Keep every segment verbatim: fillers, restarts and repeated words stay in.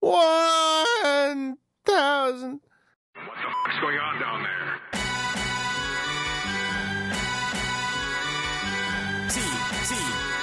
One thousand. What the fuck's going on down there? T, T.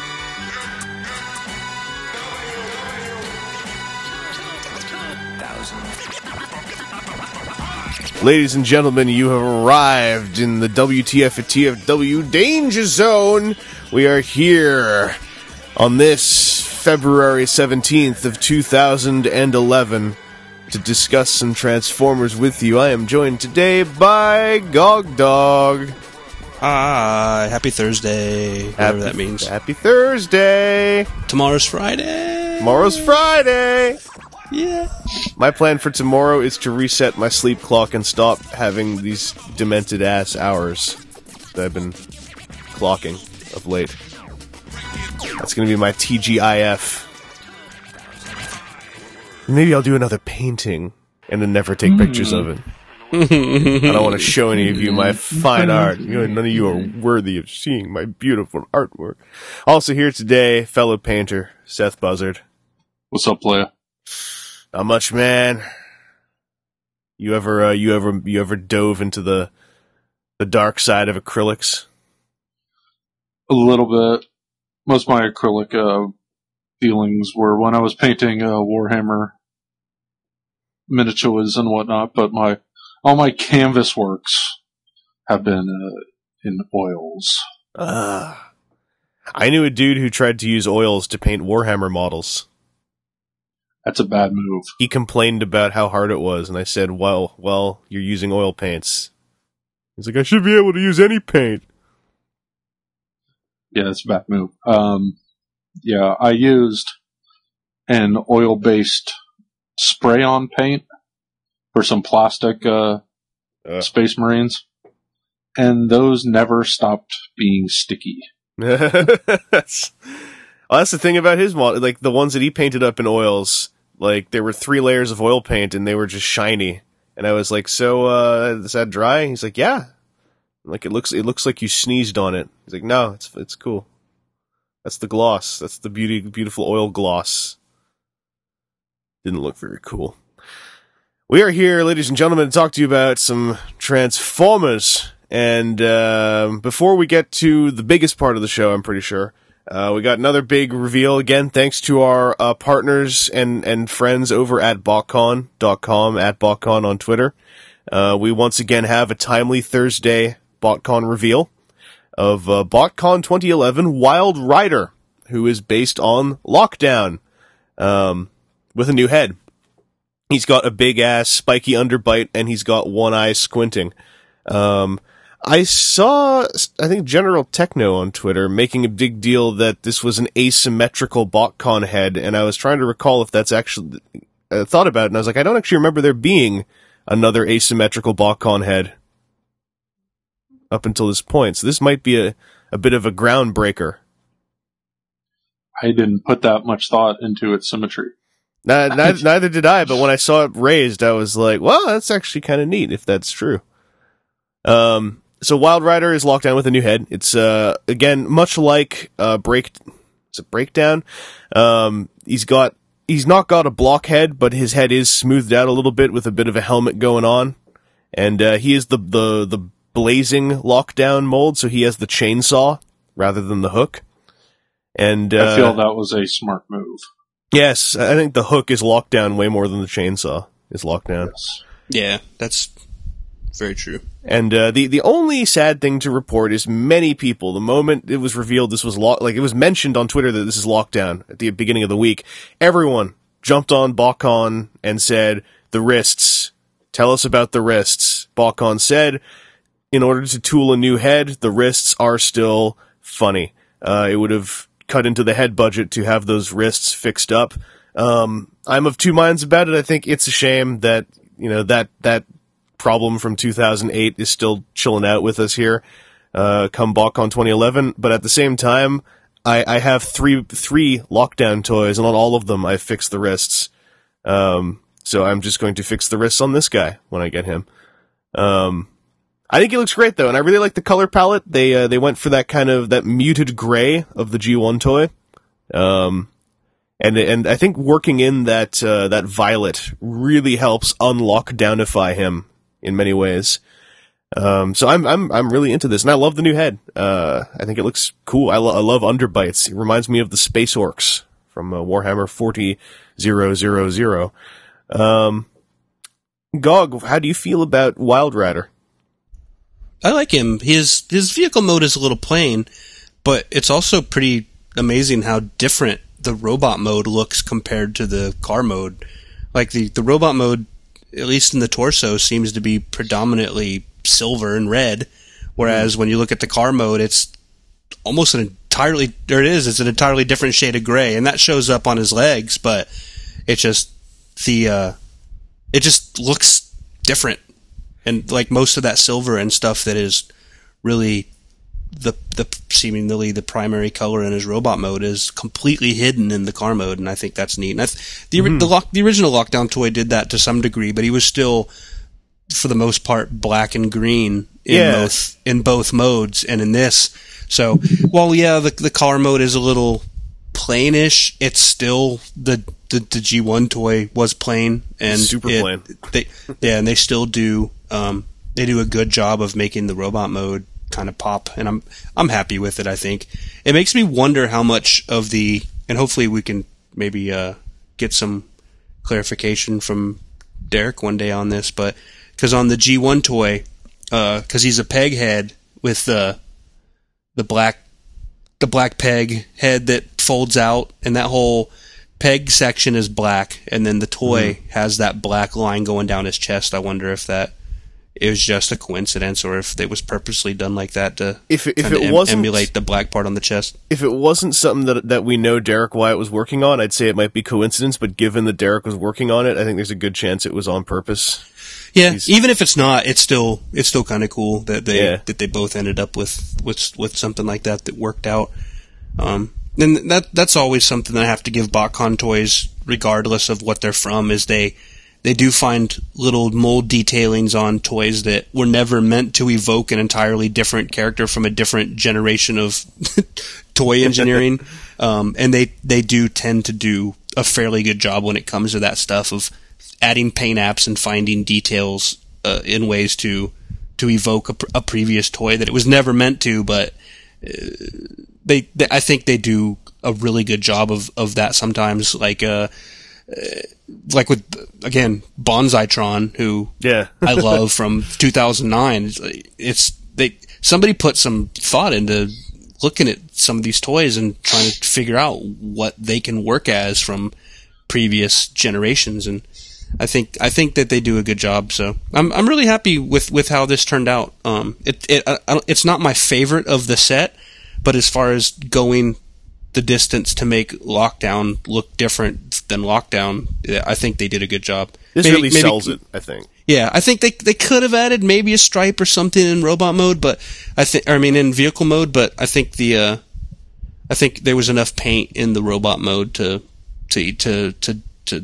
Ladies and gentlemen, you have arrived in the W T F at T F W Danger Zone. We are here on this February seventeenth of two thousand eleven to discuss some Transformers with you. I am joined today by Gog Dog. Hi, happy Thursday, whatever Happy, that means. Happy Thursday. Tomorrow's Friday. Tomorrow's Friday. Yeah. My plan for tomorrow is to reset my sleep clock and stop having these demented ass hours that I've been clocking of late. That's going to be my T G I F. Maybe I'll do another painting and then never take pictures of it. I don't want to show any of you my fine art. You know, none of you are worthy of seeing my beautiful artwork. Also here today, fellow painter, Seth Buzzard. What's up, player? Not much, man. You ever, uh, you ever, you ever dove into the the dark side of acrylics? A little bit. Most of my acrylic uh, feelings were when I was painting uh, Warhammer miniatures and whatnot, but my all my canvas works have been uh, in oils. Uh, I knew a dude who tried to use oils to paint Warhammer models. That's a bad move. He complained about how hard it was, and I said, well, well, you're using oil paints. He's like, I should be able to use any paint. Yeah, that's a bad move. Um, yeah, I used an oil-based spray-on paint for some plastic uh, Uh. Space Marines, and those never stopped being sticky. that's, well, that's the thing about his model. Like, the ones that he painted up in oils, like, there were three layers of oil paint, and they were just shiny. And I was like, so, uh, is that dry? He's like, yeah. Like, it looks, it looks like you sneezed on it. He's like, no, it's, it's cool. That's the gloss. That's the beauty, beautiful oil gloss. Didn't look very cool. We are here, ladies and gentlemen, to talk to you about some Transformers. And, uh, before we get to the biggest part of the show, I'm pretty sure, uh, we got another big reveal again, thanks to our, uh, partners and, and friends over at BotCon dot com, at BotCon on Twitter. Uh, we once again have a timely Thursday BotCon reveal of uh, BotCon twenty eleven Wild Rider, who is based on Lockdown, um, with a new head. He's got a big-ass spiky underbite, and he's got one eye squinting. Um, I saw, I think, General Techno on Twitter making a big deal that this was an asymmetrical BotCon head, and I was trying to recall if that's actually... I thought about it, and I was like, I don't actually remember there being another asymmetrical BotCon head up until this point. So this might be a, a bit of a groundbreaker. I didn't put that much thought into its symmetry. Neither, neither, neither did I, but when I saw it raised, I was like, well, that's actually kind of neat, if that's true. Um, so Wild Rider is locked down with a new head. It's, uh, again, much like, uh, Break, is it Breakdown? Um, he's got, he's not got a block head, but his head is smoothed out a little bit with a bit of a helmet going on. And, uh, he is the, the, the blazing lockdown mold, so he has the chainsaw rather than the hook. And, uh, I feel that was a smart move. Yes, I think the hook is locked down way more than the chainsaw is locked down. Yes. Yeah, that's very true. And uh, the the only sad thing to report is many people, the moment it was revealed this was lock, like it was mentioned on Twitter that this is lockdown at the beginning of the week, everyone jumped on BotCon and said, the wrists, tell us about the wrists. BotCon said, in order to tool a new head, the wrists are still funny. Uh, it would have cut into the head budget to have those wrists fixed up. Um, I'm of two minds about it. I think it's a shame that, you know, that, that problem from two thousand eight is still chilling out with us here, uh, come BotCon twenty eleven. But at the same time, I, I have three, three lockdown toys, and on all of them I fixed the wrists. Um, so I'm just going to fix the wrists on this guy when I get him. Um, I think he looks great though, and I really like the color palette. They uh, they went for that kind of that muted gray of the G one toy, um, And and I think working in that uh, that violet really helps unlock downify him in many ways. Um, so I'm I'm I'm really into this, and I love the new head. Uh, I think it looks cool. I, lo- I love underbites. It reminds me of the Space Orcs from uh, Warhammer forty thousand. Um, Gog, how do you feel about Wild Rider? I like him. His his vehicle mode is a little plain, but it's also pretty amazing how different the robot mode looks compared to the car mode. Like the, the robot mode, at least in the torso, seems to be predominantly silver and red, whereas mm. when you look at the car mode, it's almost an entirely, there it is, it's an entirely different shade of gray, and that shows up on his legs, but it just, the, uh, it just looks different. And like most of that silver and stuff that is really the the seemingly the primary color in his robot mode is completely hidden in the car mode, and I think that's neat. And I th- the mm. the, lock, the original Lockdown toy did that to some degree, but he was still, for the most part, black and green in yeah. both in both modes, and in this. So, while yeah, the the car mode is a little plainish, it's still the the, the G one toy was plain and super it, plain. They yeah, and they still do um they do a good job of making the robot mode kind of pop, and I'm I'm happy with it. I think it makes me wonder how much of the, and hopefully we can maybe uh, get some clarification from Derek one day on this, but because on the G one toy, because uh, he's a peg head with the the black the black peg head that folds out, and that whole peg section is black, and then the toy mm-hmm. has that black line going down his chest. I wonder if that it was just a coincidence, or if it was purposely done like that to if it, if it em- wasn't, emulate the black part on the chest. If it wasn't something that that we know Derek Wyatt was working on, I'd say it might be coincidence, but given that Derek was working on it, I think there's a good chance it was on purpose. Yeah, He's, even if it's not, it's still it's still kind of cool that they yeah. that they both ended up with, with with something like that that worked out. Um, and that that's always something that I have to give BotCon toys, regardless of what they're from, is they they do find little mold detailings on toys that were never meant to evoke an entirely different character from a different generation of toy engineering. um, and they, they do tend to do a fairly good job when it comes to that stuff of adding paint apps and finding details uh, in ways to to evoke a, a previous toy that it was never meant to, but uh, they, they I think they do a really good job of, of that sometimes. Like uh, like with, again, Bonsaitron, who yeah. I love from two thousand nine. It's, it's they somebody put some thought into looking at some of these toys and trying to figure out what they can work as from previous generations, and I think I think that they do a good job. So I'm I'm really happy with, with how this turned out. Um, it it I, I it's not my favorite of the set, but as far as going the distance to make Lockdown look different than Lockdown, I think they did a good job. This maybe, really maybe, sells it, I think. Yeah, I think they they could have added maybe a stripe or something in robot mode, but I think I mean in vehicle mode, but I think the uh, I think there was enough paint in the robot mode to to to to to,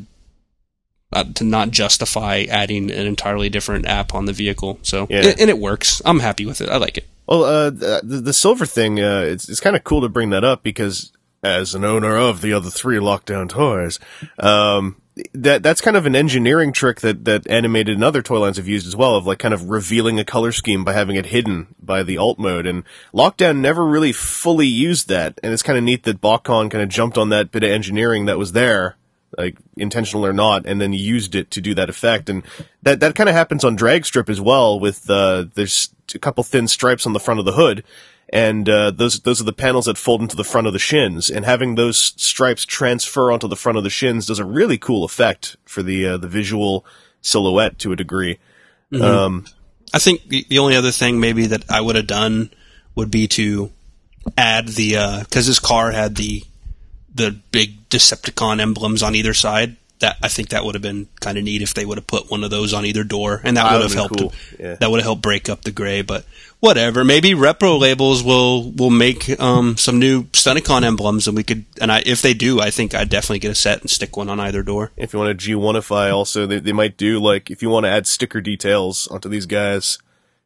uh, to not justify adding an entirely different app on the vehicle. So yeah. and, and it works. I'm happy with it. I like it. Well, uh, the, the silver thing, uh, it's it's kind of cool to bring that up because as an owner of the other three Lockdown toys, um, that that's kind of an engineering trick that, that Animated and other toy lines have used as well, of like kind of revealing a color scheme by having it hidden by the alt mode. And Lockdown never really fully used that, and it's kind of neat that BotCon kind of jumped on that bit of engineering that was there, like intentional or not, and then used it to do that effect. And that that kind of happens on Dragstrip as well. With uh, there's a couple thin stripes on the front of the hood. And uh, those those are the panels that fold into the front of the shins, and having those stripes transfer onto the front of the shins does a really cool effect for the uh, the visual silhouette to a degree. Mm-hmm. Um, I think the, the only other thing maybe that I would have done would be to add the because his car had the the big Decepticon emblems on either side. That I think that would have been kind of neat if they would have put one of those on either door, and that would have helped. Cool. Yeah. That would have helped break up the gray, but. Whatever. Maybe Repro Labels will will make um, some new Stunticon emblems, and we could. And I, if they do, I think I'd definitely get a set and stick one on either door. If you want to G one-ify, also they they might do like if you want to add sticker details onto these guys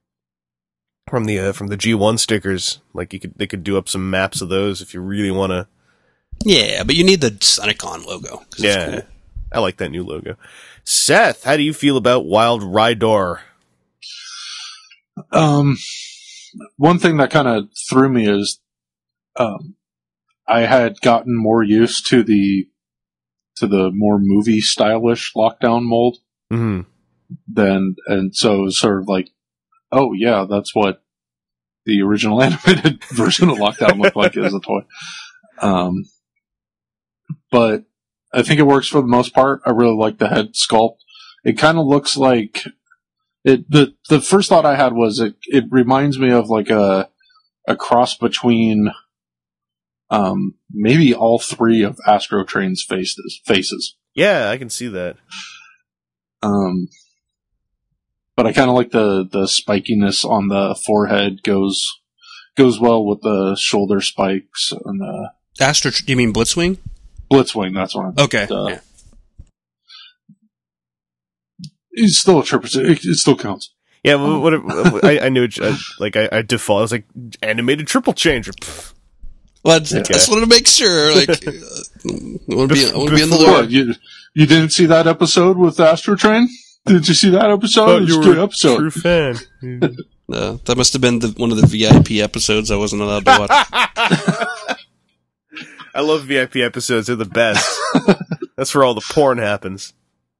from the uh, from the G one stickers, like you could they could do up some maps of those if you really want to. Yeah, but you need the Sunicon logo. 'Cause Yeah, it's cool. I like that new logo. Seth, how do you feel about Wild Rhydor? Um, one thing that kind of threw me is, um, I had gotten more used to the to the more movie stylish Lockdown mold Mm-hmm. than, and so it was sort of like, oh yeah, that's what the original animated version of Lockdown looked like as a toy. Um, but I think it works for the most part. I really like the head sculpt. It kind of looks like it. The the first thought I had was it. It reminds me of like a a cross between, um, maybe all three of Astro Train's faces. Faces. Yeah, I can see that. Um, but I kind of like the the spikiness on the forehead. goes goes well with the shoulder spikes and the Astro, you mean Blitzwing? Blitzwing. That's what I'm. Okay. Uh, yeah. It's still a triple. It, it still counts. Yeah, what, what, I, I knew it. I, like I, I default. I was like animated triple changer. Pfft. Well, I just, I just wanted to make sure. Like, uh, I want to be, I want to be in the What, lore. you you didn't see that episode with Astro Train? Did you see that episode? Oh, It was you a were good a episode. true fan. Uh, that must have been the, one of the V I P episodes I wasn't allowed to watch. I love V I P episodes. They're the best. That's where all the porn happens.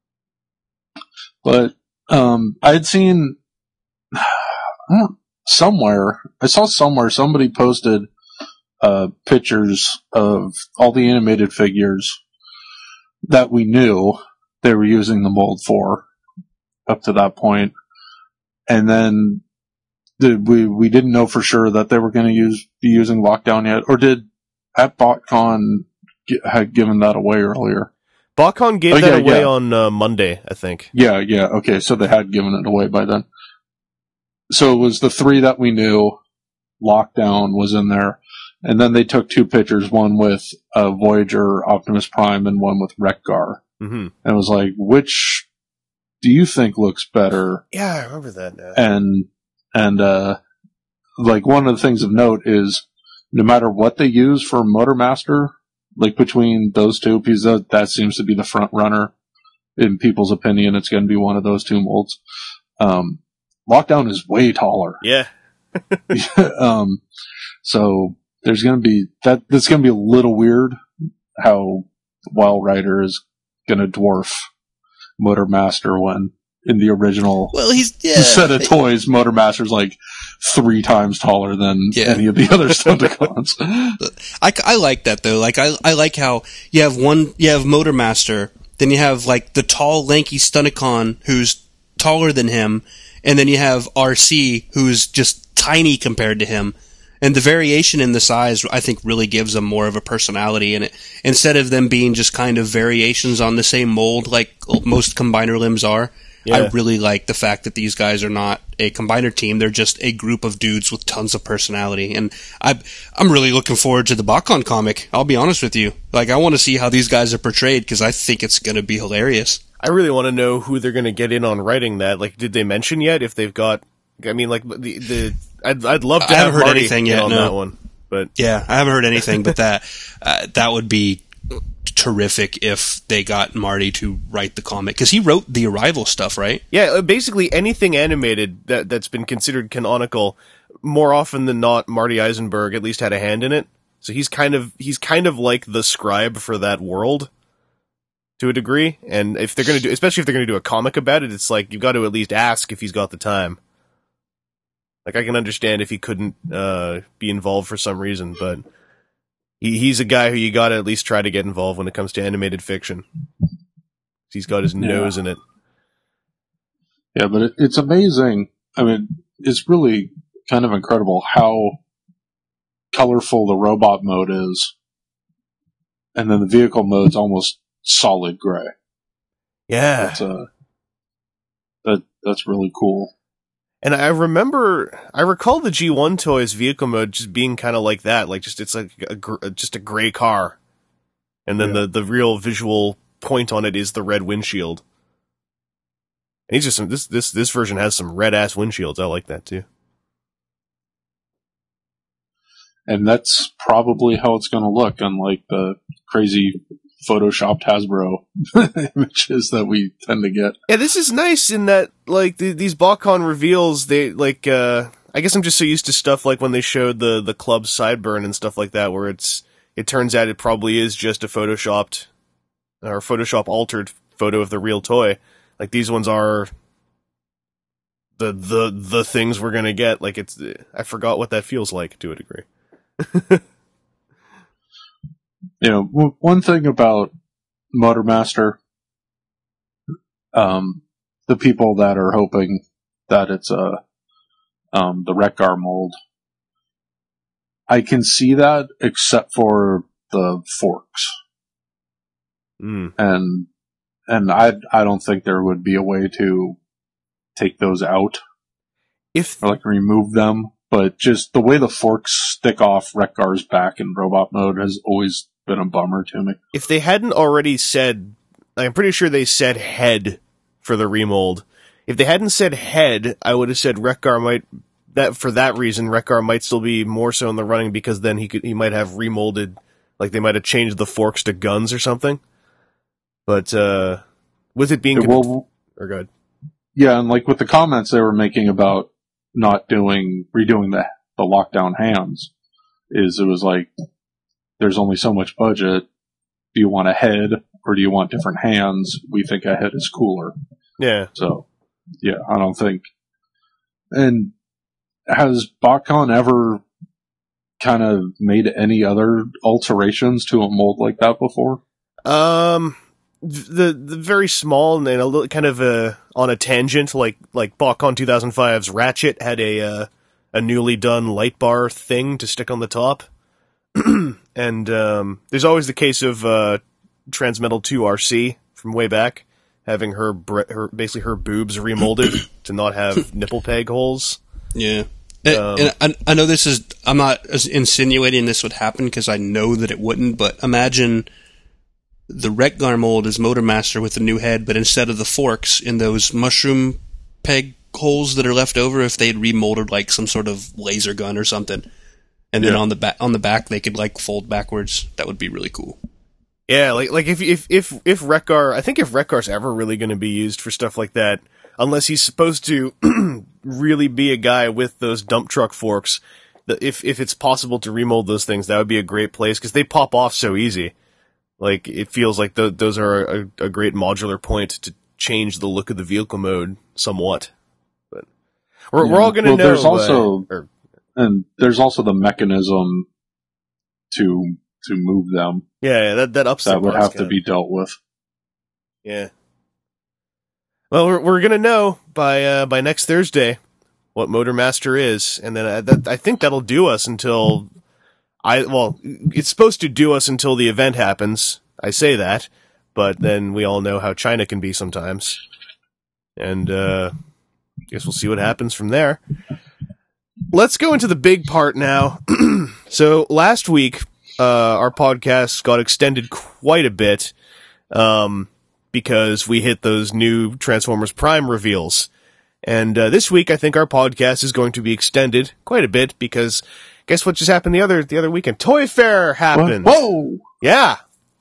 But um, I had seen I don't- somewhere. I saw somewhere somebody posted uh, pictures of all the animated figures that we knew they were using the mold for up to that point, and then the, we we didn't know for sure that they were going to use be using Lockdown yet, or did at BotCon get, had given that away earlier. BotCon gave Oh, that yeah, away yeah. on uh, Monday, I think. Yeah, yeah, okay, so they had given it away by then. So it was the three that we knew. Lockdown was in there, and then they took two pictures, one with uh, Voyager, Optimus Prime, and one with Wreck-Gar. Mm-hmm. And it was like, which do you think looks better? Yeah, I remember that now. And and uh, like one of the things of note is, no matter what they use for Motormaster, like between those two, because that, that seems to be the front runner in people's opinion. It's going to be one of those two molds. Um, Lockdown is way taller. Yeah. um, so there's going to be that. That's going to be a little weird how Wild Rider is going to dwarf Motormaster when in the original Well, he's yeah. set of toys, Motormaster's like three times taller than Yeah. any of the other Stunticons. I, I like that though. Like I I like how you have one you have Motormaster, then you have like the tall lanky Stunticon who's taller than him, and then you have R C who's just tiny compared to him. And the variation in the size, I think, really gives them more of a personality in it. Instead of them being just kind of variations on the same mold like most combiner limbs are. Yeah. I really like the fact that these guys are not a combiner team. They're just a group of dudes with tons of personality. And I, I'm really looking forward to the BotCon comic. I'll be honest with you. Like, I want to see how these guys are portrayed because I think it's going to be hilarious. I really want to know who they're going to get in on writing that. Like, did they mention yet if they've got? I mean, like the the. I'd I'd love to I have haven't heard Marty anything in yet, on no. that one, but Yeah, I haven't heard anything, but that uh, that would be terrific if they got Marty to write the comic because he wrote the Arrival stuff, right? yeah, uh, basically anything animated that that's been considered canonical, more often than not, Marty Eisenberg at least had a hand in it. So he's kind of he's kind of like the scribe for that world, to a degree. And if they're gonna do, especially if they're gonna do a comic about it, it's like you've got to at least ask if he's got the time. Like I can understand if he couldn't uh, be involved for some reason, but he he's a guy who you got to at least try to get involved when it comes to animated fiction. He's got his Yeah. nose in it. Yeah, but it, it's amazing. I mean, it's really kind of incredible how colorful the robot mode is, and then the vehicle mode's almost solid gray. Yeah. That's uh, that that's really cool. And I remember, I recall the G one toys vehicle mode just being kind of like that, like just it's like a, gr- just a gray car, and then Yeah. the the real visual point on it is the red windshield. And he's just some, this this this version has some red ass windshields. I like that too. and that's probably how it's going to look, unlike the crazy photoshopped Hasbro images that we tend to get. Yeah, this is nice in that, like, the, these BotCon reveals, they, like, uh, I guess I'm just so used to stuff like when they showed the, the club sideburn and stuff like that, where it's, it turns out it probably is just a photoshopped, or Photoshop altered photo of the real toy. Like, these ones are the, the, the things we're gonna get. Like, it's, I forgot what that feels like to a degree. You know, w- one thing about Motormaster, um, the people that are hoping that it's a, um, the Wreck-Gar mold, I can see that except for the forks. Mm. And, and I, I don't think there would be a way to take those out If, or like remove them, but just the way the forks stick off Wreck-Gar's back in robot mode has always been a bummer to me. if they hadn't already said, I'm pretty sure they said head for the remold. If they hadn't said head, I would have said Wreck-Gar might, that for that reason, Wreck-Gar might still be more so in the running, because then he could, he might have remolded, like they might have changed the forks to guns or something. But, uh, with it being, Yeah, well, or good. yeah, and like with the comments they were making about not doing, redoing the, the lockdown hands, is it was like, there's only so much budget. Do you want a head or do you want different hands? We think a head is cooler. Yeah. So, yeah, I don't think. And has BotCon ever kind of made any other alterations to a mold like that before? Um, the the very small and a little kind of uh on a tangent, like like BotCon twenty oh five's Ratchet had a uh, a newly done light bar thing to stick on the top. And um, there's always the case of uh, Transmetal two R C from way back having her, bre- her basically her boobs remolded to not have nipple peg holes. Yeah. And, Um, and I, I know this is, I'm not insinuating this would happen because I know that it wouldn't, but imagine the Wreck-Gar mold is Motormaster with a new head, but instead of the forks in those mushroom peg holes that are left over, if they had remolded like some sort of laser gun or something. And then Yeah. on the back, on the back, they could like fold backwards. That would be really cool. Yeah, like like if if if if Wreck-Gar, I think if Wreck-Gar's ever really going to be used for stuff like that, unless he's supposed to really be a guy with those dump truck forks, that if if it's possible to remold those things, that would be a great place because they pop off so easy. Like it feels like th- those are a, a great modular point to change the look of the vehicle mode somewhat. But we're we're all going to Well, know. there's also- uh, or, And there's also the mechanism to to move them yeah, yeah, that that ups that the would parts have to count. be dealt with. Yeah. Well, we're we're gonna know by uh, by next Thursday what Motormaster is, and then I, that, I think that'll do us until I well, it's supposed to do us until the event happens. I say that, but then we all know how China can be sometimes, and uh, guess we'll see what happens from there. Let's go into the big part now. So last week, uh, our podcast got extended quite a bit. Um, because we hit those new Transformers Prime reveals. And uh, this week, I think our podcast is going to be extended quite a bit because guess what just happened the other the other weekend? Toy Fair happened. What? Whoa! Yeah.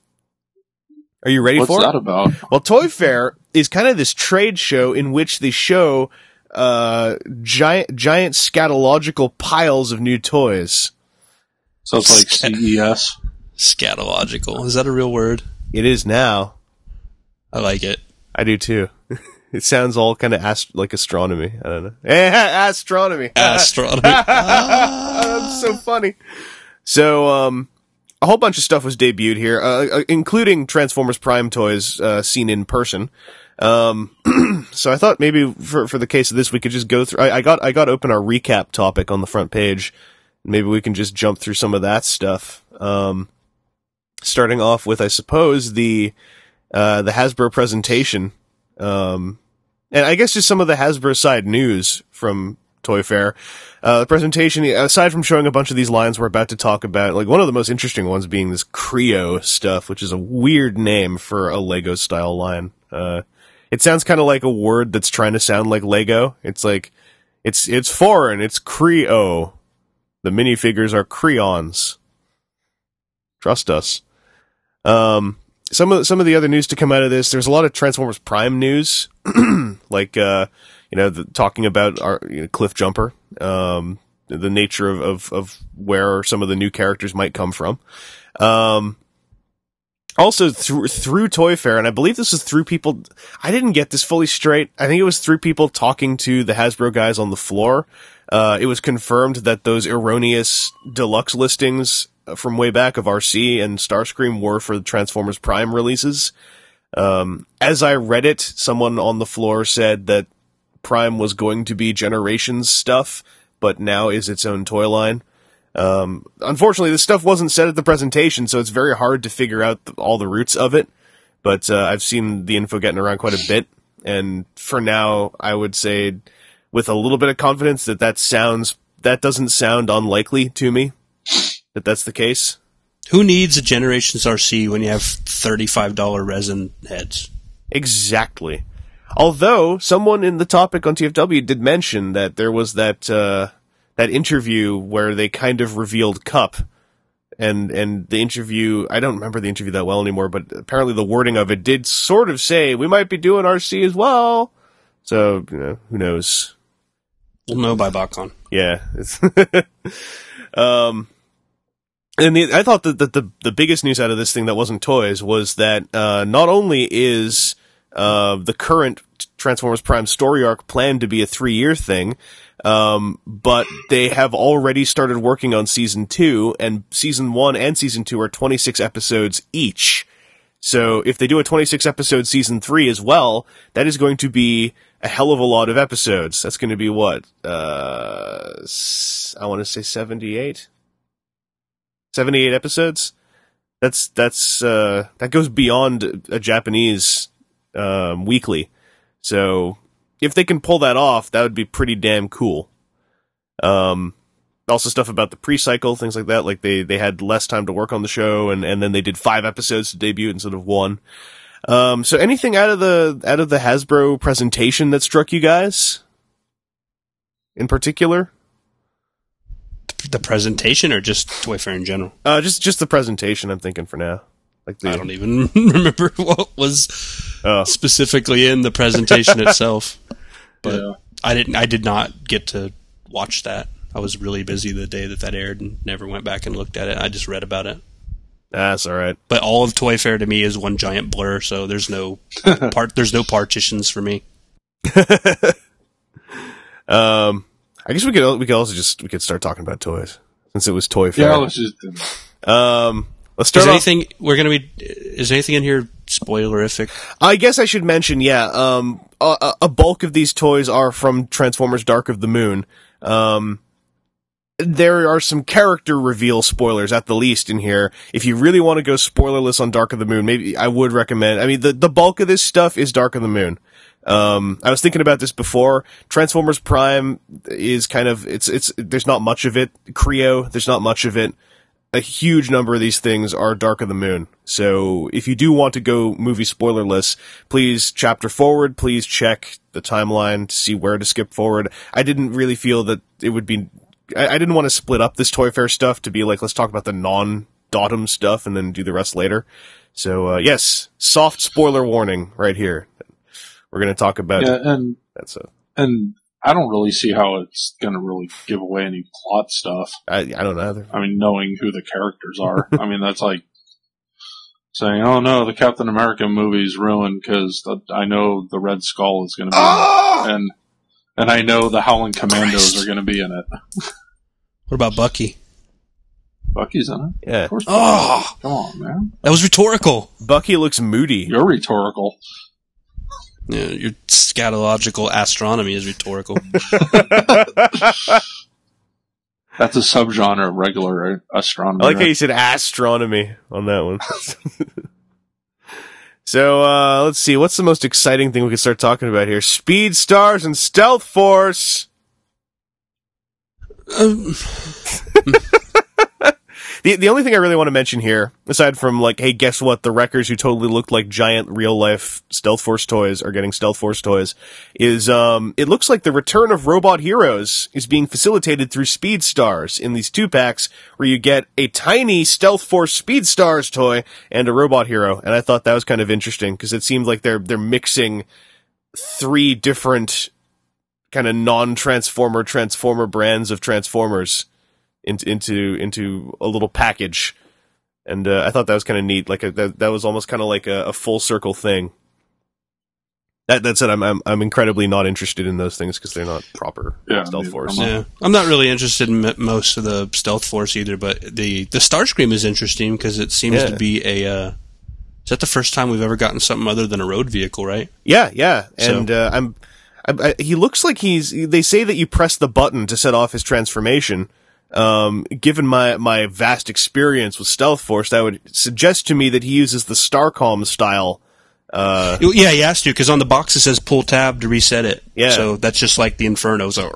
Are you ready What's for that it? about? Well, Toy Fair is kind of this trade show in which they show uh, giant giant scatological piles of new toys. So it's like C E S. Scatological. Is that a real word? It is now. I like it. I do too. It sounds all kind of ast- like astronomy. I don't know. Astronomy. Astronomy. That's so funny. So, um, a whole bunch of stuff was debuted here, uh, uh, including Transformers Prime toys uh, seen in person. Um, so I thought maybe for for the case of this, we could just go through. I, I got I got open our recap topic on the front page. Maybe we can just jump through some of that stuff. Um, starting off with, I suppose, the uh, the Hasbro presentation. Um, and I guess just some of the Hasbro side news from Toy Fair. Uh, the presentation, aside from showing a bunch of these lines we're about to talk about, like one of the most interesting ones being this Creo stuff, which is a weird name for a Lego style line. Uh, it sounds kind of like a word that's trying to sound like Lego. It's like, it's, it's foreign, it's Creo. The minifigures are Creons. Trust us. Um, some of some of the other news to come out of this, there's a lot of Transformers Prime news, like uh, you know, the, talking about our you know, Cliff Jumper, um, the nature of, of of where some of the new characters might come from. Um, also through through Toy Fair, and I believe this is through people. I didn't get this fully straight. I think it was through people talking to the Hasbro guys on the floor. Uh, it was confirmed that those erroneous deluxe listings from way back of R C and Starscream were for the Transformers Prime releases. Um, as I read it, someone on the floor said that Prime was going to be Generations stuff, but now is its own toy line. Um, unfortunately, this stuff wasn't said at the presentation, so it's very hard to figure out the, all the roots of it. But uh, I've seen the info getting around quite a bit, and for now, I would say, with a little bit of confidence, that that sounds that doesn't sound unlikely to me. That that's the case. Who needs a Generations R C when you have thirty-five dollars resin heads? Exactly. Although, someone in the topic on T F W did mention that there was that uh, that interview where they kind of revealed Cup. And and the interview, I don't remember the interview that well anymore, but apparently the wording of it did sort of say, we might be doing R C as well. So, you know, who knows? We'll know by BotCon. Yeah. It's um... And the, I thought that the, the the biggest news out of this thing that wasn't toys was that uh, not only is uh, the current Transformers Prime story arc planned to be a three-year thing, um, but they have already started working on season two, and season one and season two are twenty-six episodes each. So if they do a twenty-six episode season three as well, that is going to be a hell of a lot of episodes. That's going to be what? Uh, I want to say seventy-eight? seventy-eight episodes? That's, that's, uh, that goes beyond a Japanese, um, weekly. So, if they can pull that off, that would be pretty damn cool. Um, also stuff about the pre-cycle, things like that, like they, they had less time to work on the show, and, and then they did five episodes to debut instead of one. Um, so anything out of the, out of the Hasbro presentation that struck you guys? In particular? The presentation or just Toy Fair in general? Uh, just just the presentation, I'm thinking for now. Like the, I don't even remember what was oh. specifically in the presentation itself. But Yeah. I didn't. I did not get to watch that. I was really busy the day that that aired and never went back and looked at it. I just read about it. That's all right. But all of Toy Fair to me is one giant blur, so there's no part. There's no partitions for me. um. I guess we could we could also just we could start talking about toys since it was Toy Fair. Yeah, let's just. Um, let's start. Is off, anything we're gonna be? Is anything in here spoilerific? I guess I should mention, yeah. Um, a, a bulk of these toys are from Transformers: Dark of the Moon. Um, there are some character reveal spoilers at the least in here. If you really want to go spoilerless on Dark of the Moon, maybe I would recommend. I mean, the the bulk of this stuff is Dark of the Moon. Um, I was thinking about this before. Transformers Prime is kind of, it's, it's, there's not much of it. Creo, there's not much of it. A huge number of these things are Dark of the Moon. So if you do want to go movie spoilerless, please chapter forward, please check the timeline to see where to skip forward. I didn't really feel that it would be, I, I didn't want to split up this Toy Fair stuff to be like, let's talk about the non-Datum stuff and then do the rest later. So, uh, yes, soft spoiler warning right here. We're going to talk about Yeah, and that's a, and I don't really see how it's going to really give away any plot stuff. I, I don't know either. I mean, knowing who the characters are. I mean, that's like saying, "Oh no, the Captain America movie's ruined because I know the Red Skull is going to be Oh! in it, and and I know the Howling Commandos Christ. are going to be in it." What about Bucky? Bucky's in it. Yeah. Of course. Oh, come on, man. That was rhetorical. Bucky looks moody. You're rhetorical. Yeah, your scatological astronomy is rhetorical. That's a subgenre of regular astronomy. I like right? how you said astronomy on that one. So, uh, let's see. What's the most exciting thing we can start talking about here? Speed Stars and Stealth Force! Um, the the only thing I really want to mention here, aside from like, hey, guess what? The wreckers who totally looked like giant real life Stealth Force toys are getting Stealth Force toys, is um, it looks like the return of Robot Heroes is being facilitated through Speed Stars in these two packs, where you get a tiny Stealth Force Speed Stars toy and a Robot Hero, and I thought that was kind of interesting because it seemed like they're they're mixing three different kind of non-Transformer Transformer brands of Transformers into into into a little package, and uh, I thought that was kind of neat. Like a, that, that was almost kind of like a, a full circle thing. That that said, I'm I'm I'm incredibly not interested in those things because they're not proper Yeah, Stealth neither Force. am I. Yeah, I'm not really interested in m- most of the Stealth Force either, but the the Starscream is interesting because it seems Yeah. to be a. Uh, is that the first time we've ever gotten something other than a road vehicle, right? Yeah, yeah, So- and uh, I'm. I, I, he looks like he's. They say that you press the button to set off his transformation. Um, given my my vast experience with Stealth Force, that would suggest to me that he uses the Starcom style. Uh, Yeah, he has to because on the box it says pull tab to reset it. Yeah. So that's just like the Inferno. So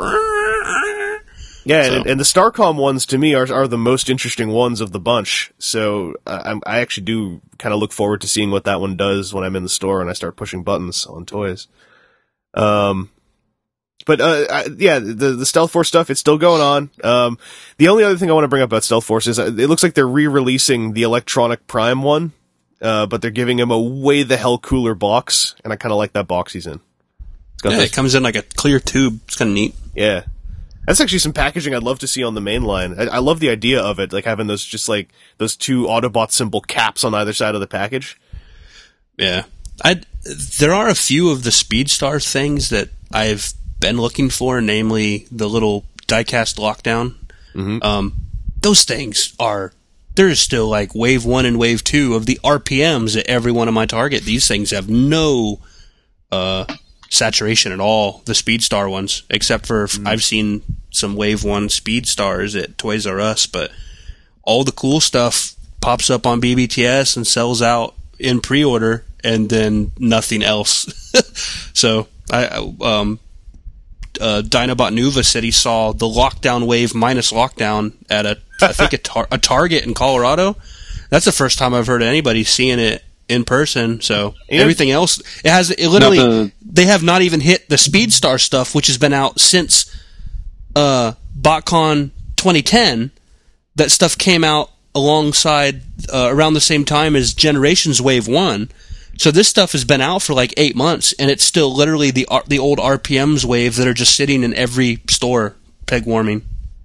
yeah, So- and, and the Starcom ones to me are are the most interesting ones of the bunch. So uh, I'm, I actually do kind of look forward to seeing what that one does when I'm in the store and I start pushing buttons on toys. Um, but, uh, I, yeah, the, the Stealth Force stuff, it's still going on. Um, the only other thing I want to bring up about Stealth Force is uh, it looks like they're re-releasing the Electronic Prime one, uh, but they're giving him a way the hell cooler box, and I kind of like that box he's in. It's got yeah, this, it comes in like a clear tube. It's kind of neat. yeah. That's actually some packaging I'd love to see on the main line. I, I love the idea of it, like having those, just like, those two Autobot symbol caps on either side of the package. Yeah. I there are a few of the Speedstar things that I've been looking for, namely the little diecast lockdown. Mm-hmm. Um, those things are there's still like wave one and wave two of the R P Ms at every one of my Target. These things have no uh, saturation at all. The Speedstar ones, except for Mm-hmm. I've seen some wave one Speedstars at Toys R Us, but all the cool stuff pops up on B B T S and sells out in pre-order, and then nothing else. So, I um, uh, Dinobot Nuva said he saw the lockdown wave minus lockdown at a, I think a, tar- a Target in Colorado. That's the first time I've heard of anybody seeing it in person. So Yeah. everything else, it has it literally. Now the- they have not even hit the Speedstar stuff, which has been out since uh, BotCon twenty ten. That stuff came out alongside uh, around the same time as Generations Wave One. So this stuff has been out for like eight months, and it's still literally the R- the old R P Ms wave that are just sitting in every store, peg warming.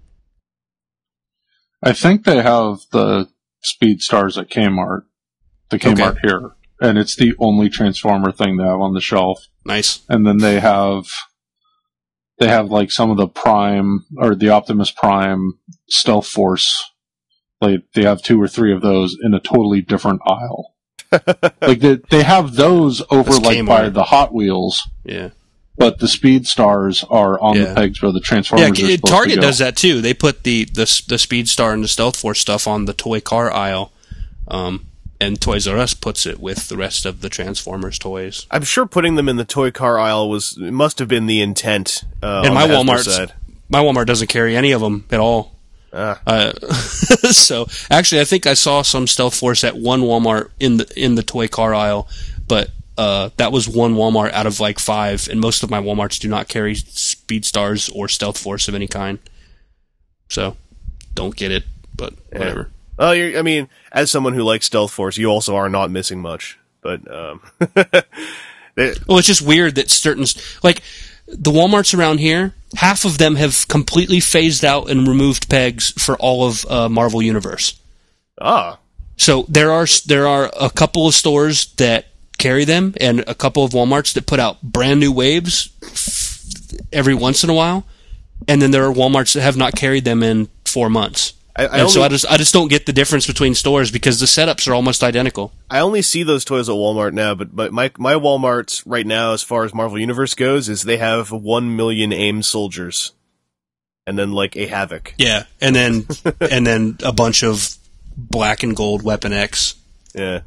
I think they have the Speed Stars at Kmart, the Kmart Okay. here, and it's the only Transformer thing they have on the shelf. Nice. And then they have they have like some of the Prime or the Optimus Prime Stealth Force. Like they have two or three of those in a totally different aisle. Like they they have those over That's like by Kmart. the Hot Wheels, Yeah. but the Speed Stars are on Yeah. the pegs where the Transformers Yeah, are supposed Target to go. does that too. They put the, the the Speedstar and the Stealth Force stuff on the toy car aisle, um, and Toys R Us puts it with the rest of the Transformers toys. I'm sure putting them in the toy car aisle was, it must have been the intent. Uh, And on my the Hasbro Walmart, side. my Walmart doesn't carry any of them at all. Ah. Uh, so actually, I think I saw some Stealth Force at one Walmart in the in the toy car aisle, but uh, that was one Walmart out of like five, and most of my Walmarts do not carry Speedstars or Stealth Force of any kind. So don't get it, but whatever. Well, you're, I mean, as someone who likes Stealth Force, you also are not missing much. But um, they, Well, it's just weird that certain like the Walmarts around here, half of them have completely phased out and removed pegs for all of uh, Marvel Universe. ah, So there are there are a couple of stores that carry them, and a couple of Walmarts that put out brand new waves every once in a while, and then there are Walmarts that have not carried them in four months. I, I, And so only, I just I just don't get the difference between stores because the setups are almost identical. I only see those toys at Walmart now. But my, my my Walmarts right now, as far as Marvel Universe goes, is they have one million AIM soldiers, and then like a Havoc. Yeah, and then and then a bunch of black and gold Weapon X. Yeah.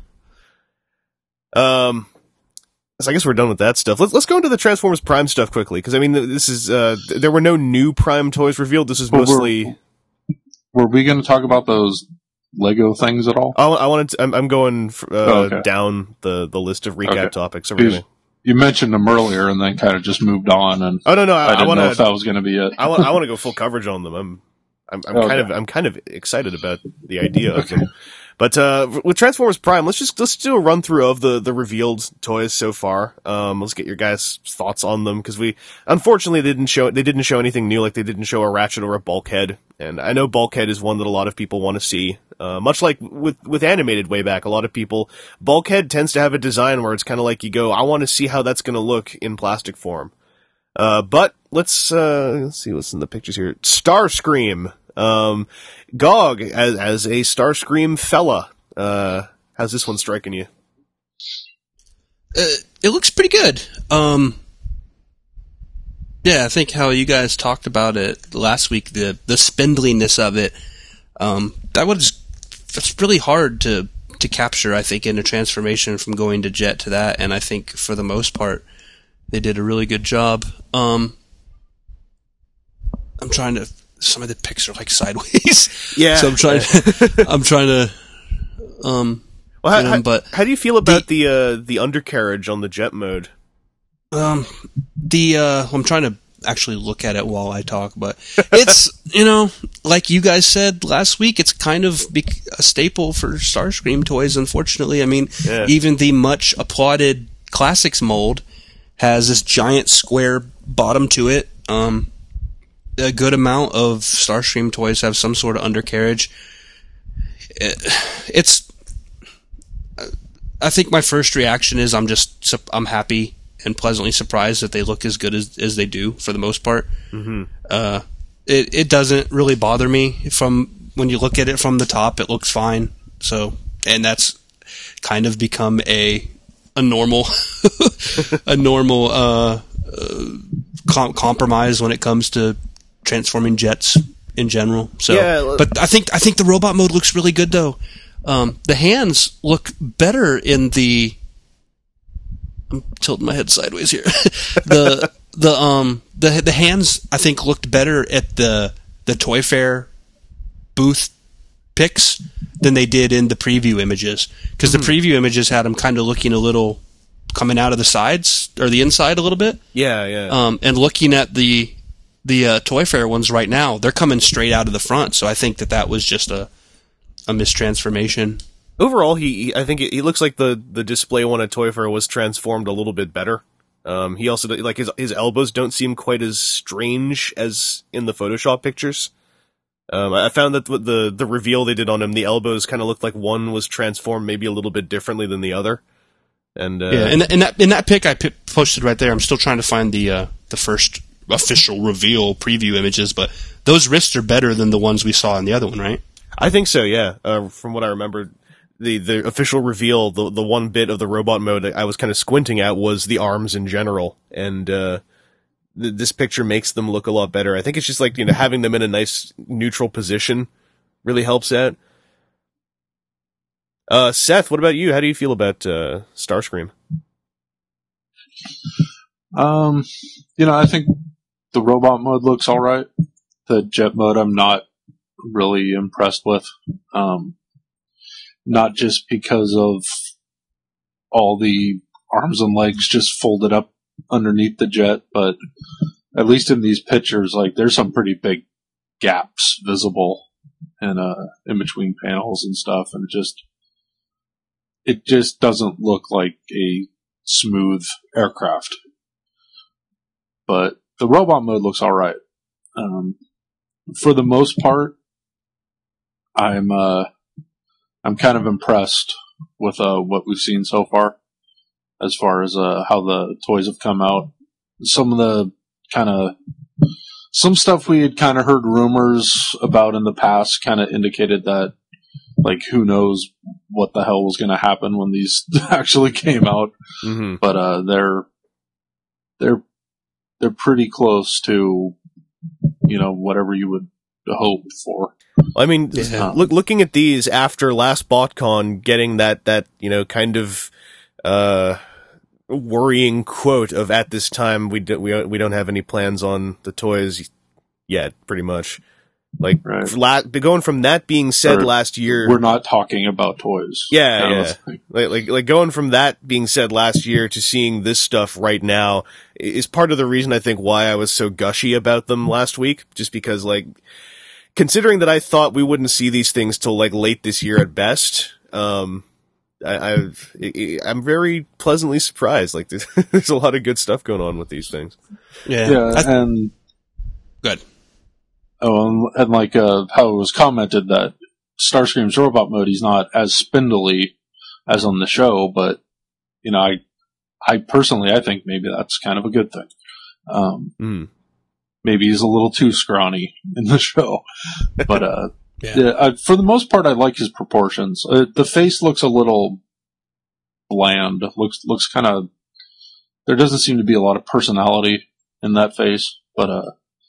Um. So I guess we're done with that stuff. Let's let's go into the Transformers Prime stuff quickly, because I mean, this is uh, there were no new Prime toys revealed. This is But we're- mostly Were we going to talk about those Lego things at all? I, I wanted to, I'm, I'm going uh, oh, okay. down the, the list of recap okay. topics. So we're gonna, you mentioned them earlier and then kind of just moved on. And oh no, no, I, I didn't I wanna, know if that was going to be it. I want, I want to go full coverage on them. I'm, I'm, I'm okay. kind of, I'm kind of excited about the idea of them. But uh, with Transformers Prime, let's just let's do a run through of the, the revealed toys so far. Um, let's get your guys' thoughts on them because we unfortunately they didn't show they didn't show anything new, like they didn't show a Ratchet or a Bulkhead. And I know Bulkhead is one that a lot of people want to see. Uh, much like with with animated way back, a lot of people Bulkhead tends to have a design where it's kind of like you go, I want to see how that's going to look in plastic form. Uh, but let's uh, let's see what's in the pictures here. Starscream. Um, Gog as, as a Starscream fella. Uh, how's this one striking you? Uh, it looks pretty good. Um, yeah, I think how you guys talked about it last week, the, the spindliness of it, um, that was, that's really hard to, to capture, I think, in a transformation from going to Jet to that, and I think for the most part, they did a really good job. Um, I'm trying to, some of the pics are like sideways. Yeah. So I'm trying to, I'm trying to, um, well, how, them, how, but how do you feel about the, the, uh, the undercarriage on the Jet mode? Um, the, uh, I'm trying to actually look at it while I talk, but it's, you know, like you guys said last week, it's kind of a staple for Starscream toys, unfortunately. I mean, yeah. Even the much applauded Classics mold has this giant square bottom to it. Um, a good amount of Starscream toys have some sort of undercarriage. It, it's, I think my first reaction is I'm just, I'm happy and pleasantly surprised that they look as good as, as they do for the most part. Mm-hmm. Uh, it, it doesn't really bother me from, when you look at it from the top, it looks fine. So, and that's kind of become a, a normal, a normal, uh, uh com- compromise when it comes to transforming jets in general. So, yeah, but I think I think the robot mode looks really good though. Um, the hands look better in the. I'm tilting my head sideways here. the the um the the hands I think looked better at the the Toy Fair booth pics than they did in the preview images because mm-hmm. the preview images had them kind of looking a little coming out of the sides or the inside a little bit. Yeah, yeah. Um, and looking at the the uh, Toy Fair ones right now, they're coming straight out of the front. So I think that that was just a a mistransformation. Overall, he, he I think it, it looks like the, the display one at Toy Fair was transformed a little bit better. Um, he also like his his elbows don't seem quite as strange as in the Photoshop pictures. Um, I found that the the reveal they did on him, the elbows kind of looked like one was transformed maybe a little bit differently than the other. And uh, yeah, in, in that in that pic I p- posted right there, I'm still trying to find the uh, the first official reveal preview images, but those wrists are better than the ones we saw in the other one, right? I think so, yeah. Uh, from what I remember, the, the official reveal, the the one bit of the robot mode that I was kind of squinting at was the arms in general, and uh, th- this picture makes them look a lot better. I think it's just like, you know, having them in a nice neutral position really helps out. Uh, Seth, what about you? How do you feel about uh, Starscream? Um, you know, I think the robot mode looks all right. The jet mode, I'm not really impressed with. Um, not just because of all the arms and legs just folded up underneath the jet, but at least in these pictures, like there's some pretty big gaps visible in uh in between panels and stuff, and it just it just doesn't look like a smooth aircraft. But the robot mode looks all right. Um, for the most part, I'm uh, I'm kind of impressed with uh, what we've seen so far, as far as uh, how the toys have come out. Some of the kind of some stuff we had kind of heard rumors about in the past kind of indicated that, like, who knows what the hell was going to happen when these actually came out. Mm-hmm. But uh, they're they're they're pretty close to, you know, whatever you would hope for. I mean, Yeah. look, looking at these after last BotCon, getting that, that, you know, kind of, uh, worrying quote of at this time, we, do, we, we don't have any plans on the toys yet, pretty much. Like, Right. la- going from that being said Or, last year, We're not talking about toys. yeah, kind of yeah. thing. Like, like, like going from that being said last year to seeing this stuff right now is part of the reason I think why I was so gushy about them last week. Just because, like, considering that I thought we wouldn't see these things till like late this year at best, um, I, I've, I, I'm very pleasantly surprised. Like, there's, there's a lot of good stuff going on with these things. Yeah. Yeah, I th- and good. oh, and, and like uh, how it was commented that Starscream's robot mode, he's not as spindly as on the show, but you know, I, I personally, I think maybe that's kind of a good thing. Um, Mm. maybe he's a little too scrawny in the show, but uh, Yeah. yeah, uh, for the most part, I like his proportions. Uh, the face looks a little bland. looks looks kind of. There doesn't seem to be a lot of personality in that face, but uh,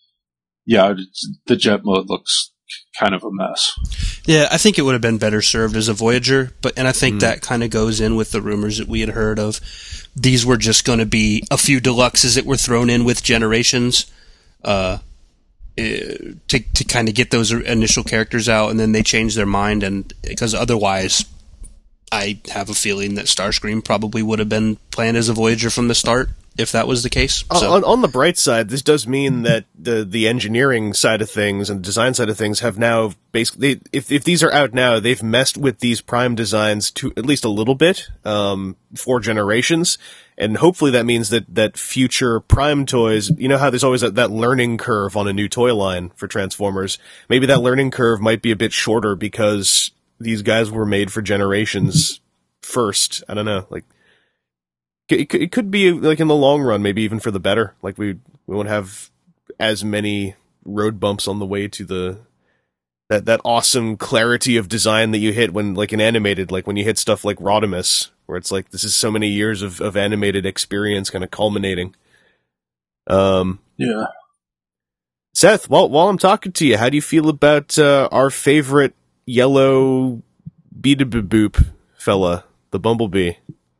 yeah, it's, the jet mode looks kind of a mess. Yeah, I think it would have been better served as a Voyager, but and I think Mm. that kind of goes in with the rumors that we had heard of. These were just going to be a few deluxes that were thrown in with Generations, uh, eh, to to kind of get those initial characters out, and then they changed their mind, and because otherwise, I have a feeling that Starscream probably would have been planned as a Voyager from the start, if that was the case. So. On, on the bright side, this does mean that the the engineering side of things and design side of things have now basically, if if these are out now, they've messed with these Prime designs to at least a little bit um, for Generations, and hopefully that means that that future Prime toys, you know how there's always that, that learning curve on a new toy line for Transformers. Maybe that learning curve might be a bit shorter because these guys were made for Generations first. I don't know, like. It could, it could be like in the long run, maybe even for the better. Like we we won't have as many road bumps on the way to the that that awesome clarity of design that you hit when like in animated, like when you hit stuff like Rodimus, where it's like this is so many years of, of animated experience kind of culminating. Um, Yeah. Seth, while while I'm talking to you, how do you feel about uh, our favorite yellow beat-a-boop fella, the Bumblebee?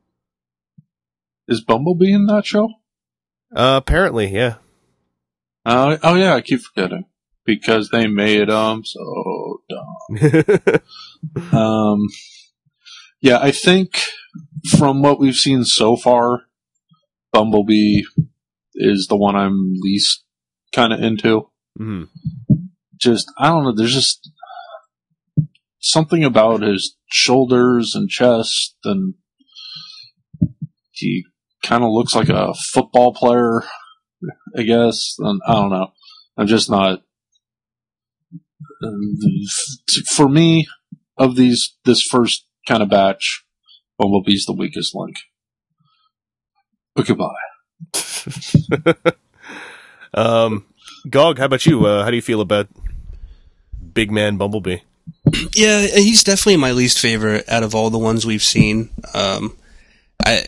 Is Bumblebee in that show? Uh, apparently, yeah. Uh, oh yeah, I keep forgetting because they made him so dumb. Um, yeah, I think from what we've seen so far, Bumblebee is the one I'm least kind of into. mm-hmm. Just, I don't know, there's just something about his shoulders and chest, and he kind of looks like a football player, I guess. And I don't know. I'm just not. For me, of these, this first kind of batch, Bumblebee's the weakest link. But goodbye. um, Gog, how about you? Uh, how do you feel about Big Man Bumblebee? Yeah, he's definitely my least favorite out of all the ones we've seen. Um, I.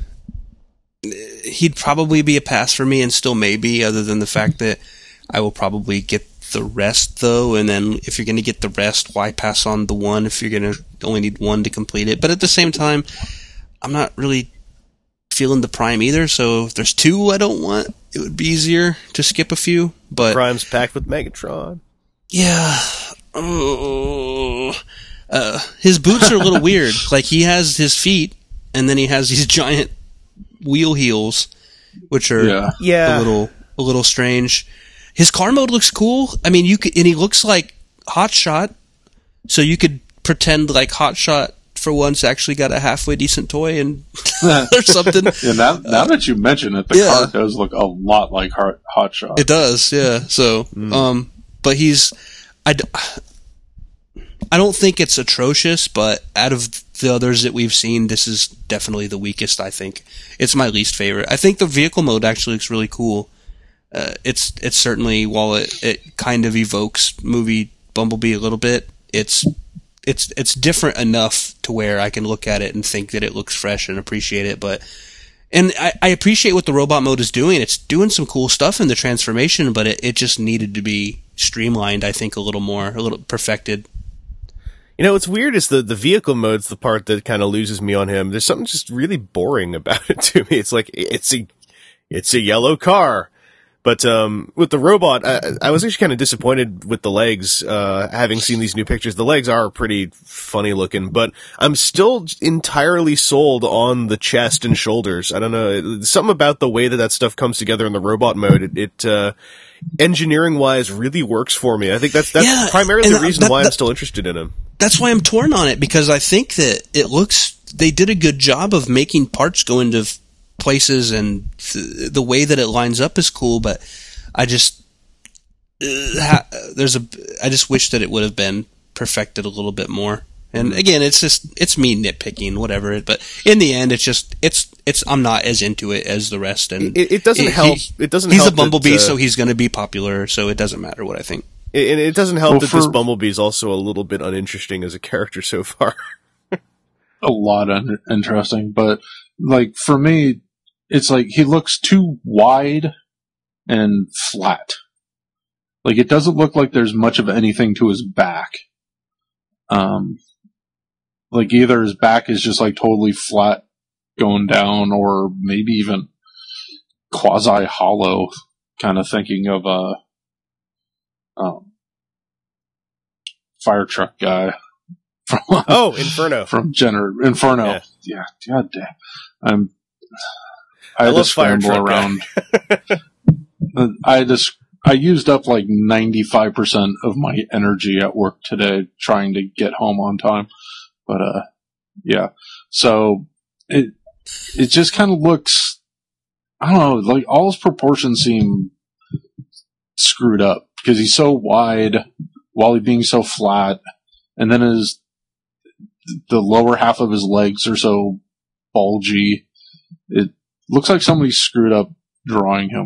He'd probably be a pass for me, and still maybe, other than the fact that I will probably get the rest, though, and then if you're going to get the rest, why pass on the one if you're going to only need one to complete it? But at the same time, I'm not really feeling the Prime either, so if there's two I don't want, it would be easier to skip a few, but... Prime's packed with Megatron. Yeah. Oh. Uh, his boots are a little weird. Like, he has his feet, and then he has these giant wheel heels, which are Yeah. Yeah. a little a little strange. His car mode looks cool. I mean, you could, and he looks like Hotshot, so you could pretend like Hotshot for once actually got a halfway decent toy and or something. Yeah, now, now that you mention it, the Yeah. car does look a lot like Hot, Hot Shot. It does, yeah. So, um, but he's, I, d- I don't think it's atrocious, but out of the others that we've seen, this is definitely the weakest, I think. It's my least favorite. I think the vehicle mode actually looks really cool. Uh, it's, it's certainly, while it, it kind of evokes movie Bumblebee a little bit, it's, it's, it's different enough to where I can look at it and think that it looks fresh and appreciate it, but And I, I appreciate what the robot mode is doing. It's doing some cool stuff in the transformation, but it, it just needed to be streamlined, I think, a little more, a little perfected. You know, what's weird is the, the vehicle mode's the part that kind of loses me on him. There's something just really boring about it to me. It's like, it's a, it's a yellow car. But um, with the robot, I, I was actually kind of disappointed with the legs. Uh, having seen these new pictures, the legs are pretty funny looking, but I'm still entirely sold on the chest and shoulders. I don't know, something about the way that that stuff comes together in the robot mode. It, it uh, engineering wise, really works for me. I think that's that's Yeah, primarily and the reason that- why that- I'm still interested in him. That's why I'm torn on it, because I think that it looks, they did a good job of making parts go into f- places, and th- the way that it lines up is cool, but I just, uh, ha- there's a, I just wish that it would have been perfected a little bit more. And again, it's just, it's me nitpicking, whatever, but in the end, it's just, it's, it's, I'm not as into it as the rest, and It, it doesn't he- help. he- It doesn't. he's help a Bumblebee, that, uh, so he's going to be popular, so it doesn't matter what I think. It, it doesn't help Well, that this for- Bumblebee is also a little bit uninteresting as a character so far. A lot un- interesting, but like for me, it's like he looks too wide and flat. Like it doesn't look like there's much of anything to his back. Um, like either his back is just like totally flat going down, or maybe even quasi hollow. Kind of thinking of a um, fire truck guy from Oh, Inferno. from Jenner Inferno. Yeah. Yeah, god damn. I'm. I I had to love fire scramble truck guy. around. I had to. sc- I used up like ninety-five percent of my energy at work today trying to get home on time. But uh, yeah. So it it just kind of looks. I don't know. Like all his proportions seem screwed up because he's so wide while he's being so flat, and then his the lower half of his legs are so bulgy. It looks like somebody screwed up drawing him.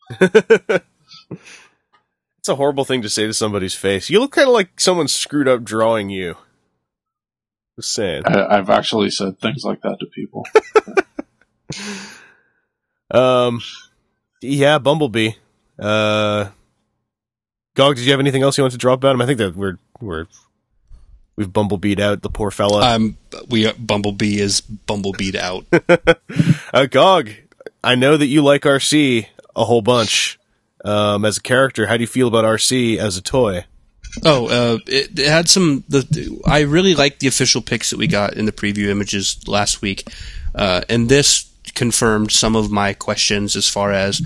It's a horrible thing to say to somebody's face. You look kind of like someone screwed up drawing you. Just saying. I, I've actually said things like that to people. Um, yeah, Bumblebee. Uh, Gog, did you have anything else you want to drop about him? I think that we're we're we've bumblebeed out the poor fella. Um, we Bumblebee is bumblebeed out. uh, Gog, I know that you like R C a whole bunch. Um, as a character, how do you feel about R C as a toy? Oh, uh, it, it had some. The I really liked the official pics that we got in the preview images last week, uh, and this confirmed some of my questions as far as,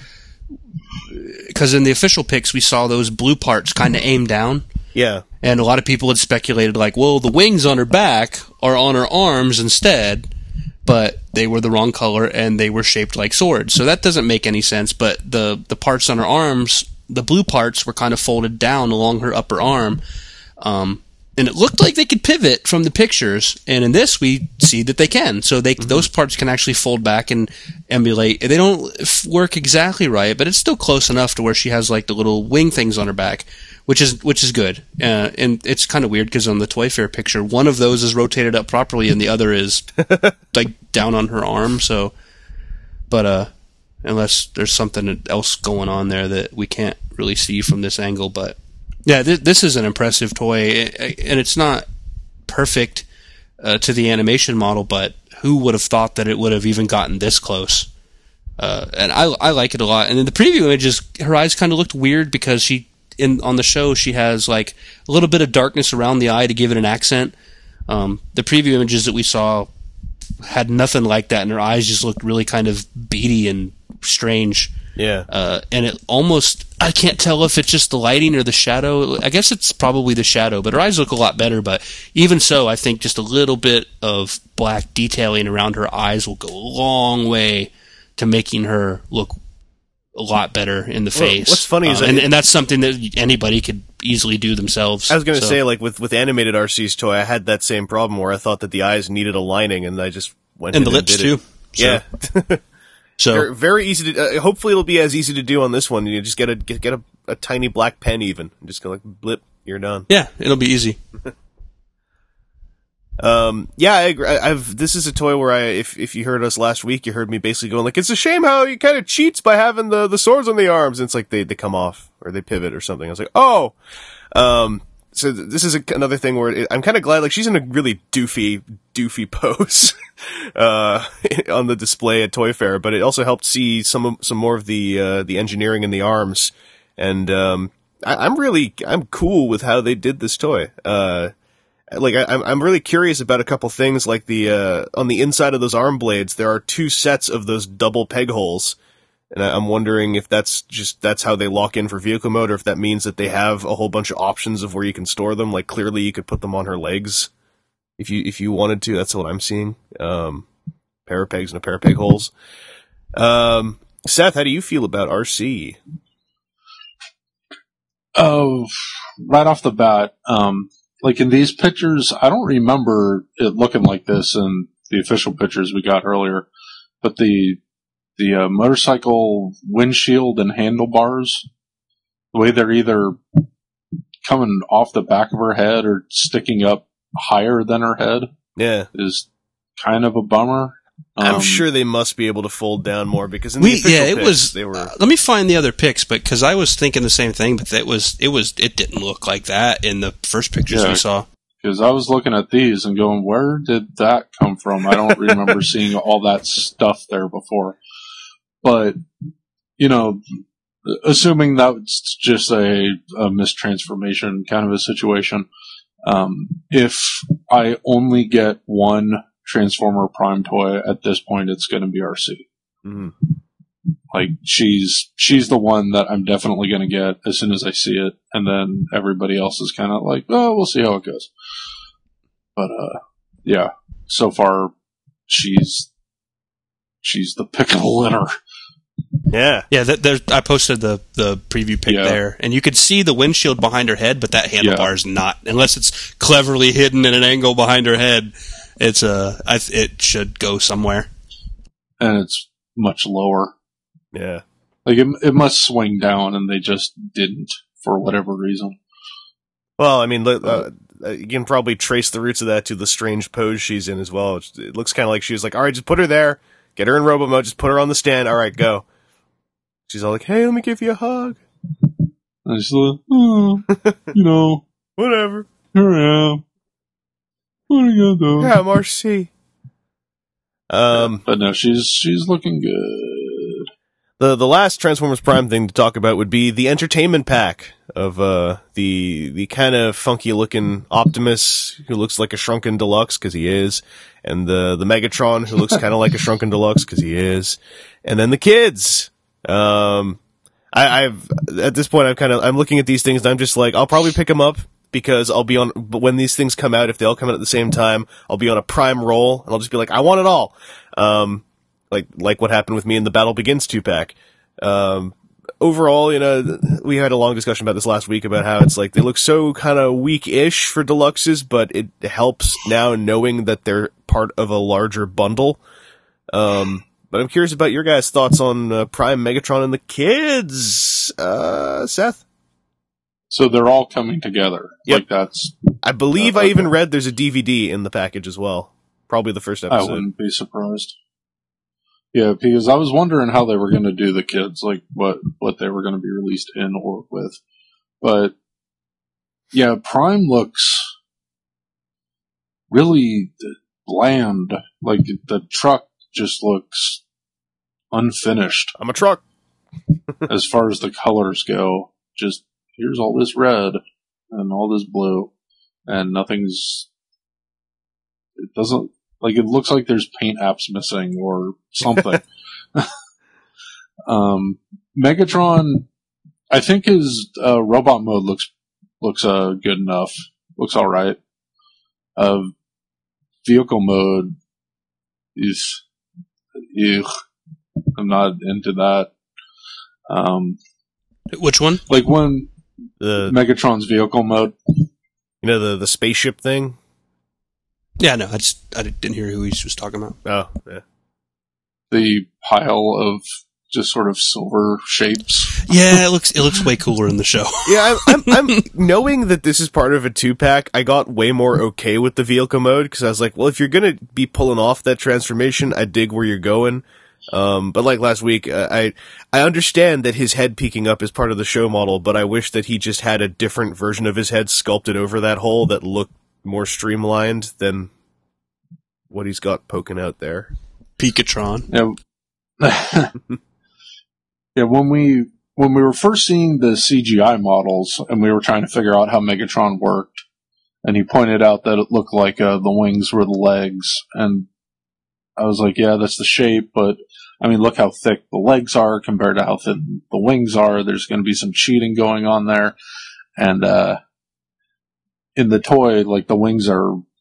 because in the official pics we saw those blue parts kind of aimed down, Yeah. and a lot of people had speculated like, well, the wings on her back are on her arms instead, but they were the wrong color and they were shaped like swords, so that doesn't make any sense. But the the parts on her arms, the blue parts were kind of folded down along her upper arm, um, and it looked like they could pivot from the pictures. And in this, we see that they can. So they those parts can actually fold back and emulate. They don't f- work exactly right, but it's still close enough to where she has like the little wing things on her back, which is which is good. Uh, and it's kind of weird because on the Toy Fair picture, one of those is rotated up properly and the other is like down on her arm. So, but uh. unless there's something else going on there that we can't really see from this angle. But yeah, th- this is an impressive toy, and it's not perfect uh, to the animation model, but who would have thought that it would have even gotten this close? Uh, and I, I like it a lot. And in the preview images, her eyes kind of looked weird because she, in on the show, she has like a little bit of darkness around the eye to give it an accent. Um, the preview images that we saw had nothing like that, and her eyes just looked really kind of beady and strange. Yeah. Uh, and it almost, I can't tell if it's just the lighting or the shadow. I guess it's probably the shadow, but her eyes look a lot better. But even so, I think just a little bit of black detailing around her eyes will go a long way to making her look a lot better in the Well, face. what's funny is Uh, that and, it- and that's something that anybody could easily do themselves. I was going to So- say, like, with, with animated R C's toy, I had that same problem where I thought that the eyes needed a lining, and I just went and in the lips did it. too. So- Yeah. So very, very easy to, uh, hopefully it'll be as easy to do on this one. You just get a, get, get a, a tiny black pen even. And just go like, blip, you're done. yeah, it'll be easy. Um, yeah, I agree. I, I've, this is a toy where I, if, if you heard us last week, you heard me basically going like, it's a shame how he kind of cheats by having the, the swords on the arms. And it's like they, they come off or they pivot or something. I was like, oh, um, so th- this is a, another thing where it, I'm kind of glad, like, she's in a really doofy, doofy pose, uh, on the display at Toy Fair, but it also helped see some, of, some more of the, uh, the engineering in the arms. And, um, I, I'm really, I'm cool with how they did this toy. Uh, like, I, I'm, I'm really curious about a couple things, like the, uh, on the inside of those arm blades, there are two sets of those double peg holes. And I'm wondering if that's just, that's how they lock in for vehicle mode, or if that means that they have a whole bunch of options of where you can store them. Like, clearly you could put them on her legs if you, if you wanted to. That's what I'm seeing. Um, pair of pegs and a pair of peg holes. Um, Seth, how do you feel about R C? Oh, right off the bat, um, like in these pictures, I don't remember it looking like this in the official pictures we got earlier, but the, The uh, motorcycle windshield and handlebars, the way they're either coming off the back of her head or sticking up higher than her head, Yeah, is kind of a bummer. I'm Um, sure they must be able to fold down more, because in We the official yeah, it pics, was. they were. Uh, let me find the other pics, but because I was thinking the same thing, but that was it was it didn't look like that in the first pictures Yeah. we saw. Because I was looking at these and going, where did that come from? I don't remember seeing all that stuff there before. But, you know, assuming that's just a, a mistransformation kind of a situation, um, if I only get one Transformer Prime toy at this point, it's going to be R C. Mhm. Like, she's she's the one that I'm definitely going to get as soon as I see it, and then everybody else is kind of like, oh, we'll see how it goes. But, uh, yeah, so far, she's she's the pick of the litter. Yeah. Yeah, that, there's, I posted the, the preview pic Yeah. there, and you could see the windshield behind her head, but that handlebar's not, unless it's cleverly hidden in an angle behind her head. It's uh, I, it should go somewhere. And it's much lower. Yeah. Like, it, it must swing down, and they just didn't, for whatever reason. Well, I mean, look, uh, you can probably trace the roots of that to the strange pose she's in as well. It, it looks kind of like she was like, all right, just put her there, get her in robot mode, just put her on the stand, all right, go. She's all like, hey, let me give you a hug. And she's like, oh, you know, Whatever. here I am. What are you gonna do? Yeah, I'm R C. Um, But no, she's she's looking good. the the last Transformers Prime thing to talk about would be the entertainment pack of uh the the kind of funky looking Optimus who looks like a Shrunken Deluxe because he is, and the the Megatron who looks kind of like a Shrunken Deluxe because he is, and then the kids. Um, I, I've at this point I'm kind of I'm looking at these things and I'm just like, I'll probably pick them up because I'll be on. But when these things come out, if they all come out at the same time, I'll be on a Prime roll and I'll just be like, I want it all. Um, like like what happened with me in the Battle Begins two pack. Um, overall, you know, we had a long discussion about this last week about how it's like they look so kind of weak-ish for deluxes, but it helps now knowing that they're part of a larger bundle. Um, but I'm curious about your guys' thoughts on uh, Prime, Megatron, and the kids. Uh, Seth? So they're all coming together. Yep. Like that's. I believe Uh, I even okay. read there's a D V D in the package as well. Probably the first I episode. wouldn't be surprised. Yeah, because I was wondering how they were going to do the kids, like what what they were going to be released in or with. But yeah, Prime looks really bland. Like the truck just looks unfinished I'm a truck. as far as the colors go. Just here's all this red and all this blue, and nothing's. It doesn't. Like, it looks like there's paint apps missing or something. um, Megatron, I think his uh, robot mode looks looks uh, good enough. Looks alright. Uh, vehicle mode is... Ew. I'm not into that. Um, Which one? like, when The Megatron's vehicle mode... you know the the spaceship thing. Yeah, no, I just I didn't hear who he was talking about. Oh, yeah. the pile of just sort of silver shapes. Yeah, it looks it looks way cooler in the show. Yeah, I'm, I'm, I'm knowing that this is part of a two pack. I got way more okay with the vehicle mode because I was like, well, if you're gonna be pulling off that transformation, I dig where you're going. Um, but like last week, uh, I I understand that his head peeking up is part of the show model, but I wish that he just had a different version of his head sculpted over that hole that looked more streamlined than what he's got poking out there. Pikatron. Yeah. Yeah, when we when we were first seeing the C G I models and we were trying to figure out how Megatron worked, and he pointed out that it looked like uh, the wings were the legs, and I was like, yeah, that's the shape, but I mean, look how thick the legs are compared to how thin the wings are. There's going to be some cheating going on there. And uh, in the toy, like, the wings are a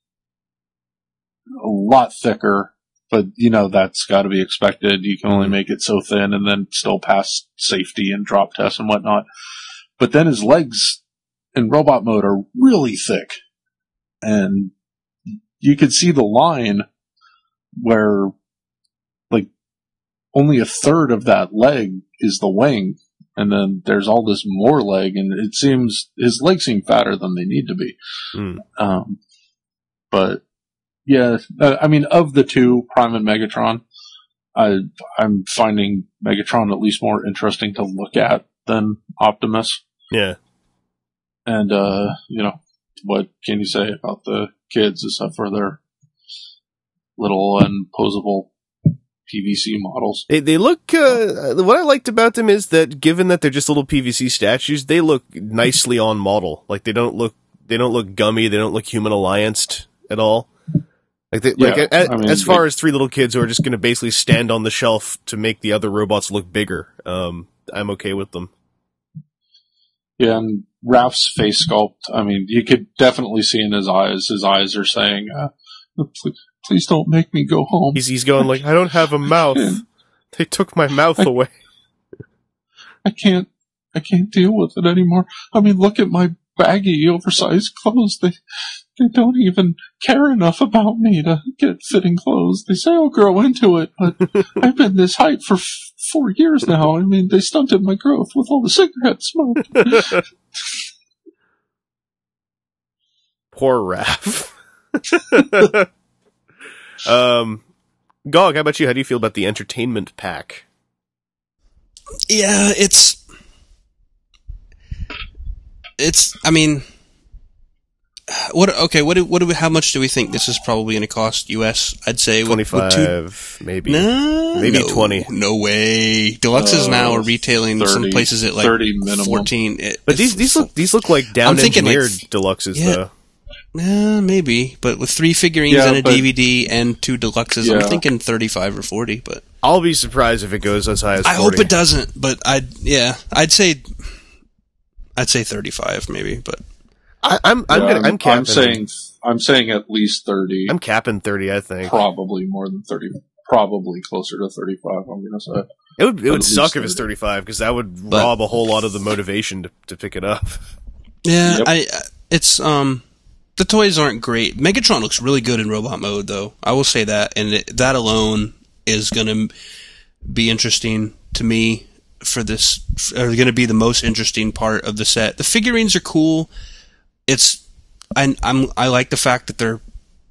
lot thicker, but, you know, that's got to be expected. You can only make it so thin and then still pass safety and drop tests and whatnot. But then his legs in robot mode are really thick. And you could see the line where, like, only a third of that leg is the wing, and then there's all this more leg, and it seems his legs seem fatter than they need to be. Mm. Um, but yeah, uh, I mean, of the two, Prime and Megatron, I I'm finding Megatron at least more interesting to look at than Optimus. Yeah, and uh, you know, what can you say about the kids except for their little and posable P V C models? They they look. Uh, what I liked about them is that, given that they're just little P V C statues, they look nicely on model. Like, they don't look they don't look gummy. They don't look Human Allianced at all. Like, they, Yeah, like a, I mean, as far they- as three little kids who are just going to basically stand on the shelf to make the other robots look bigger, um, I'm okay with them. Yeah, and Raph's face sculpt, I mean, you could definitely see in his eyes, his eyes are saying, uh, please, please don't make me go home. He's he's going like, I don't have a mouth. They took my mouth away. I can't, I can't deal with it anymore. I mean, look at my baggy, oversized clothes. They, they don't even care enough about me to get fitting clothes. They say I'll grow into it, but I've been this height for f- four years now. I mean, they stunted my growth with all the cigarette smoke. Poor Raph. um, Gog, how about you? How do you feel about the entertainment pack? Yeah, it's it's. I mean, what? Okay, what? Do, what? Do we, how much do we think this is probably going to cost U S? I'd say Twenty-five, two, maybe. No, maybe no, twenty. No way. Deluxes Uh, now are retailing some thirty, places at like thirty minimum. fourteen. But these these look these look like down thinking, like, engineered deluxes yeah. though. Uh, maybe, but with three figurines Yeah, and a but- D V D and two deluxes, Yeah. I'm thinking thirty-five or forty. But I'll be surprised if it goes as high as forty. I hope it doesn't. But I'd yeah, I'd say I'd say thirty-five maybe. But I, I'm I'm, Yeah, gonna, I'm capping. I'm saying, I'm saying at least thirty. I'm capping thirty. I think Probably more than thirty. Probably closer to thirty-five, I'm going to say. it would it But would at suck least if it's thirty. thirty-five because that would But- rob a whole lot of the motivation to to pick it up. yeah, Yep. I it's um the toys aren't great. Megatron looks really good in robot mode, though. I will say that, and it, that alone is going to be interesting to me for this. Are going to be the most interesting part of the set. The figurines are cool. It's I I'm I like the fact that they're.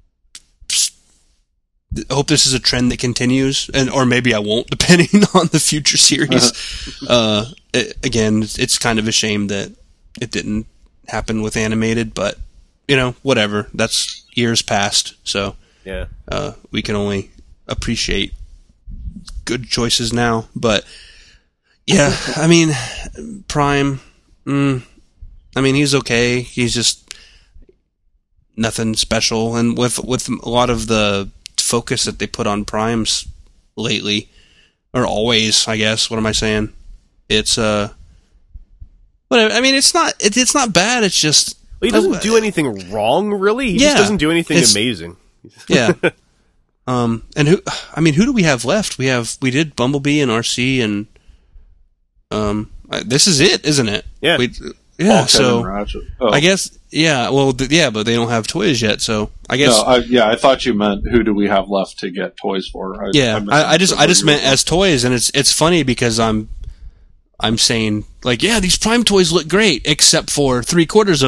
I hope this is a trend that continues, and or maybe I won't, depending on the future series. uh, it, again, it's, it's kind of a shame that it didn't happen with animated, but you know, whatever. That's years past, so Yeah. uh, we can only appreciate good choices now. But yeah, I mean, Prime. Mm, I mean, he's okay. He's just nothing special, and with with a lot of the focus that they put on Primes lately, or always, I guess. What am I saying? It's uh, whatever. I mean, it's not it, it's not bad. It's just Well, he doesn't do anything wrong, really. He Yeah, just doesn't do anything it's- amazing. yeah. Um, and who? I mean, who do we have left? We have we did Bumblebee and R C, and um, I- this is it, isn't it? Yeah. We, yeah. All So Kevin Ratchet. Oh. I guess yeah. Well, th- yeah, but they don't have toys yet, so I guess No, I, yeah, I thought you meant who do we have left to get toys for? I, yeah. I, I just misunderstood I just what meant you were- as toys, and it's it's funny because I'm I'm saying like yeah, these Prime toys look great, except for three quarters of them.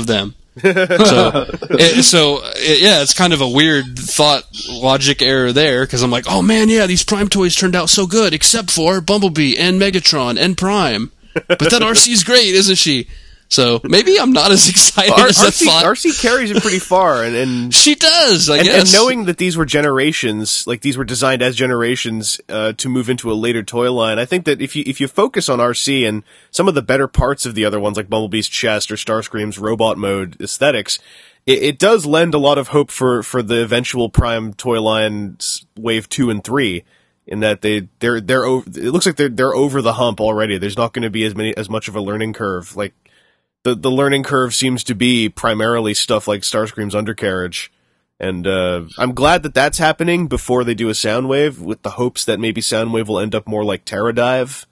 so, it, so it, yeah, it's kind of a weird thought logic error there, because I'm like, oh man, yeah, these Prime toys turned out so good, except for Bumblebee and Megatron and Prime. But then R C's great, isn't she? So maybe I'm not as excited R- as R C, I thought. R C carries it pretty far, and, and she does, I and, guess. and knowing that these were generations, like these were designed as generations uh, to move into a later toy line, I think that if you if you focus on R C and some of the better parts of the other ones, like Bumblebee's chest or Starscream's robot mode aesthetics, it, it does lend a lot of hope for, for the eventual Prime toy lines wave two and three. In that they they're they're over, it looks like they're they're over the hump already. There's not going to be as many as much of a learning curve. Like the the learning curve seems to be primarily stuff like Starscream's undercarriage, and uh, I'm glad that that's happening before they do a Soundwave, with the hopes that maybe Soundwave will end up more like Terradive.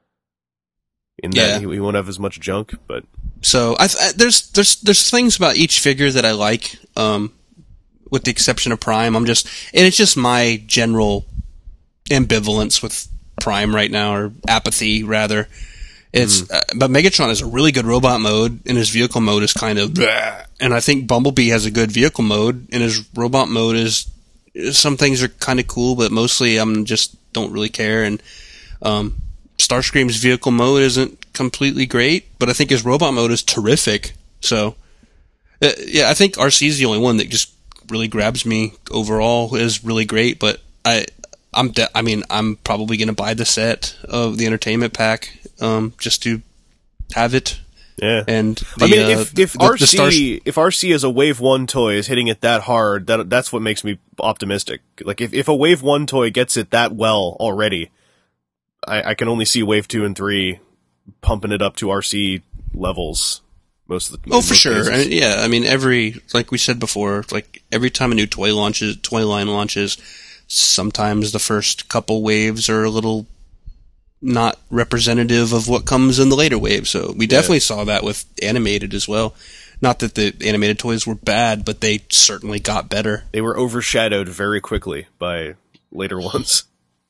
In that Yeah. he, he won't have as much junk, but So I, I, there's there's there's things about each figure that I like, um, with the exception of Prime. I'm just and it's just my general ambivalence with Prime right now, or apathy rather. It's mm. uh, but Megatron has a really good robot mode, and his vehicle mode is kind of bleh. And I think Bumblebee has a good vehicle mode, and his robot mode is some things are kind of cool, but mostly I'm just don't really care. And um, Starscream's vehicle mode isn't completely great, but I think his robot mode is terrific. So uh, yeah, I think R C is the only one that just really grabs me overall. Is really great, but I. I'm de- I mean, I'm probably going to buy the set of the entertainment pack, um, just to have it. yeah. And the, I mean, uh, if if the, R C the Stars- if R C as a Wave One toy is hitting it that hard, that that's what makes me optimistic. Like if if a Wave One toy gets it that well already, I, I can only see Wave Two and Three pumping it up to R C levels. Most of the oh, most for sure, cases. I mean, yeah. I mean, every like we said before, like every time a new toy launches, toy line launches. Sometimes the first couple waves are a little not representative of what comes in the later waves. So we definitely yeah. saw that with animated as well. Not that the animated toys were bad, but they certainly got better. They were overshadowed very quickly by later ones.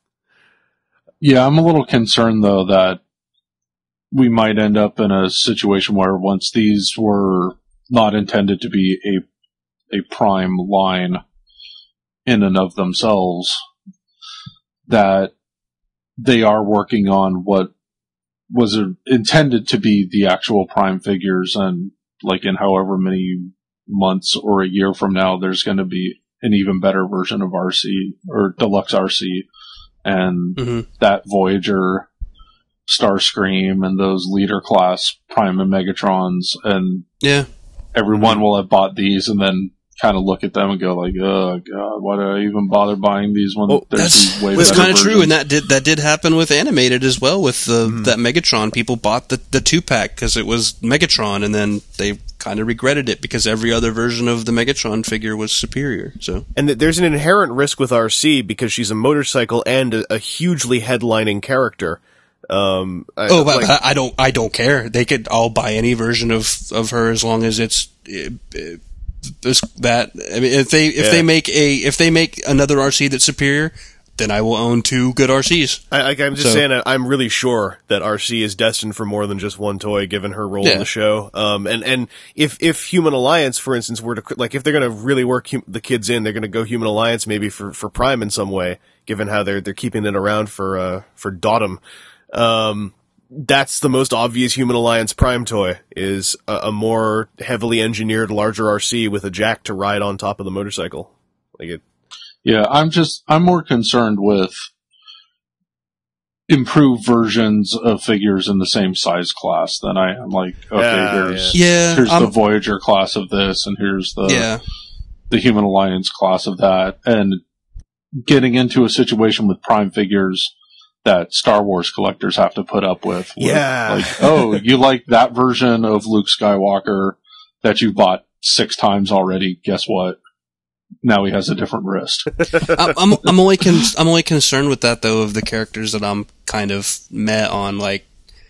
Yeah, I'm a little concerned, though, that we might end up in a situation where once these were not intended to be a a Prime line in and of themselves, that they are working on what was intended to be the actual Prime figures, and like in however many months or a year from now, there's going to be an even better version of R C or Deluxe R C, and mm-hmm. that Voyager, Starscream, and those leader class Prime and Megatrons, and yeah, everyone will have bought these and then kind of look at them and go like, "Oh God, why did I even bother buying these when well, there's these way That's kind of versions? true, and that did that did happen with animated as well. With the mm. that Megatron, people bought the the two pack because it was Megatron, and then they kind of regretted it because every other version of the Megatron figure was superior. So, and th- there's an inherent risk with R C because she's a motorcycle and a, a hugely headlining character. Um, I, oh, but, like, but I don't I don't care. They could all buy any version of of her as long as it's. It, it, This, that I mean, if they if yeah. they make a if they make another R C that's superior, then I will own two good R Cs. I, I, I'm just so, saying, I'm really sure that R C is destined for more than just one toy, given her role yeah. in the show. Um, and and if if Human Alliance, for instance, were to like if they're going to really work hum- the kids in, they're going to go Human Alliance maybe for, for Prime in some way, given how they're they're keeping it around for uh for Dotum. Um, that's the most obvious Human Alliance Prime toy, is a, a more heavily engineered, larger R C with a jack to ride on top of the motorcycle. Like it. Yeah, I'm just, I'm more concerned with improved versions of figures in the same size class than I am. Like, okay, yeah, here's, yeah. here's I'm, the Voyager class of this, and here's the, yeah. the Human Alliance class of that, and getting into a situation with Prime figures that Star Wars collectors have to put up with. with yeah. Like, oh, you like that version of Luke Skywalker that you bought six times already. Guess what? Now he has a different wrist. I'm, I'm, I'm only con- I'm only concerned with that though, of the characters that I'm kind of met on, like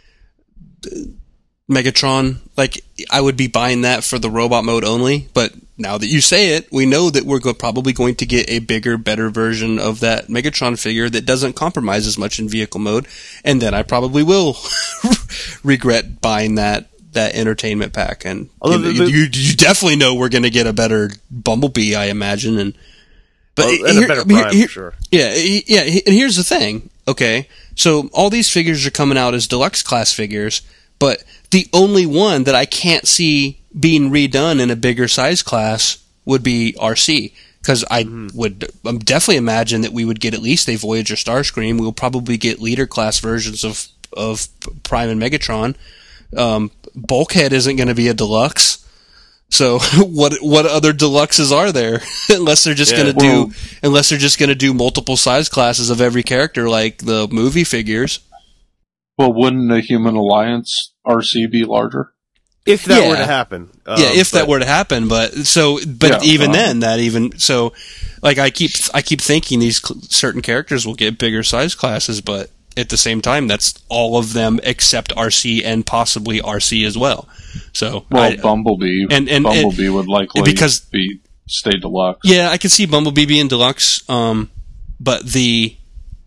Megatron. Like, I would be buying that for the robot mode only, but now that you say it, we know that we're go- probably going to get a bigger, better version of that Megatron figure that doesn't compromise as much in vehicle mode, and then I probably will regret buying that that entertainment pack, and Although you, the- the- you, you definitely know we're going to get a better Bumblebee, I imagine, and but Well, and here- a better I mean, Prime, here- for sure. Yeah, he- yeah, he- and here's the thing. Okay, so all these figures are coming out as deluxe class figures, but the only one that I can't see being redone in a bigger size class would be R C. Because I Mm-hmm. would um, definitely imagine that we would get at least a Voyager Starscream. We'll probably get leader class versions of of Prime and Megatron. Um, Bulkhead isn't going to be a deluxe. So what what other deluxes are there? unless they're just Yeah. going to Well- do unless they're just going to do multiple size classes of every character like the movie figures. Well, wouldn't the Human Alliance R C be larger? If that Yeah. were to happen. Um, yeah, if that but- were to happen, but so, but Yeah, even um, then, that even so, like I keep, I keep thinking these cl- certain characters will get bigger size classes, but at the same time, that's all of them except R C and possibly R C as well. So, Well, I- Bumblebee, and- and- Bumblebee would likely because- be stay deluxe. yeah, I can see Bumblebee being deluxe, um, but the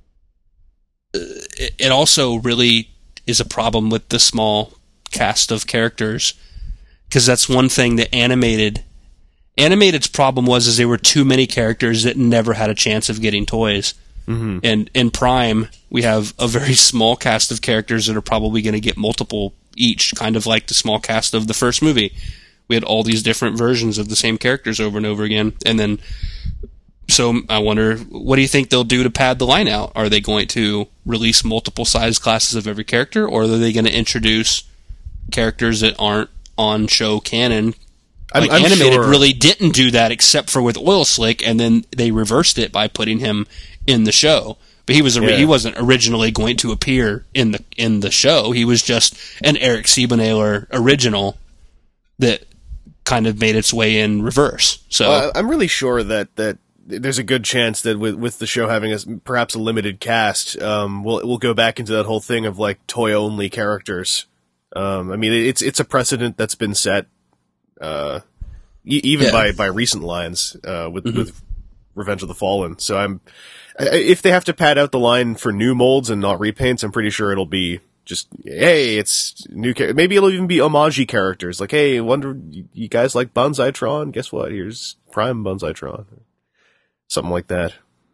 uh, it, it also really is a problem with the small cast of characters. Because that's one thing that animated animated's problem was is there were too many characters that never had a chance of getting toys. Mm-hmm. And in Prime, we have a very small cast of characters that are probably going to get multiple each, kind of like the small cast of the first movie. We had all these different versions of the same characters over and over again, and then so I wonder, what do you think they'll do to pad the line out? Are they going to release multiple size classes of every character, or are they going to introduce characters that aren't on show canon? I'm- Like I'm Animated sure- really didn't do that except for with Oil Slick, and then they reversed it by putting him in the show. But he was a, Yeah. he wasn't originally going to appear in the in the show. He was just an Eric Siebenhaler original that kind of made its way in reverse. So Uh, I'm really sure that, that there's a good chance that with with the show having a, perhaps a limited cast, um, we'll we'll go back into that whole thing of like toy only characters. Um, I mean, it's it's a precedent that's been set, uh, e- even Yeah. by, by recent lines uh, with with Revenge of the Fallen. So I'm I- if they have to pad out the line for new molds and not repaints, I'm pretty sure it'll be just, hey, it's new. Char- Maybe it'll even be homage characters. Like, hey, wonder you guys like Banzaitron? Guess what? Here's Prime Banzaitron, something like that.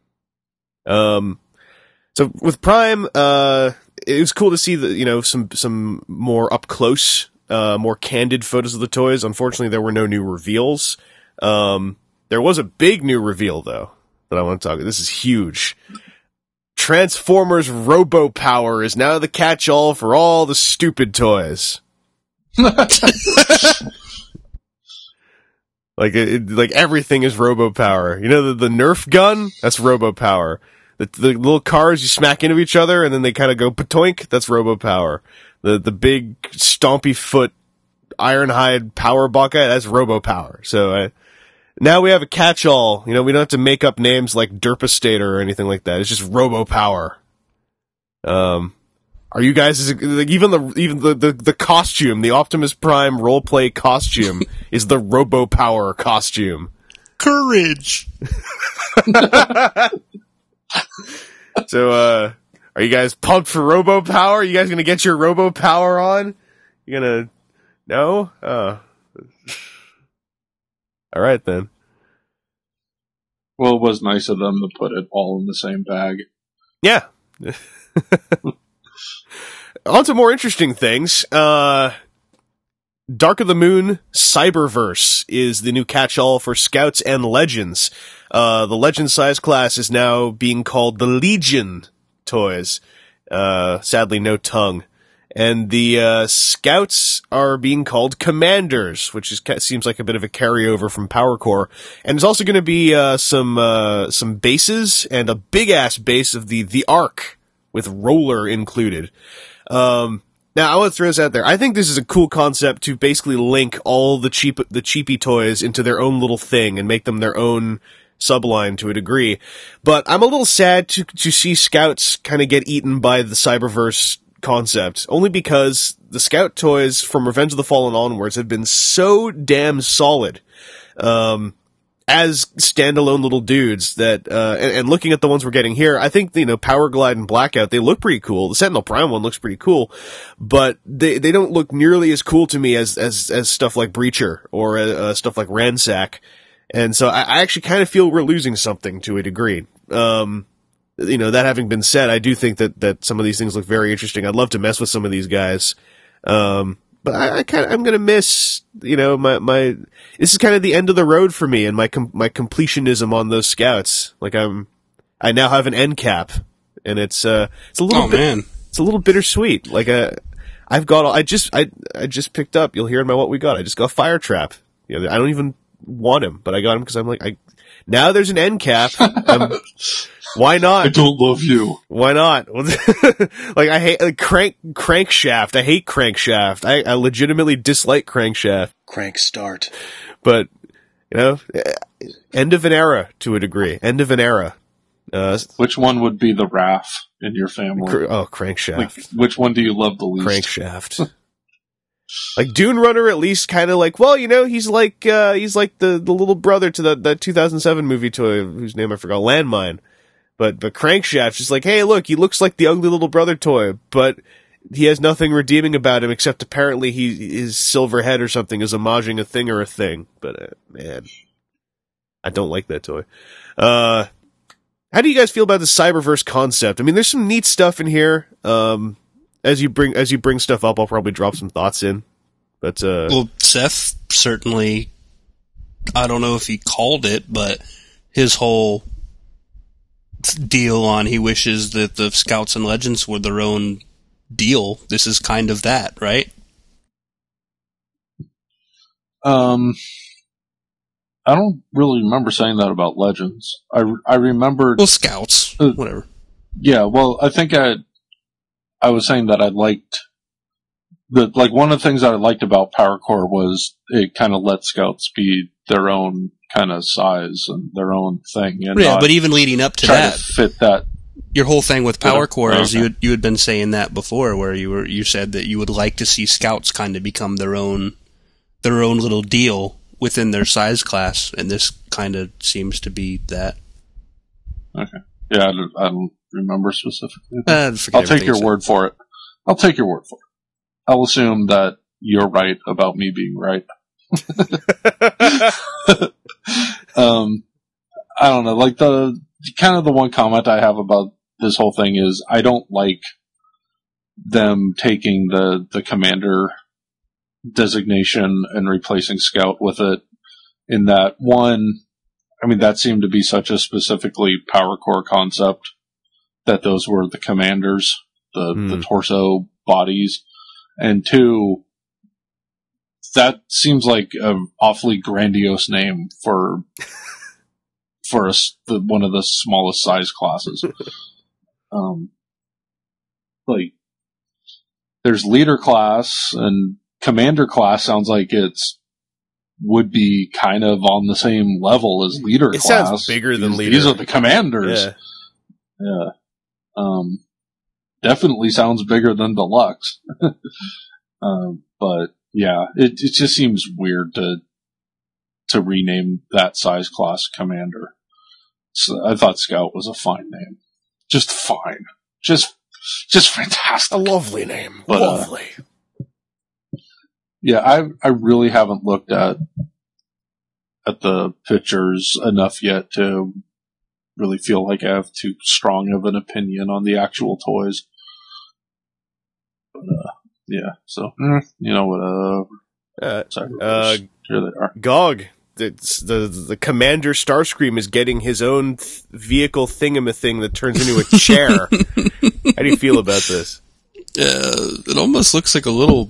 Um, so with Prime, uh, it was cool to see the you know some some more up close, uh, more candid photos of the toys. Unfortunately, there were no new reveals. Um, there was a big new reveal though that I want to talk about. This is huge. Transformers Robo Power is now the catch-all for all the stupid toys. Like it, it- like everything is Robo Power. You know the, the Nerf gun? That's Robo Power. The, the little cars you smack into each other and then they kind of go patoink. That's Robo Power. The the big stompy foot Ironhide Power Bucket. That's Robo Power. So uh, now we have a catch-all. You know, we don't have to make up names like Derpastator or anything like that. It's just Robo Power. Um, are you guys like even the even the, the the costume, the Optimus Prime roleplay costume is the Robo Power costume. courage. So, uh, are you guys pumped for Robo Power? Are you guys gonna get your Robo Power on? You gonna no? Oh. All right then. Well, it was nice of them to put it all in the same bag. Yeah. On to more interesting things. Uh, Dark of the Moon Cyberverse is the new catch-all for Scouts and Legends. Uh, the Legend size class is now being called the Legion toys. Uh, sadly, no tongue. And the uh, Scouts are being called Commanders, which is seems like a bit of a carryover from Power Core. And there's also going to be uh, some uh, some bases and a big ass base of the the Ark with roller included. Um, now I want to throw this out there. I think this is a cool concept to basically link all the cheap the cheapy toys into their own little thing and make them their own subline to a degree. But I'm a little sad to to see Scouts kind of get eaten by the Cyberverse concept, only because the Scout toys from Revenge of the Fallen onwards have been so damn solid. Um, as standalone little dudes that, uh, and, and looking at the ones we're getting here, I think, you know, Power Glide and Blackout, they look pretty cool. The Sentinel Prime one looks pretty cool, but they, they don't look nearly as cool to me as, as, as stuff like Breacher or, uh, stuff like Ransack. And so I, I actually kind of feel we're losing something to a degree. Um, you know, that having been said, I do think that, that some of these things look very interesting. I'd love to mess with some of these guys. Um, But I, I kind of, I'm gonna miss, you know, my, my, this is kind of the end of the road for me and my, com- my completionism on those scouts. Like I'm, I now have an end cap and it's, uh, it's a little Oh, bit, man. it's a little bittersweet. Like, uh, I've got, I just, I, I just picked up, you'll hear in my What We Got, I just got Fire Trap. You know, I don't even want him, but I got him because I'm like, I, now there's an end cap. I'm, why not? I don't love you. Why not? Like I hate like, crank Crankshaft. I hate Crankshaft. I, I legitimately dislike Crankshaft. Crank start. But you know, end of an era to a degree. End of an era. Uh, Which one would be the R A F in your family? cr- oh, Crankshaft. Like, which one do you love the least? Crankshaft. Like Dune Runner, at least kind of like, well, you know, he's like uh, he's like the, the little brother to that that two thousand seven movie toy whose name I forgot, Landmine. But but Crankshaft's just like, hey, look, he looks like the ugly little brother toy, but he has nothing redeeming about him except apparently he his silver head or something is homaging a thing or a thing. But uh, man, I don't like that toy. Uh, how do you guys feel about the Cyberverse concept? I mean, there's some neat stuff in here. Um, as you bring as you bring stuff up, I'll probably drop some thoughts in. But uh, Well, Seth certainly, I don't know if he called it, but his whole deal on he wishes that the Scouts and Legends were their own deal. This is kind of that, right? Um, I don't really remember saying that about Legends. I, I remember... Well, Scouts, Uh, whatever. Yeah, well, I think I I was saying that I liked... The, like, one of the things that I liked about Power Core was it kind of let Scouts be their own kind of size and their own thing. And Yeah, not but even leading up to try that, to fit that. your whole thing with Power Yeah. Core is Okay. you had, you had been saying that before, where you were you said that you would like to see Scouts kind of become their own their own little deal within their size class, and this kind of seems to be that. Okay. Yeah, I don't, I don't remember specifically. Uh, forget I'll take everything your I said. word for it. I'll take your word for it. I'll assume that you're right about me being right. um, I don't know. Like the kind of the one comment I have about this whole thing is I don't like them taking the the commander designation and replacing Scout with it. In that one, I mean that seemed to be such a specifically Power Core concept that those were the commanders, the Hmm. the torso bodies, and two. That seems like an awfully grandiose name for for a s the, one of the smallest size classes. um, like, there's leader class and commander class. Sounds like it's would be kind of on the same level as leader It class. sounds bigger than These- leader. These are the commanders. yeah. Yeah. Um, definitely sounds bigger than deluxe. um, but. Yeah, it it just seems weird to to rename that size class commander. So I thought Scout was a fine name, just fine, just just fantastic. A lovely name. But, uh, lovely. Yeah, I I really haven't looked at at the pictures enough yet to really feel like I have too strong of an opinion on the actual toys. But, uh, yeah, so mm, you know what? Uh, Uh, sorry, uh, here they are. Gog, the, the the Commander Starscream is getting his own th- vehicle thingamathing that turns into a chair. How do you feel about this? Uh, it almost looks like a little.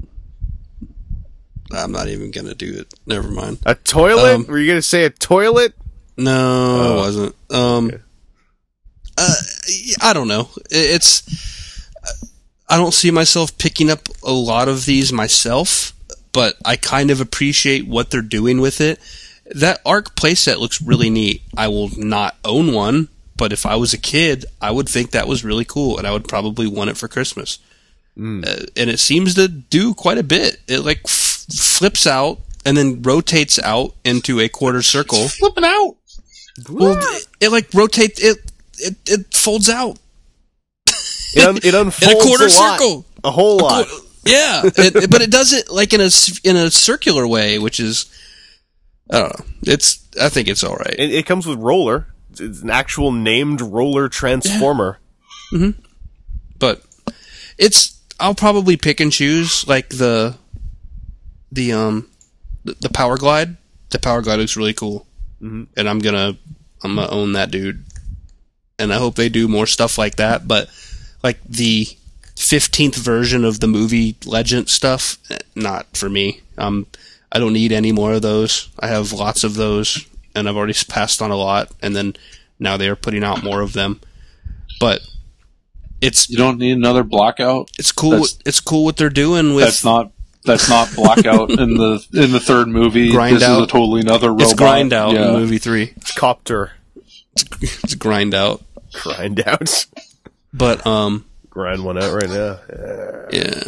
I'm not even gonna do it. Never mind. A toilet? Um, Were you going to say a toilet? No, Oh. it wasn't. Um, Okay. uh, I don't know. It- It's. I don't see myself picking up a lot of these myself, but I kind of appreciate what they're doing with it. That Arc playset looks really neat. I will not own one, but if I was a kid, I would think that was really cool, and I would probably want it for Christmas. Mm. Uh, and it seems to do quite a bit. It like f- flips out and then rotates out into a quarter circle. Flipping out. Well, it, it like rotates. It it it folds out. It, un- it unfolds in a quarter a lot, circle, a whole a lot. qu- yeah, it, but it does it like in a s- in a circular way, which is I don't know. It's I think it's all right. It, it comes with roller. It's, it's an actual named roller transformer. Yeah. Mm-hmm. But it's I'll probably pick and choose like the the um the, the Power Glide. The Power Glide looks really cool, mm-hmm. and I'm gonna I'm gonna own that dude. And I hope they do more stuff like that. But like the fifteenth version of the movie Legend stuff, not for me. Um, I don't need any more of those. I have lots of those, and I've already passed on a lot. And then now they are putting out more of them. But it's You don't need another Blackout. it's cool. That's- It's cool what they're doing with. That's not that's not Blackout in the in the third movie. Grind this Out. is a totally another robot. it's grind out Yeah. in movie three. It's Copter. It's grind out. Grind out. But um, Grind one out right now. yeah.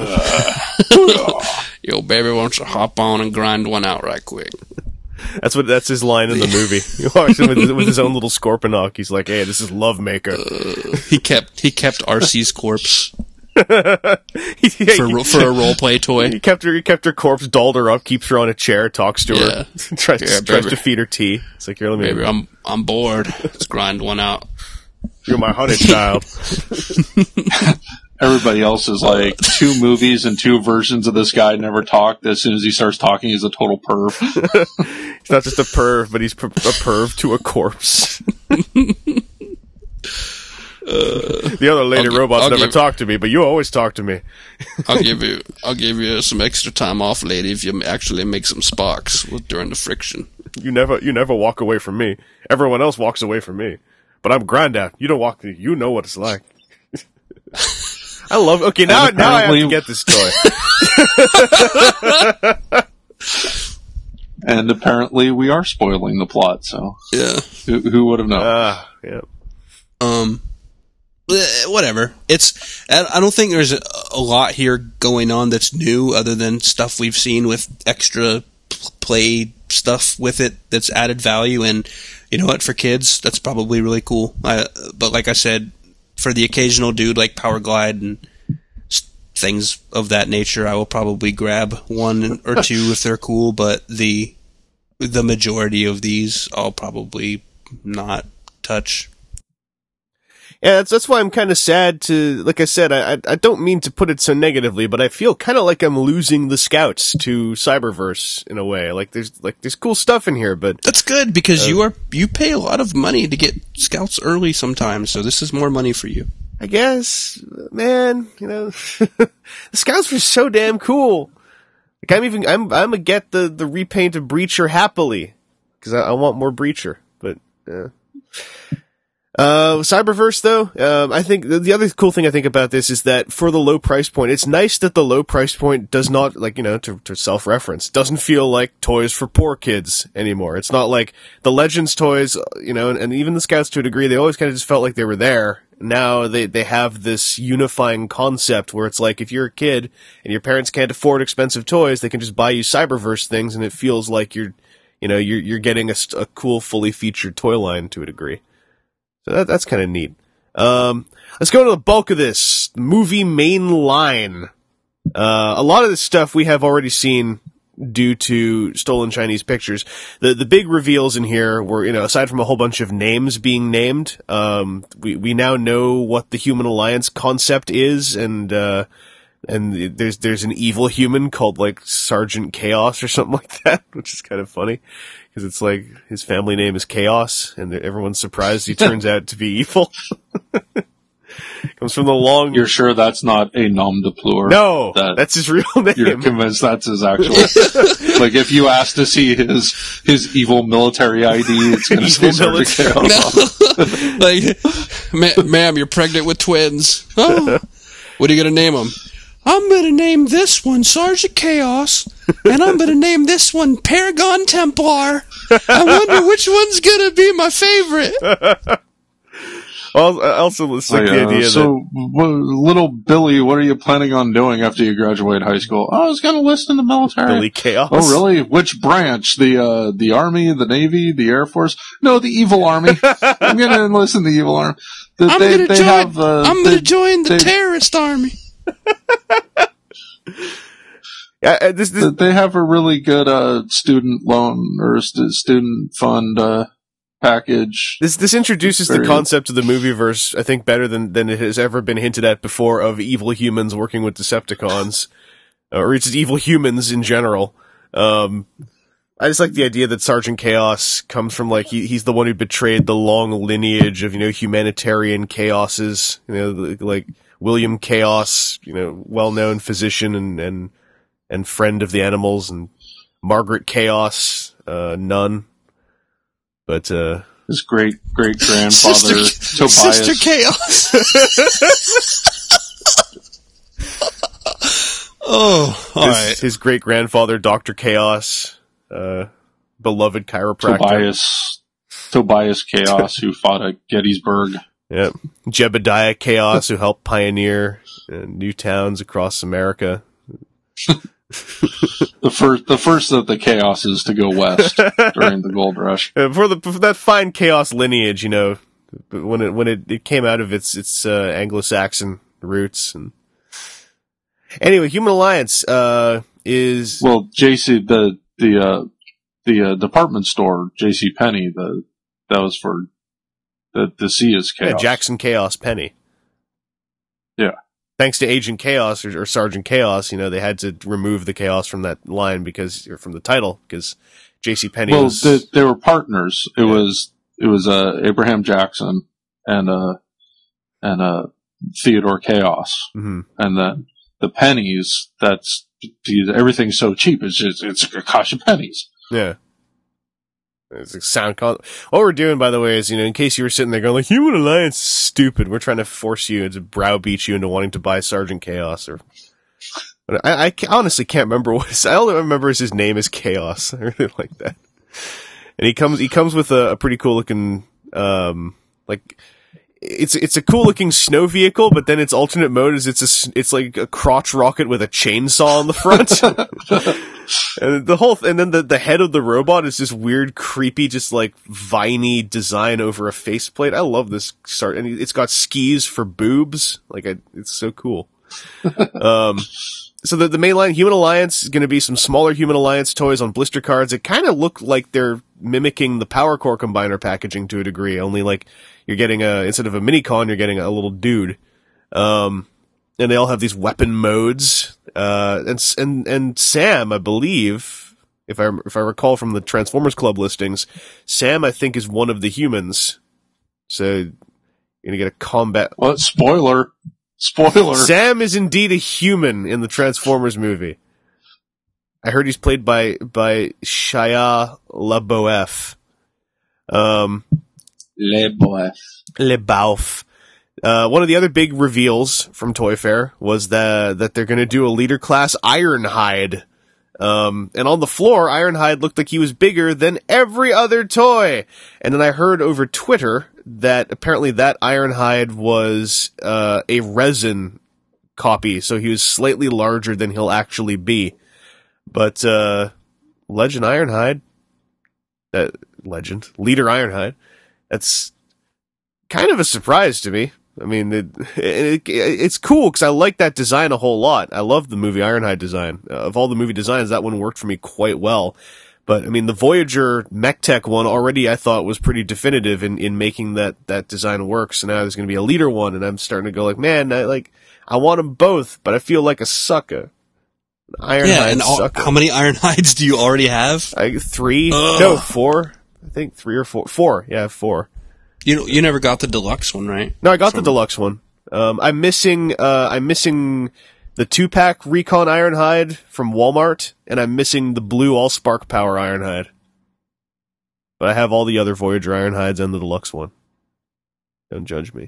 Yo, baby wants to hop on and grind one out right quick. That's what. That's his line in the movie. He walks in with his, with his own little Scorponok. He's like, "Hey, this is Love Maker." He kept he kept R C's corpse he, for he, for a role play toy. he kept her. He kept her corpse, dolled her up, keeps her on a chair, talks to Yeah. her, tries, Yeah, tries baby. to feed her tea. It's like, "Here, let me. Baby, I'm I'm bored. Let's grind one out. You're my honey child." Everybody else is like two movies and two versions of this guy never talked. As soon as he starts talking, he's a total perv. He's not just a perv, but he's per- a perv to a corpse. The other lady I'll gi- robots I'll never give- talk to me, but you always talk to me. I'll give you I'll give you some extra time off, lady, if you actually make some sparks with- during the friction. You never, you never walk away from me. Everyone else walks away from me, but I'm grind out. You don't walk. You know what it's like. I love. Okay, now, And now I have to apparently- get this toy. And apparently, we are spoiling the plot. So Yeah. who, who would have known? Ah, yeah. Um. eh, Whatever. It's. I I don't think there's a, a lot here going on that's new, other than stuff we've seen with extra pl- play stuff with it that's added value. And you know what? For kids, that's probably really cool. I, but like I said, for the occasional dude like Power Glide and s- things of that nature, I will probably grab one or two if they're cool. But the the majority of these, I'll probably not touch. Yeah, that's that's why I'm kind of sad to. Like I said, I I, I don't mean to put it so negatively, but I feel kind of like I'm losing the scouts to Cyberverse in a way. Like there's like there's cool stuff in here, but That's good because you are you pay a lot of money to get scouts early sometimes, so this is more money for you. I guess, man, you know, the scouts were so damn cool. Like I'm even I'm I'm gonna get the the repaint of Breacher happily because I, I want more Breacher. But yeah. Uh, Cyberverse though, um, I think the, the other cool thing I think about this is that for the low price point, it's nice that the low price point does not, like, you know, to, to self-reference, doesn't feel like toys for poor kids anymore. It's not like the Legends toys, you know, and, and even the Scouts to a degree, they always kind of just felt like they were there. Now they, they have this unifying concept where it's like if you're a kid and your parents can't afford expensive toys, they can just buy you Cyberverse things and it feels like you're, you know, you're, you're getting a, a cool, fully featured toy line to a degree. So that, that's kind of neat. Um, let's go to the bulk of this. Movie main line. Uh, a lot of this stuff we have already seen due to Stolen Chinese Pictures. The the big reveals in here were, you know, aside from a whole bunch of names being named, um, we, we now know what the Human Alliance concept is, and, uh, and there's, there's an evil human called, like, Sergeant Chaos or something like that, which is kind of funny. Because it's like, his family name is Chaos, and everyone's surprised he turns out to be evil. Comes from the long... You're sure that's not a nom de plume? No, that that's his real name. You're convinced that's his actual... Like, if you ask to see his his evil military I D, it's going to say Evil Sergeant military. Chaos. Like, Ma- ma'am, you're pregnant with twins. Oh, what are you going to name them? I'm going to name this one Sergeant Chaos, and I'm going to name this one Paragon Templar. I wonder which one's going to be my favorite. Well, I also let's like Oh, the yeah. idea So, wha- little Billy, what are you planning on doing after you graduate high school? Oh, I was going to list in the military. that Billy Chaos. Oh, really? Which branch? The uh, the Army, the Navy, the Air Force? No, the Evil Army. I'm going to enlist in the Evil Army. The, I'm they, gonna they join. have, uh, I'm they- gonna join the they- terrorist army. Yeah, uh, this, this, They have a really good uh, student loan or st- student fund uh, package. This this introduces the Very- concept of the movieverse, I think, better than, than it has ever been hinted at before of evil humans working with Decepticons, or it's just evil humans in general. Um, I just like the idea that Sergeant Chaos comes from like he he's the one who betrayed the long lineage of you know humanitarian chaoses, you know like, like William Chaos, you know well known physician and and and friend of the animals, and Margaret Chaos, uh, nun. But, uh, His great great grandfather Sister, Tobias. Sister Chaos. oh, all his, right. his great grandfather, Doctor Chaos, uh, beloved chiropractor. Tobias Tobias Chaos, who fought at Gettysburg. Yep. Jebediah Chaos, who helped pioneer uh, new towns across America. The first the first of the Chaoses to go west during the gold rush. Uh, for the for that fine Chaos lineage, you know, when it when it, it came out of its its uh, Anglo-Saxon roots. And anyway, Human Alliance uh, is Well, J C the the uh, the uh, department store J C Penney, the that was for the the C is Chaos. yeah, Jackson Chaos Penny. Yeah. Thanks to Agent Chaos or, or Sergeant Chaos, you know, they had to remove the Chaos from that line because or from the title because J C Penney Well, was they, they were partners. It Yeah. was it was uh, Abraham Jackson and uh and uh Theodore Chaos, Mhm. and then the pennies. That's everything's so cheap. It's just it's a cost of pennies. yeah. It's a sound con- What we're doing, by the way, is, you know, in case you were sitting there going, like, Human Alliance is stupid, we're trying to force you to browbeat you into wanting to buy Sergeant Chaos. Or, but I, I ca- honestly can't remember what his, all I remember is his name is Chaos. I really like that. And he comes, he comes with a, a pretty cool looking, um, like, it's, it's a cool looking snow vehicle, but then its alternate mode is it's a, s- it's like a crotch rocket with a chainsaw on the front. And the whole, th- and then the, the head of the robot is this weird, creepy, just like viney design over a faceplate. I love this start, and it's got skis for boobs. Like, I, it's so cool. um, so the the mainline Human Alliance is going to be some smaller Human Alliance toys on blister cards. It kind of look like they're mimicking the Power Core Combiner packaging to a degree. Only like you're getting a instead of a mini con, you're getting a little dude. Um, and they all have these weapon modes. Uh, and, and, and Sam, I believe, if I, if I recall from the Transformers Club listings, Sam, I think, is one of the humans. So, you're gonna get a combat. What? Spoiler. Spoiler. Sam is indeed a human in the Transformers movie. I heard he's played by, by Shia LaBeouf. Um, Le boy. LeBeouf. Uh, one of the other big reveals from Toy Fair was that that they're going to do a leader class Ironhide. Um, and on the floor, Ironhide looked like he was bigger than every other toy. And then I heard over Twitter that apparently that Ironhide was uh, a resin copy, so he was slightly larger than he'll actually be. But uh, Legend Ironhide, that Legend Leader Ironhide, that's kind of a surprise to me. I mean, it, it, it's cool because I like that design a whole lot. I love the movie Ironhide design. Uh, of all the movie designs, that one worked for me quite well. But, I mean, the Voyager MechTech one already I thought was pretty definitive in, in making that, that design work. So now there's going to be a leader one, and I'm starting to go like, man, I, like, I want them both, but I feel like a sucker. An Ironhide Yeah, and all, sucker. how many Ironhides do you already have? I, three? Ugh. No, four. I think three or four. Four. Yeah, four. You you never got the deluxe one, right? No, I got From- the deluxe one. Um, I'm missing, uh, I'm missing the two-pack Recon Ironhide from Walmart, and I'm missing the blue all-spark power Ironhide. But I have all the other Voyager Ironhides and the deluxe one. Don't judge me.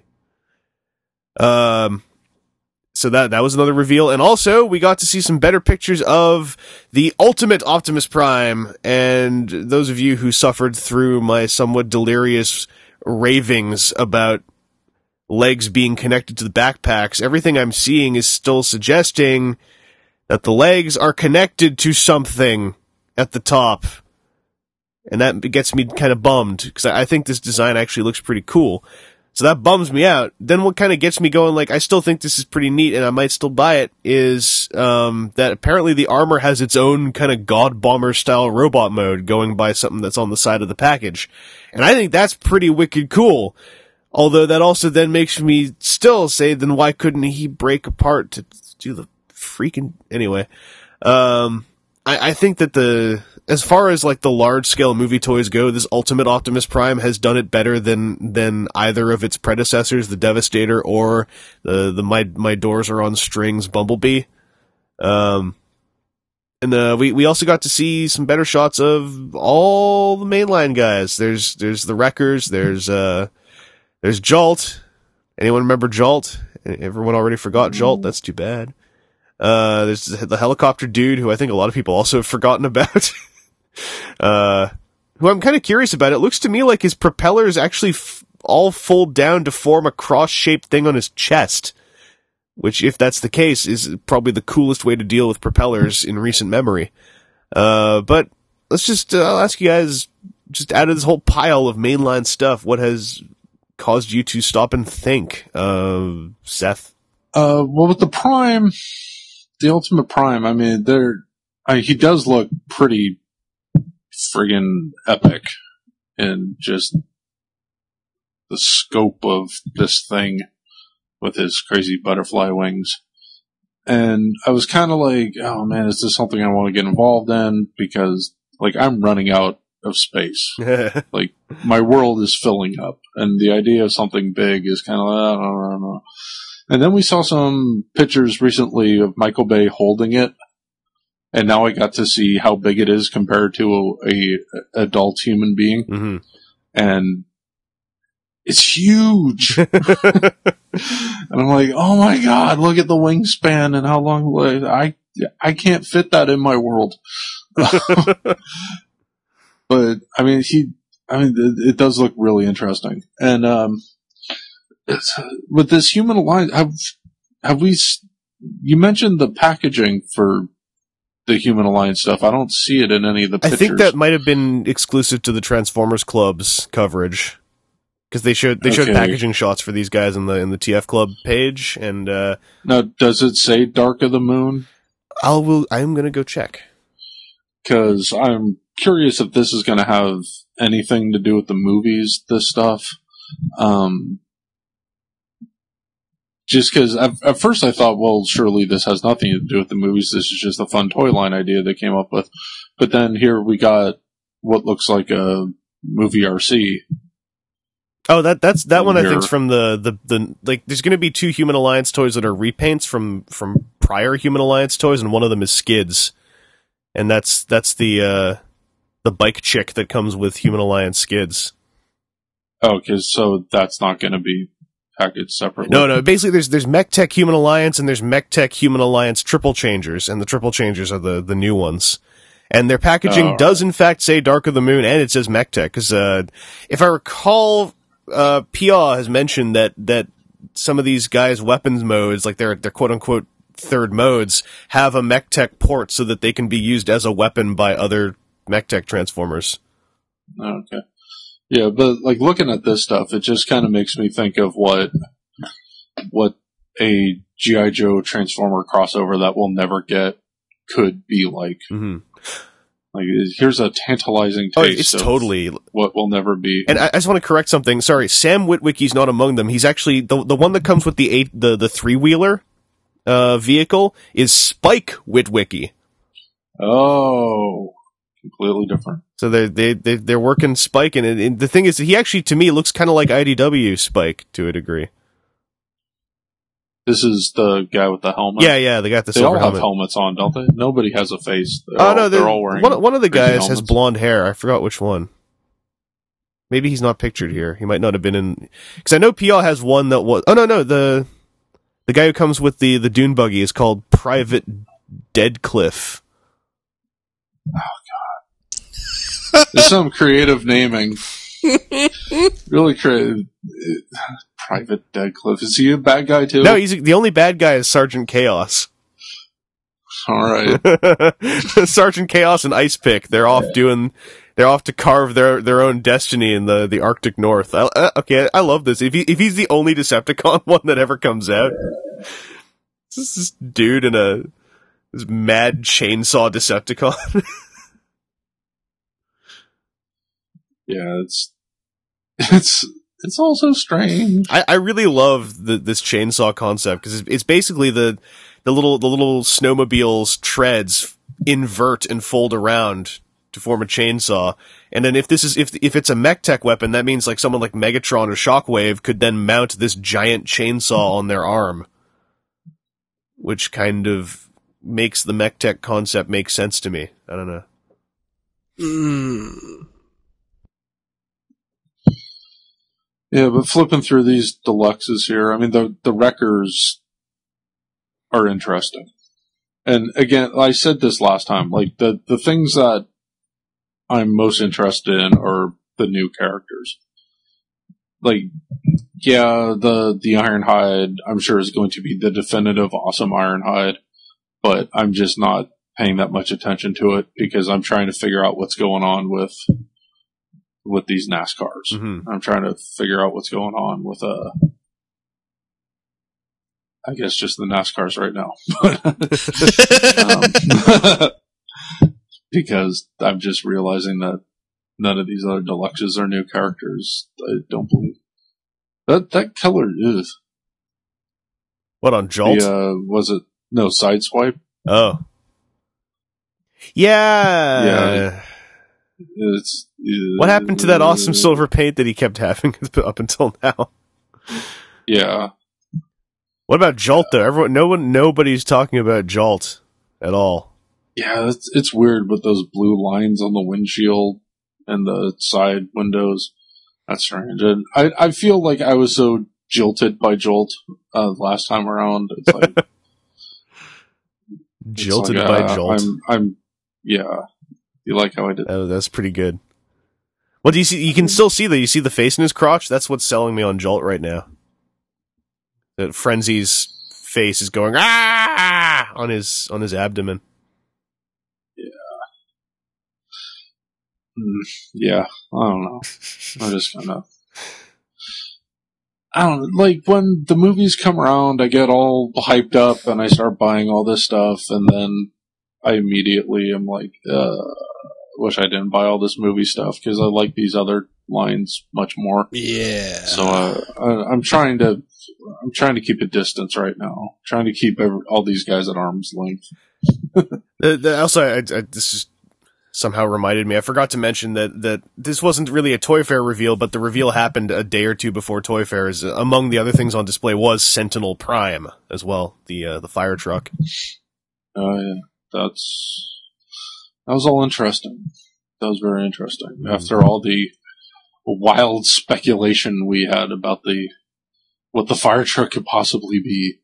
Um, so that, that was another reveal. And also, we got to see some better pictures of the ultimate Optimus Prime. And those of you who suffered through my somewhat delirious ravings about legs being connected to the backpacks, everything I'm seeing is still suggesting that the legs are connected to something at the top. And that gets me kind of bummed, because I think this design actually looks pretty cool. So that bums me out. Then what kind of gets me going, like, I still think this is pretty neat and I might still buy it, is um, that apparently the armor has its own kind of God Bomber style robot mode going by something that's on the side of the package. And I think that's pretty wicked cool. Although that also then makes me still say, then why couldn't he break apart to do the freaking... Anyway. Um, I, I think that the... As far as, like, the large-scale movie toys go, this Ultimate Optimus Prime has done it better than than either of its predecessors, the Devastator or the the My My Doors Are on Strings Bumblebee. Um, and uh, we we also got to see some better shots of all the mainline guys. There's there's the Wreckers. There's uh there's Jolt. Anyone remember Jolt? Everyone already forgot Jolt. That's too bad. Uh, there's the helicopter dude, who I think a lot of people also have forgotten about. Uh, who I'm kind of curious about. It looks to me like his propellers actually f- all fold down to form a cross-shaped thing on his chest, which, if that's the case, is probably the coolest way to deal with propellers in recent memory. Uh, but let's just, uh, I'll ask you guys, just out of this whole pile of mainline stuff, what has caused you to stop and think? Uh, Seth? Uh, well, with the Prime, the Ultimate Prime, I mean, they're, I mean, he does look pretty friggin' epic in just the scope of this thing with his crazy butterfly wings. And I was kind of like, oh man, is this something I want to get involved in? Because, like, I'm running out of space. Like, my world is filling up. And the idea of something big is kind of like, I don't know. And then we saw some pictures recently of Michael Bay holding it. And now I got to see how big it is compared to a, a adult human being. Mm-hmm. And it's huge. And I'm like, oh my God, look at the wingspan and how long, I, I can't fit that in my world. But, I mean, he, I mean, it, it does look really interesting. And, um, it's, with this Human Alliance, have, have we, you mentioned the packaging for the Human Alliance stuff. I don't see it in any of the pictures. I think that might have been exclusive to the Transformers Club's coverage, because they showed they showed Okay. packaging shots for these guys in the in the T F Club page, and uh, Now, does it say Dark of the Moon? I'll will I'm gonna go check. Because I'm curious if this is going to have anything to do with the movies, this stuff. Um, just because at, at first I thought, well, surely this has nothing to do with the movies. This is just a fun toy line idea they came up with. But then here we got what looks like a movie R C. Oh, that that's that one I Here. think's from the, the, the like. There's going to be two Human Alliance toys that are repaints from from prior Human Alliance toys, and one of them is Skids, and that's that's the uh, the bike chick that comes with Human Alliance Skids. Oh, because so that's not going to be packaged separately. No, no. Basically, there's there's MechTech Human Alliance and there's MechTech Human Alliance Triple Changers, and the Triple Changers are the the new ones. And their packaging Oh. does in fact say Dark of the Moon, and it says MechTech. Because uh, if I recall, uh, P A has mentioned that that some of these guys' weapons modes, like their their quote unquote third modes, have a MechTech port so that they can be used as a weapon by other MechTech Transformers. Okay. Yeah, but like looking at this stuff, it just kind of makes me think of what what a G I. Joe Transformer crossover that we'll never get could be like. Mm-hmm. Like, here's a tantalizing Oh, taste it's of totally. what will never be. And I, I just want to correct something. Sorry, Sam Witwicky's not among them. He's actually the the one that comes with the eight the the three wheeler uh, vehicle is Spike Witwicky. Oh, completely different. So they're they they they're working Spike, and, it, and the thing is, he actually to me looks kind of like I D W Spike to a degree. This is the guy with the helmet. Yeah, yeah, they got the They silver all have helmet. helmets on, don't they? Nobody has a face. They're Oh all, no, they're they're- all wearing one one of the crazy guys has helmets. blonde hair. I forgot which one. Maybe he's not pictured here. He might not have been in, because I know P L has one that was. Oh no, no, the the guy who comes with the the dune buggy is called Private Deadcliff. There's some creative naming. Really crazy. Private Deadcliff. Is he a bad guy too? No, he's the only bad guy is Sergeant Chaos. All right. Sergeant Chaos and Ice Pick. They're off doing. They're off to carve their, their own destiny in the, the Arctic North. I, uh, okay, I love this. If he if he's the only Decepticon one that ever comes out, this this dude in a this mad chainsaw Decepticon. Yeah, it's it's it's also strange. I, I really love the, this chainsaw concept because it's, it's basically the the little the little snowmobile's treads invert and fold around to form a chainsaw. And then if this is if if it's a mech tech weapon, that means like someone like Megatron or Shockwave could then mount this giant chainsaw on their arm, which kind of makes the mech tech concept make sense to me. I don't know. Mm. Yeah, but flipping through these deluxes here, I mean, the the Wreckers are interesting. And again, I said this last time, like, the, the things that I'm most interested in are the new characters. Like, yeah, the, the Ironhide, I'm sure is going to be the definitive awesome Ironhide, but I'm just not paying that much attention to it because I'm trying to figure out what's going on with with these NASCARs. Mm-hmm. I'm trying to figure out what's going on with, uh, I guess just the NASCARs right now. um, because I'm just realizing that none of these other deluxes are new characters. I don't believe. That, that color is. What, on Jolt? The, uh, was it, no, Sideswipe? Oh. Yeah. Yeah. It's, uh, What happened to that awesome silver paint that he kept having up until now? Yeah. What about Jolt though? Everyone, no one, nobody's talking about Jolt at all. Yeah, it's, it's weird with those blue lines on the windshield and the side windows. That's strange. And I, I feel like I was so jilted by Jolt uh, last time around. It's like Jilted it's like, uh, by Jolt. I'm, I'm, yeah. You like how I did? Oh, that's pretty good. Well, do you see? You can still see that. You see the face in his crotch. That's what's selling me on Jolt right now. That Frenzy's face is going ah on his on his abdomen. Yeah. Mm, yeah. I don't know. I just kind of. I don't know. Like when the movies come around, I get all hyped up and I start buying all this stuff, and then I immediately am like, uh, wish I didn't buy all this movie stuff because I like these other lines much more. Yeah. So uh, I, I'm trying to, I'm trying to keep a distance right now. Trying to keep every, all these guys at arm's length. the, the, also, I, I, this is somehow reminded me. I forgot to mention that that this wasn't really a Toy Fair reveal, but the reveal happened a day or two before Toy Fair. Is among the other things on display was Sentinel Prime as well, the uh, the fire truck. Oh uh, yeah. That's that was all interesting. That was very interesting. Mm-hmm. After all the wild speculation we had about the what the fire truck could possibly be,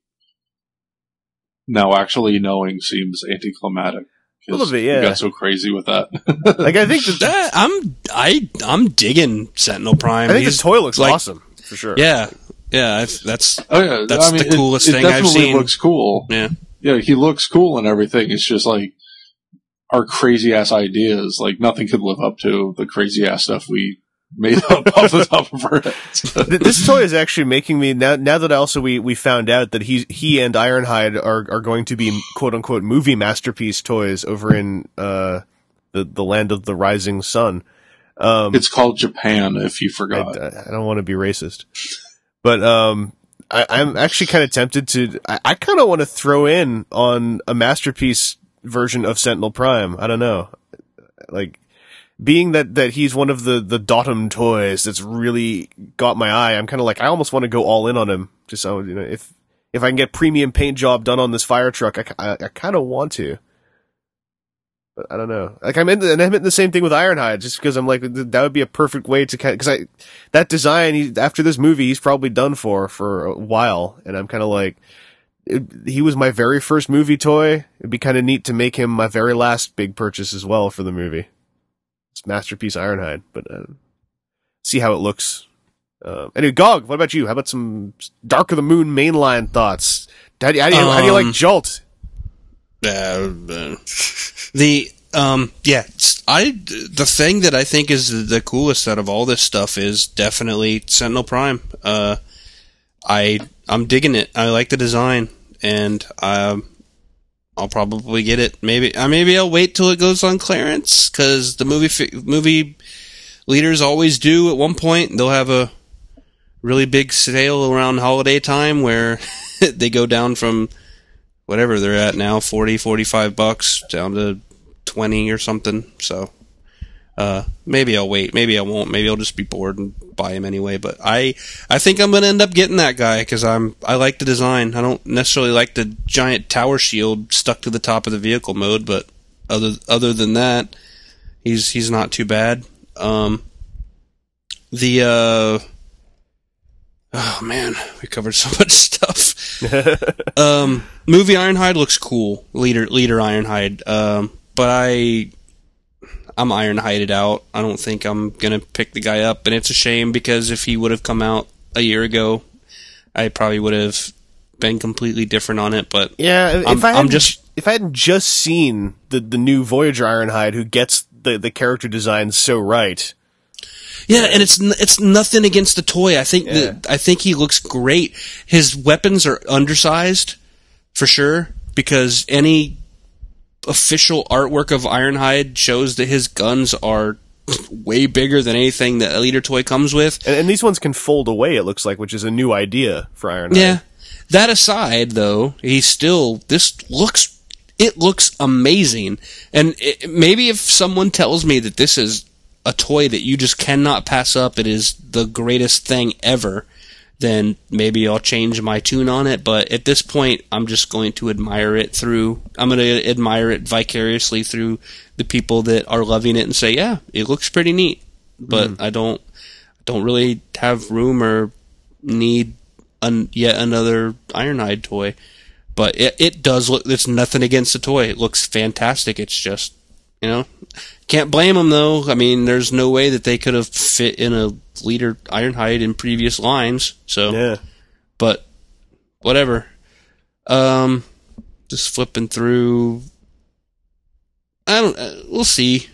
now actually knowing seems anticlimactic. A little bit, yeah. We got so crazy with that. Like I think that, that I'm I I'm digging Sentinel Prime. I think He's the toy looks like, awesome for sure. Yeah, yeah. I've, that's oh yeah, that's I mean, the coolest it, it thing I've definitely seen. Looks cool. Yeah. Yeah, he looks cool and everything. It's just like our crazy ass ideas. Like nothing could live up to the crazy ass stuff we made up off the top of our heads. This toy is actually making me now. Now that also we, we found out that he he and Ironhide are are going to be quote unquote movie masterpiece toys over in uh the the land of the rising sun. Um, it's called Japan. If you forgot, I, I don't want to be racist, but um. I, I'm actually kind of tempted to. I, I kind of want to throw in on a masterpiece version of Sentinel Prime. I don't know, like being that, that he's one of the the Dotum toys that's really got my eye. I'm kind of like I almost want to go all in on him. Just so you know, if if I can get premium paint job done on this fire truck, I, I, I kind of want to. But I don't know. Like I'm in, the, and I'm in the same thing with Ironhide, just because I'm like that would be a perfect way to kind because I that design he, after this movie he's probably done for for a while, and I'm kind of like it, he was my very first movie toy. It'd be kind of neat to make him my very last big purchase as well for the movie. It's masterpiece Ironhide, but uh, see how it looks. Uh, anyway, Gog, what about you? How about some Dark of the Moon mainline thoughts? How do you, how do you, how do you like Um, Jolt? Uh, uh, the um yeah, it's- I the thing that I think is the coolest out of all this stuff is definitely Sentinel Prime. Uh, I I'm digging it. I like the design, and um, I'll probably get it. Maybe uh, maybe I'll wait till it goes on clearance because the movie fi- movie leaders always do at one point. They'll have a really big sale around holiday time where they go down from whatever they're at now, forty, forty-five bucks down to twenty or something. So, uh, maybe I'll wait. Maybe I won't. Maybe I'll just be bored and buy him anyway. But I, I think I'm going to end up getting that guy because I'm, I like the design. I don't necessarily like the giant tower shield stuck to the top of the vehicle mode, but other, other than that, he's, he's not too bad. Um, the, uh, oh man, we covered so much stuff. um, movie Ironhide looks cool. Leader, leader Ironhide. Um, but I, I'm Ironhided out. I don't think I'm gonna pick the guy up, and it's a shame because if he would have come out a year ago, I probably would have been completely different on it. But Yeah, if I'm, I I'm hadn't, just if I hadn't just seen the the new Voyager Ironhide, who gets the the character design so right. Yeah, and it's n- it's nothing against the toy. I think that I think he looks great. His weapons are undersized for sure because any official artwork of Ironhide shows that his guns are way bigger than anything that a leader toy comes with. And, and these ones can fold away, it looks like, which is a new idea for Ironhide. Yeah. That aside, though, he's still this looks it looks amazing. And it, maybe if someone tells me that this is a toy that you just cannot pass up, it is the greatest thing ever, then maybe I'll change my tune on it. But at this point, I'm just going to admire it through, I'm going to admire it vicariously through the people that are loving it and say, yeah, it looks pretty neat. But mm. I don't, don't really have room or need an, yet another Ironhide toy. But it, it does look, it's nothing against the toy. It looks fantastic. It's just, you know, can't blame them though. I mean, there's no way that they could have fit in a leader Ironhide in previous lines. So, yeah. But whatever. Um, just flipping through. I don't. Uh, we'll see.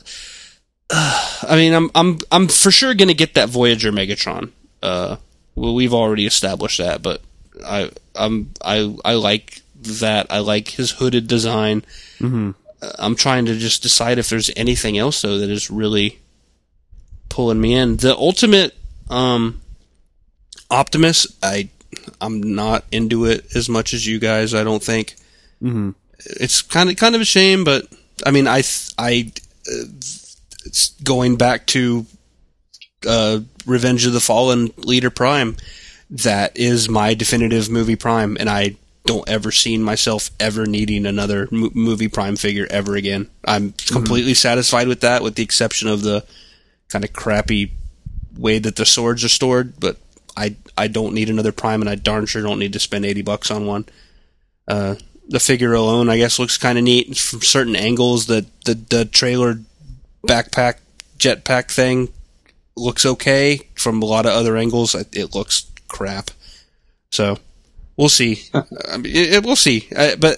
Uh, I mean, I'm I'm I'm for sure gonna get that Voyager Megatron. Uh, well, we've already established that, but I I'm I I like that. I like his hooded design. Mm-hmm. I'm trying to just decide if there's anything else though that is really pulling me in. The Ultimate um, Optimus, I I'm not into it as much as you guys. I don't think. Mm-hmm. It's kind of kind of a shame, but I mean, I I uh, it's going back to uh, Revenge of the Fallen Leader Prime. That is my definitive movie Prime, and I don't ever see myself ever needing another mo- movie Prime figure ever again. I'm completely mm-hmm. satisfied with that, with the exception of the kind of crappy way that the swords are stored. But I I don't need another Prime, and I darn sure don't need to spend eighty bucks on one. Uh, the figure alone, I guess, looks kind of neat from certain angles. The the the trailer backpack jetpack thing looks okay. From a lot of other angles, it looks crap. So. We'll see. I mean, it, it, we'll see. I, but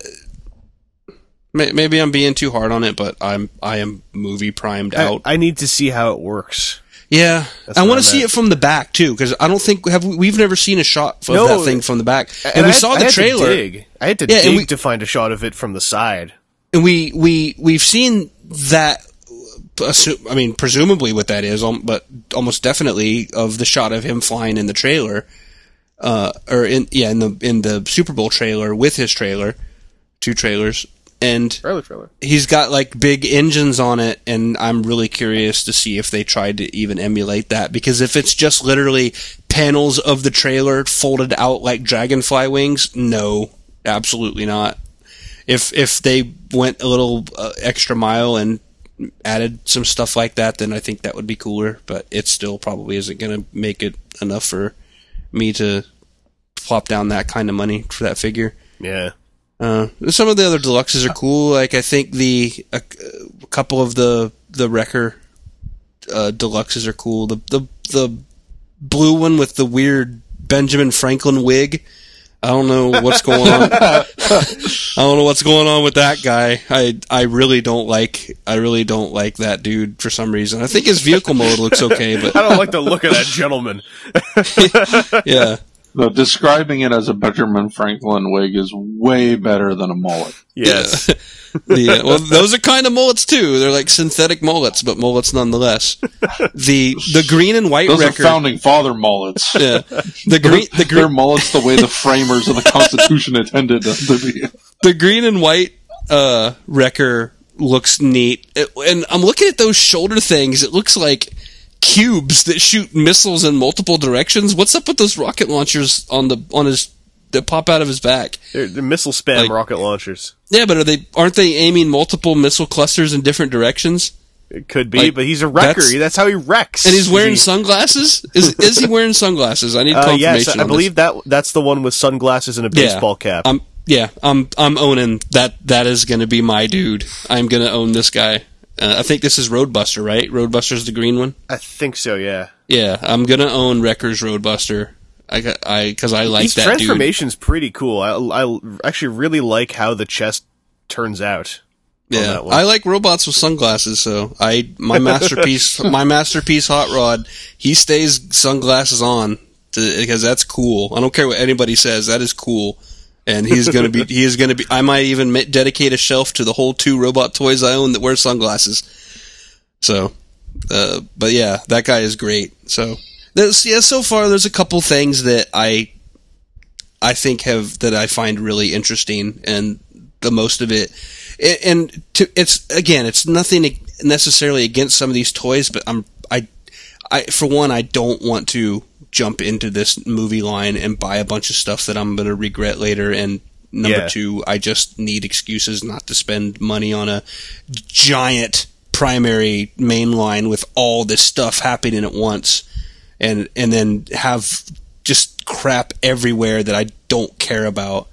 may, maybe I'm being too hard on it. But I'm I am movie primed out. I, I need to see how it works. Yeah, That's I want to see it from the back too, because I don't think have we, we've never seen a shot of no, that thing from the back. And, and we I had, saw the I had trailer. To dig. I had to yeah, dig we, to find a shot of it from the side. And we we we've seen that. I mean, presumably what that is, but almost definitely of the shot of him flying in the trailer. Uh, or in yeah in the in the Super Bowl trailer with his trailer, two trailers, and trailer trailer. He's got like big engines on it, and I'm really curious to see if they tried to even emulate that. Because if it's just literally panels of the trailer folded out like dragonfly wings, no, absolutely not. If if they went a little uh, extra mile and added some stuff like that, then I think that would be cooler. But it still probably isn't going to make it enough for me to plop down that kind of money for that figure. Yeah. Uh, some of the other deluxes are cool. Like I think the a, a couple of the the Wrecker uh, deluxes are cool. The the the blue one with the weird Benjamin Franklin wig. I don't know what's going on. I don't know what's going on with that guy. I I really don't like I really don't like that dude for some reason. I think his vehicle mode looks okay, but I don't like the look of that gentleman. yeah. No, describing it as a Benjamin Franklin wig is way better than a mullet. Yes. the, well, those are kind of mullets too. They're like synthetic mullets, but mullets nonetheless. The the green and white Those record. are founding father mullets. Yeah. The green the They're green mullets the way the framers of the Constitution intended them to be. the green and white uh, wrecker looks neat, it, and I'm looking at those shoulder things. It looks like cubes that shoot missiles in multiple directions. What's up with those rocket launchers on the on his that pop out of his back? They're, they're missile spam Like- rocket launchers. Yeah, but are they aren't they aiming multiple missile clusters in different directions? It could be, Like, but he's a wrecker. that's- That's, how he wrecks. And he's wearing He- sunglasses? Is is he wearing sunglasses? I need Uh, confirmation. yes, I on believe that that's the one with sunglasses and a this. baseball cap. I'm yeah, I'm I'm owning that. That is going to be my dude. I'm going to own this guy. Uh, I think this is Roadbuster, right? Roadbuster's the green one. I think so. Yeah. Yeah, I'm going to own Wrecker's Roadbuster. I got- I because I like His that dude. transformation's pretty cool. I, I actually really like how the chest turns out. on Yeah, that one. I like robots with sunglasses. So I my masterpiece, my masterpiece hot rod. He stays sunglasses on to, because that's cool. I don't care what anybody says. That is cool. And he's gonna be. He is gonna be. I might even ma- dedicate a shelf to the whole two robot toys I own that wear sunglasses. So, uh, but yeah, that guy is great. So, there's yeah. So far, there's a couple things that I, I think have that I find really interesting, and the most of it, and to, it's again, it's nothing necessarily against some of these toys, but I'm I, I for one, I don't want to jump into this movie line and buy a bunch of stuff that I'm going to regret later. And number Yeah. two, I just need excuses not to spend money on a giant primary main line with all this stuff happening at once, and and then have just crap everywhere that I don't care about.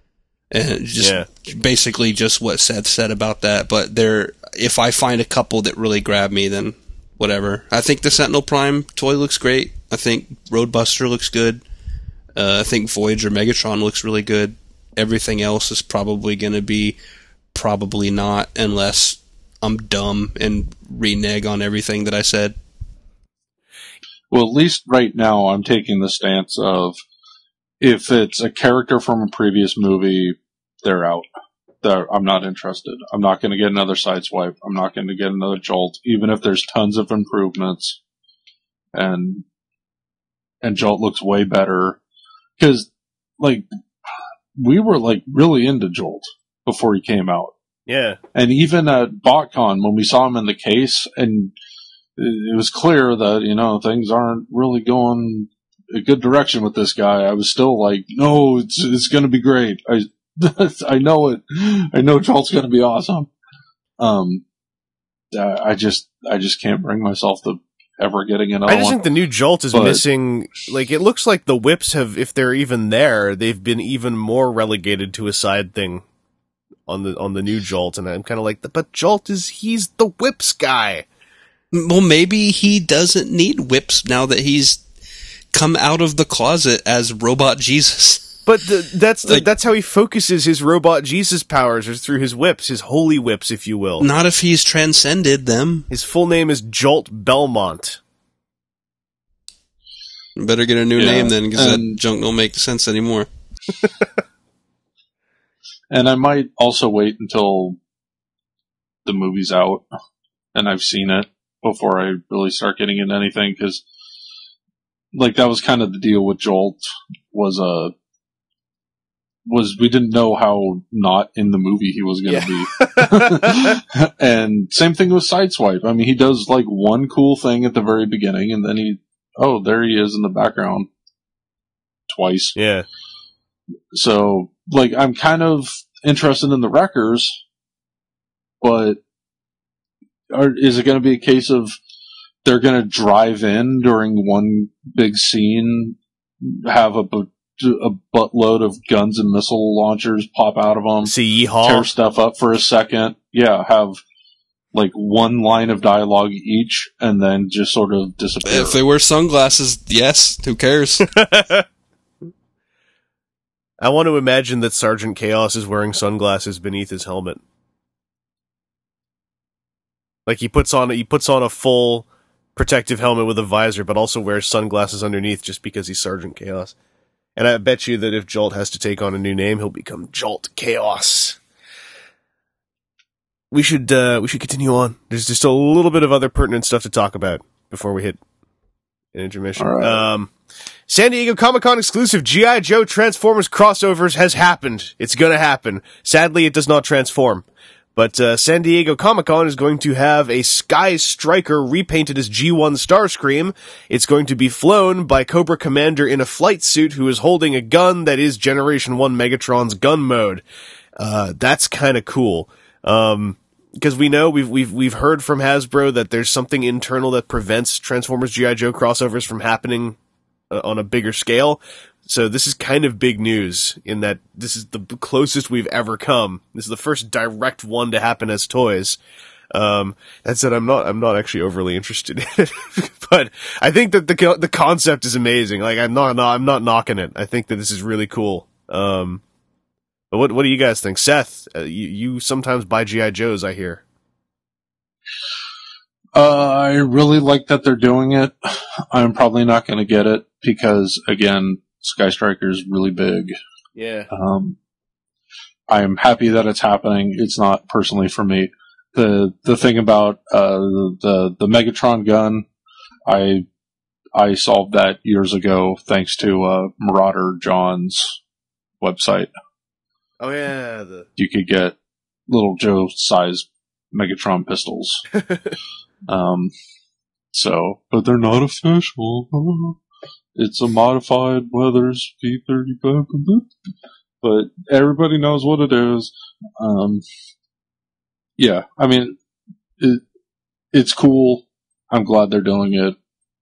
And just Yeah. basically just what Seth said about that. But there, if I find a couple that really grab me, then whatever. I think the Sentinel Prime toy looks great. I think Roadbuster looks good. Uh, I think Voyager Megatron looks really good. Everything else is probably going to be probably not, unless I'm dumb and renege on everything that I said. Well, at least right now, I'm taking the stance of if it's a character from a previous movie, they're out. They're, I'm not interested. I'm not going to get another Sideswipe. I'm not going to get another Jolt, even if there's tons of improvements. And and Jolt looks way better because, like, we were like really into Jolt before he came out. Yeah. And even at BotCon, when we saw him in the case, and it was clear that, you know, things aren't really going a good direction with this guy, I was still like, no, it's it's going to be great. I I know it. I know Jolt's going to be awesome. Um, I just I just can't bring myself to ever getting another I just one. think the new Jolt is But- missing. Like, it looks like the whips have, if they're even there, they've been even more relegated to a side thing on the on the new Jolt, and I'm kind of like, but Jolt is he's the whips guy. Well, maybe he doesn't need whips now that he's come out of the closet as Robot Jesus. But the, that's the, Like- that's how he focuses his robot Jesus powers, is through his whips, his holy whips, if you will. Not if he's transcended them. His full name is Jolt Belmont. Better get a new Yeah, name then, because that and- junk don't make sense anymore. And I might also wait until the movie's out and I've seen it before I really start getting into anything, because like that was kind of the deal with Jolt was uh was we didn't know how not in the movie he was going to be. And same thing with Sideswipe. I mean, he does like one cool thing at the very beginning, and then he oh there he is in the background twice. Yeah. So, like, I'm kind of interested in the Wreckers, but are, is it going to be a case of they're going to drive in during one big scene, have a, bu- a buttload of guns and missile launchers pop out of them, See tear yeehaw. stuff up for a second, yeah, have like one line of dialogue each, and then just sort of disappear. If they wear sunglasses, yes. Who cares? I want to imagine that Sergeant Chaos is wearing sunglasses beneath his helmet. Like he puts on he puts on a full protective helmet with a visor, but also wears sunglasses underneath just because he's Sergeant Chaos. And I bet you that if Jolt has to take on a new name, he'll become Jolt Chaos. We should uh, we should continue on. There's just a little bit of other pertinent stuff to talk about before we hit an intermission. All right. Um, San Diego Comic-Con exclusive G I. Joe Transformers crossovers has happened. It's gonna happen. Sadly, it does not transform. But uh, San Diego Comic-Con is going to have a Sky Striker repainted as G one Starscream. It's going to be flown by Cobra Commander in a flight suit who is holding a gun that is Generation one Megatron's gun mode. Uh, that's kind of cool. Um, because we know we've we've we've heard from Hasbro that there's something internal that prevents Transformers G I. Joe crossovers from happening uh, on a bigger scale. So this is kind of big news in that this is the closest we've ever come. This is the first direct one to happen as toys. Um, that said, I'm not I'm not actually overly interested in it, but I think that the the concept is amazing. Like I'm not no, I'm not knocking it. I think that this is really cool. Um. But what what do you guys think, Seth? Uh, you you sometimes buy G I. Joes, I hear. Uh, I really like that they're doing it. I'm probably not going to get it because, again, Sky Striker is really big. Yeah. Um, I'm happy that it's happening. It's not personally for me. the The thing about uh, the the Megatron gun, I I solved that years ago thanks to uh, Marauder John's website. Oh yeah, the You could get little Joe-sized Megatron pistols. um, so, but they're not official. It's a modified Weathers P thirty-five. But everybody knows what it is. Um, yeah, I mean, it, it's cool. I'm glad they're doing it.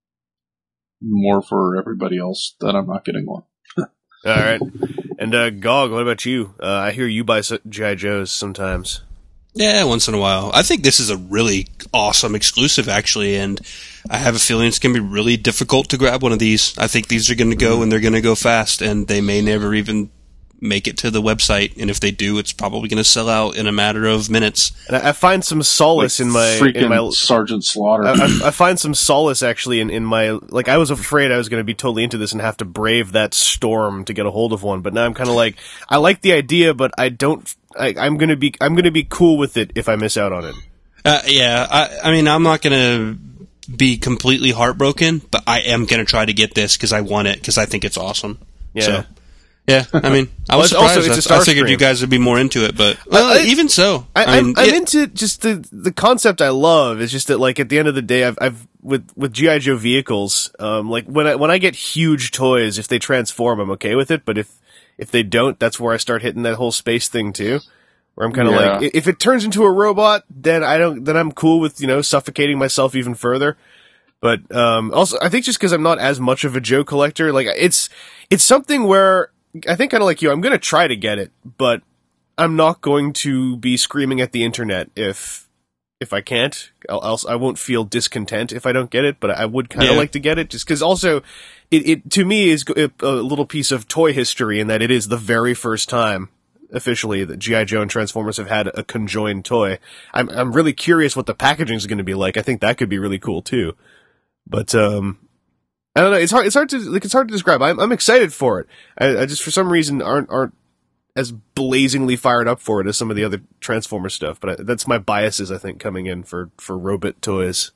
More for everybody else that I'm not getting one. all right. And uh, Gog, what about you? Uh, I hear you buy G I. Joes sometimes. Yeah, once in a while. I think this is a really awesome exclusive, actually, and I have a feeling it's going to be really difficult to grab one of these. I think these are going to go, and they're going to go fast, and they may never even make it to the website, and if they do, it's probably going to sell out in a matter of minutes. And I, I find some solace like in my freaking in my Sergeant Slaughter. I, I, I find some solace actually in, in my like I was afraid I was going to be totally into this and have to brave that storm to get a hold of one, but now I'm kind of like I like the idea, but I don't. I, I'm gonna be I'm gonna be cool with it if I miss out on it. Uh, yeah, I, I mean, I'm not going to be completely heartbroken, but I am going to try to get this because I want it because I think it's awesome. Yeah. So, yeah, I mean, I was Well, it's surprised. also- it's a I, I figured Starscream. you guys would be more into it, but well, I- I- even so, I, I I'm, mean, I'm it- into just the the concept I love. It's just that like at the end of the day, I've I've with with G I. Joe vehicles, um, like when I when I get huge toys, if they transform, I'm okay with it. But if if they don't, that's where I start hitting that whole space thing too. Where I'm kind of Yeah. like, i- if it turns into a robot, then I don't, then I'm cool with you know suffocating myself even further. But um, also, I think just because I'm not as much of a Joe collector, like it's it's something where I think kind of like you, I'm gonna try to get it, but I'm not going to be screaming at the internet if if I can't. Else I won't feel discontent if I don't get it, but I would kind of Yeah. like to get it just because also it, it to me is a little piece of toy history in that it is the very first time officially that G I. Joe and Transformers have had a conjoined toy. I'm I'm really curious what the packaging is going to be like. I think that could be really cool too. But um, I don't know. It's hard. It's hard to like. It's hard to describe. I'm I'm excited for it. I, I just for some reason aren't aren't as blazingly fired up for it as some of the other Transformer stuff. But I, that's my biases, I think, coming in for for Robot toys.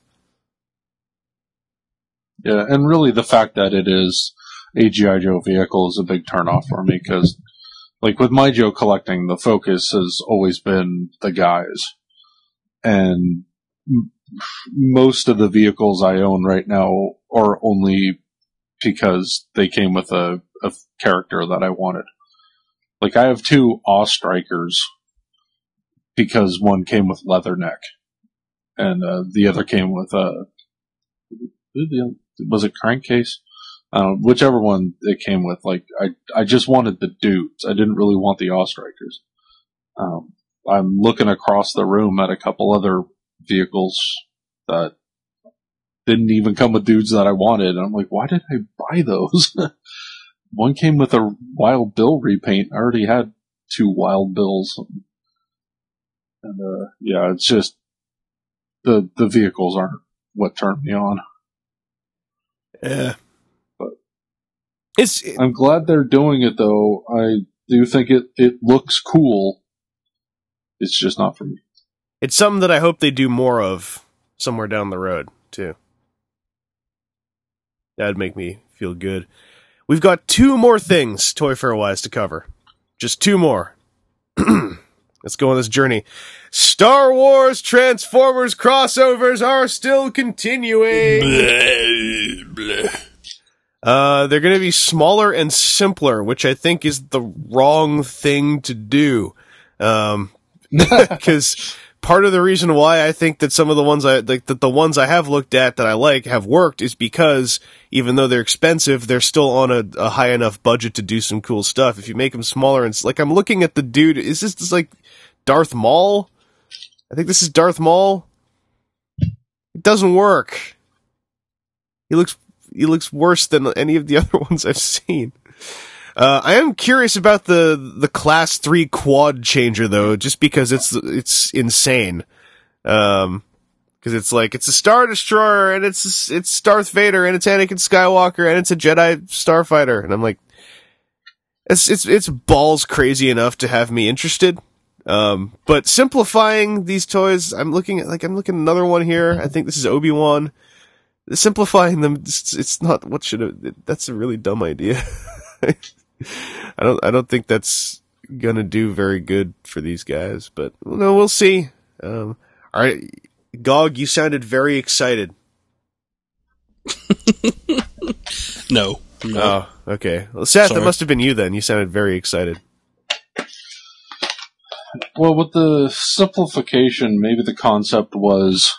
Yeah, and really the fact that it is a G I. Joe vehicle is a big turnoff for me because, like with my Joe collecting, the focus has always been the guys, and m- most of the vehicles I own right now are only because they came with a, a character that I wanted. Like I have two Awe Strikers because one came with Leatherneck, and uh, the other came with a. Was it Crankcase? Uh, whichever one it came with. Like I, I just wanted the dudes. I didn't really want the Awe Strikers. Um, I'm looking across the room at a couple other vehicles that didn't even come with dudes that I wanted. And I'm like, why did I buy those? One came with a Wild Bill repaint. I already had two Wild Bills. And, uh, yeah, it's just, the, the vehicles aren't what turned me on. Yeah. But It's, I'm glad they're doing it, though. I do think it, it looks cool. It's just not for me. it's something that I hope they do more of somewhere down the road, too. That'd make me feel good. We've got two more things, Toy Fair-wise, to cover. Just two more. Let's go on this journey. Star Wars Transformers crossovers are still continuing. Uh, they're going to be smaller and simpler, which I think is the wrong thing to do. Um, because part of the reason why I think that some of the ones I like that the ones I have looked at that I like have worked is because even though they're expensive, they're still on a, a high enough budget to do some cool stuff. If you make them smaller and like I'm looking at the dude, is this, this like Darth Maul? I think this is Darth Maul. It doesn't work. He looks he looks worse than any of the other ones I've seen. Uh, I am curious about the the Class three quad changer though, just because it's it's insane. Um, because it's like it's a Star Destroyer and it's it's Darth Vader and it's Anakin Skywalker and it's a Jedi Starfighter, and I'm like, it's it's it's balls crazy enough to have me interested. Um, but simplifying these toys, I'm looking at like I'm looking at another one here. I think this is Obi-Wan. Simplifying them, it's, it's not what should have. That's a really dumb idea. I don't. I don't think that's gonna do very good for these guys. But no, we'll see. Um, all right, Gog, you sounded very excited. No. no. Oh, okay. Well, Seth, Sorry. it must have been you then. You sounded very excited. Well, with the simplification, maybe the concept was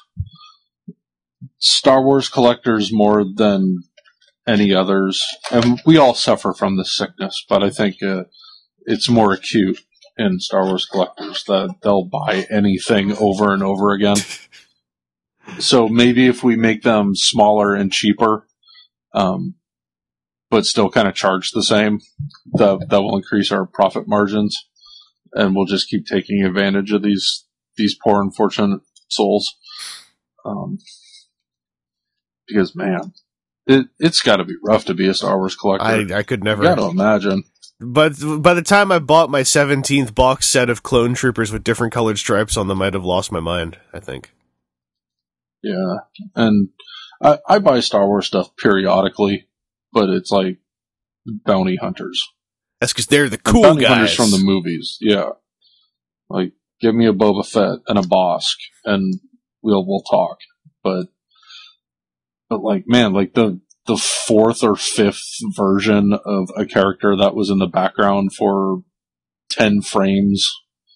Star Wars collectors more than any others, and we all suffer from this sickness, but I think uh, it's more acute in Star Wars collectors that they'll buy anything over and over again. So maybe if we make them smaller and cheaper, um, but still kind of charge the same, that that will increase our profit margins, and we'll just keep taking advantage of these these poor unfortunate souls. Um, because man. It, it's got to be rough to be a Star Wars collector. I I could never. You gotta imagine. But by the time I bought my seventeenth box set of clone troopers with different colored stripes on them, I'd have lost my mind, I think. Yeah. And I, I buy Star Wars stuff periodically, but it's like bounty hunters. That's because they're the And cool bounty guys. hunters from the movies, yeah. Like, give me a Boba Fett and a Bosk, and we'll we'll talk. But But like, man, like the the fourth or fifth version of a character that was in the background for ten frames,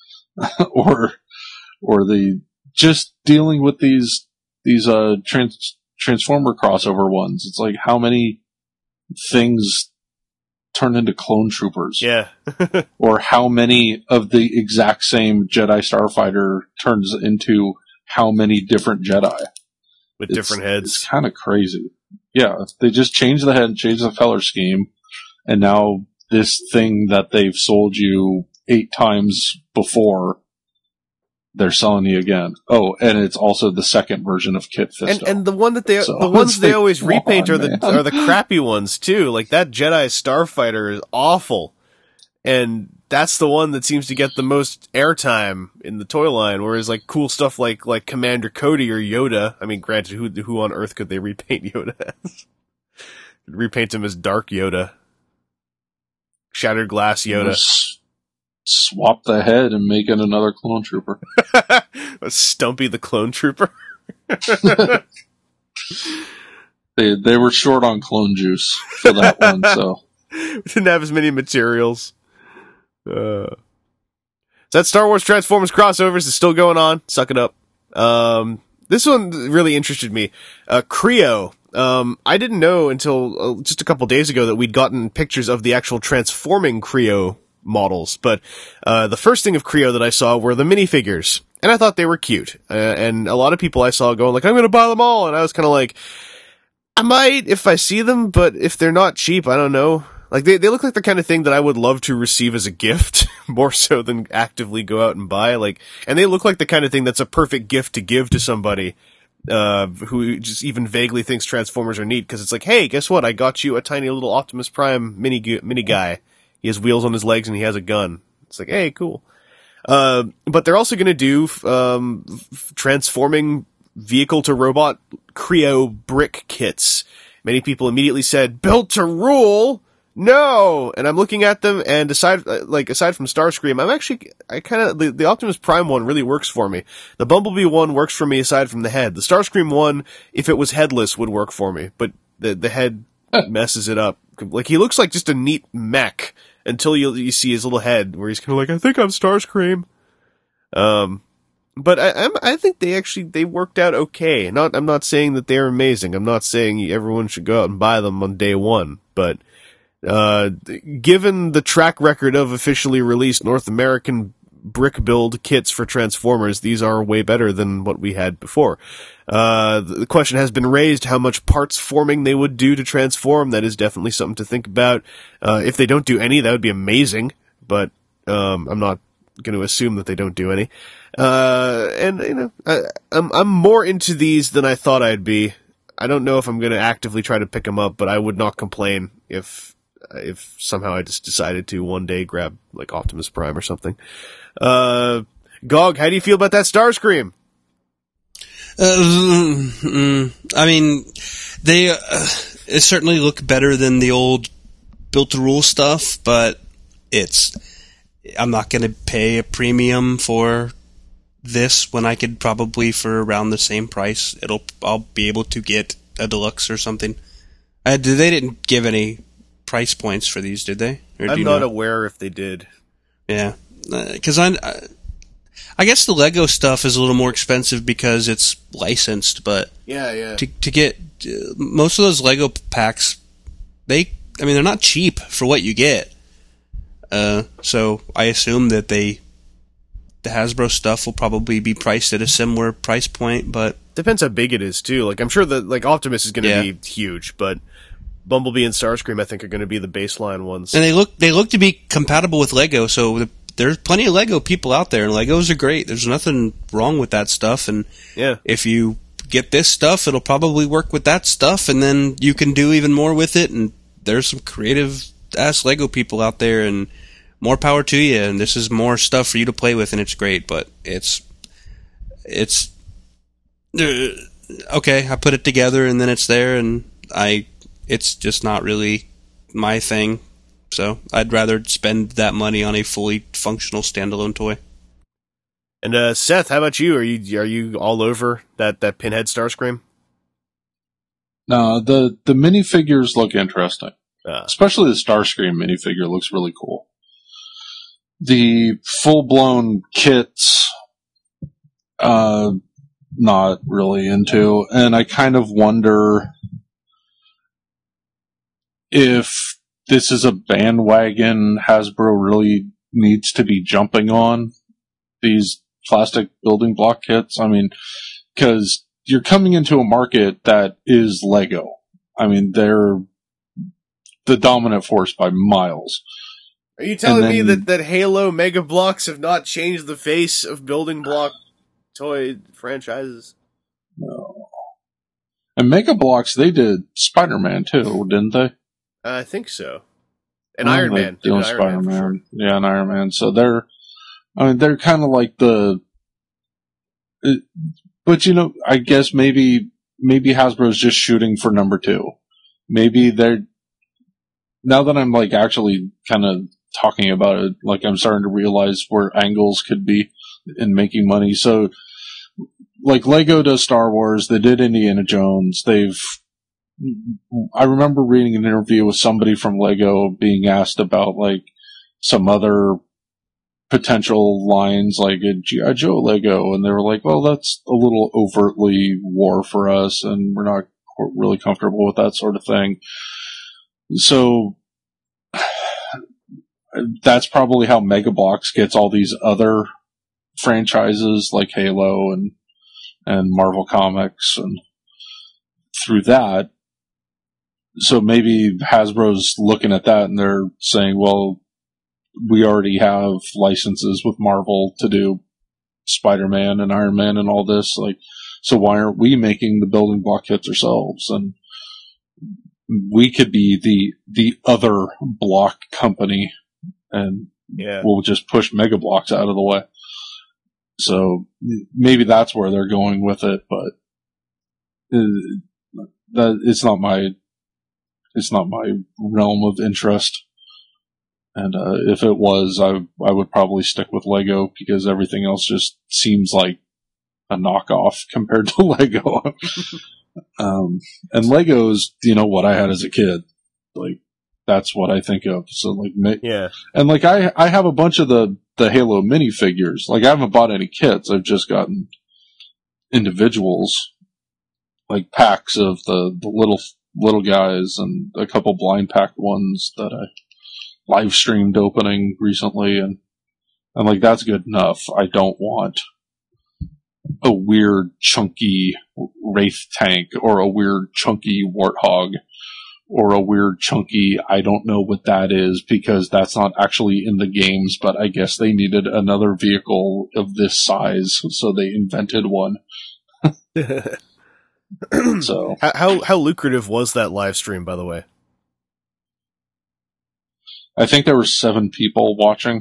or or the just dealing with these these uh trans, Transformer crossover ones. It's like how many things turn into clone troopers, Yeah. or how many of the exact same Jedi Starfighter turns into how many different Jedi. With It's- different heads. It's kind of crazy. Yeah, they just changed the head, changed the color scheme, and now this thing that they've sold you eight times before, they're selling you again. Oh, and it's also the second version of Kit Fisto. And and the one that they So the ones it's they like, always come repaint on, are the man. are the crappy ones too. Like that Jedi Starfighter is awful, and that's the one that seems to get the most airtime in the toy line. Whereas like cool stuff like like Commander Cody or Yoda. I mean, granted, who who on earth could they repaint Yoda as? Repaint him as Dark Yoda, Shattered Glass Yoda, S- swap the head and make it another clone trooper. Stumpy the Clone Trooper. They they were short on clone juice for that one, so Didn't have as many materials. Uh, so that Star Wars Transformers crossovers is still going on. Suck it up. Um, this one really interested me. Uh, Creo. Um, I didn't know until uh, just a couple days ago that we'd gotten pictures of the actual transforming Creo models. But uh, the first thing of Creo that I saw were the minifigures, and I thought they were cute. Uh, and a lot of people I saw going like, I'm going to buy them all, and I was kind of like, I might if I see them, but if they're not cheap, I don't know. Like, they, they look like the kind of thing that I would love to receive as a gift, more so than actively go out and buy. Like, and they look like the kind of thing that's a perfect gift to give to somebody, uh, who just even vaguely thinks Transformers are neat, because it's like, hey, guess what? I got you a tiny little Optimus Prime mini, mini guy. He has wheels on his legs and he has a gun. It's like, hey, cool. Uh, but they're also gonna do, um, f- transforming vehicle to robot Creo brick kits. Many people immediately said, built to rule! No! And I'm looking at them, and aside, like, aside from Starscream, I'm actually, I kinda, the, the Optimus Prime one really works for me. The Bumblebee one works for me aside from the head. The Starscream one, if it was headless, would work for me, but the, the head messes it up. Like, he looks like just a neat mech until you, you see his little head, where he's kinda like, I think I'm Starscream. Um, but I, I'm, I think they actually, they worked out okay. Not, I'm not saying that they're amazing. I'm not saying everyone should go out and buy them on day one, but Uh, given the track record of officially released North American brick build kits for Transformers, these are way better than what we had before. Uh, the question has been raised how much parts forming they would do to transform. That is definitely something to think about. Uh, if they don't do any, that would be amazing, but, um, I'm not going to assume that they don't do any. Uh, and, you know, I, I'm, I'm more into these than I thought I'd be. I don't know if I'm going to actively try to pick them up, but I would not complain if, if somehow I just decided to one day grab, like, Optimus Prime or something. Uh, Gog, how do you feel about that Starscream? Uh, mm, I mean, they uh, certainly look better than the old built-to-rule stuff, but it's, I'm not going to pay a premium for this when I could probably, for around the same price, it'll, I'll be able to get a deluxe or something. Uh, they didn't give any price points for these, did they? Or I'm you not know? aware if they did. Yeah, because uh, I, I guess the Lego stuff is a little more expensive because it's licensed. But yeah, yeah. To to get uh, most of those Lego packs, they, I mean, they're not cheap for what you get. Uh, so I assume that they, the Hasbro stuff will probably be priced at a similar price point, but depends how big it is too. Like, I'm sure that, like, Optimus is going to Yeah. be huge, but Bumblebee and Starscream, I think, are going to be the baseline ones. and they look they look to be compatible with Lego. So the, there's plenty of Lego people out there, and Legos are great. There's nothing wrong with that stuff, and Yeah. if you get this stuff, it'll probably work with that stuff, and then you can do even more with it. And there's some creative ass Lego people out there, and more power to you. And this is more stuff for you to play with, and it's great. But it's it's uh, okay. I put it together, and then it's there, and I. It's just not really my thing, so I'd rather spend that money on a fully functional standalone toy. And uh, Seth, how about you? Are you are you all over that, that Pinhead Starscream? No, the, the minifigures look interesting. Uh, Especially the Starscream minifigure looks really cool. The full-blown kits, uh, not really into, and I kind of wonder if this is a bandwagon Hasbro really needs to be jumping on, these plastic building block kits. I mean, because you're coming into a market that is Lego. I mean, they're the dominant force by miles. are you telling and me then- that, that Halo Mega Blocks have not changed the face of building block toy franchises? No. And Mega Blocks, they did Spider-Man too, didn't they? Uh, I think so. And Oh, Iron they Man. did Iron Spider-Man. Man, for sure. Yeah, and Iron Man. So they're, I mean, they're kind of like the, it, but you know, I guess maybe, maybe Hasbro's just shooting for number two. Maybe they're, now that I'm like actually kind of talking about it, like I'm starting to realize where angles could be in making money. So, like Lego does Star Wars, they did Indiana Jones, they've, I remember reading an interview with somebody from Lego being asked about like some other potential lines like a G I. Joe Lego, and they were like, well, that's a little overtly war for us, and we're not really comfortable with that sort of thing. So that's probably how Megablox gets all these other franchises like Halo and and Marvel Comics, and through that. So maybe Hasbro's looking at that and they're saying, well, we already have licenses with Marvel to do Spider-Man and Iron Man and all this. Like, so why aren't we making the building block kits ourselves? And we could be the the other block company, and Yeah. we'll just push Mega Blocks out of the way. So maybe that's where they're going with it, but uh, that it's not my it's not my realm of interest. And uh, if it was, I I would probably stick with Lego, because everything else just seems like a knockoff compared to Lego. um, and Legos, you know, what I had as a kid, like that's what I think of. So like, Yeah. and like I I have a bunch of the the Halo minifigures. Like I haven't bought any kits. I've just gotten individuals, like packs of the, the little little guys, and a couple blind pack ones that I live streamed opening recently, and I'm like, that's good enough. I don't want a weird chunky Wraith tank, or a weird chunky Warthog, or a weird chunky, I don't know what that is, because that's not actually in the games, but I guess they needed another vehicle of this size, so they invented one. So How, how how lucrative was that live stream, by the way? I think there were seven people watching.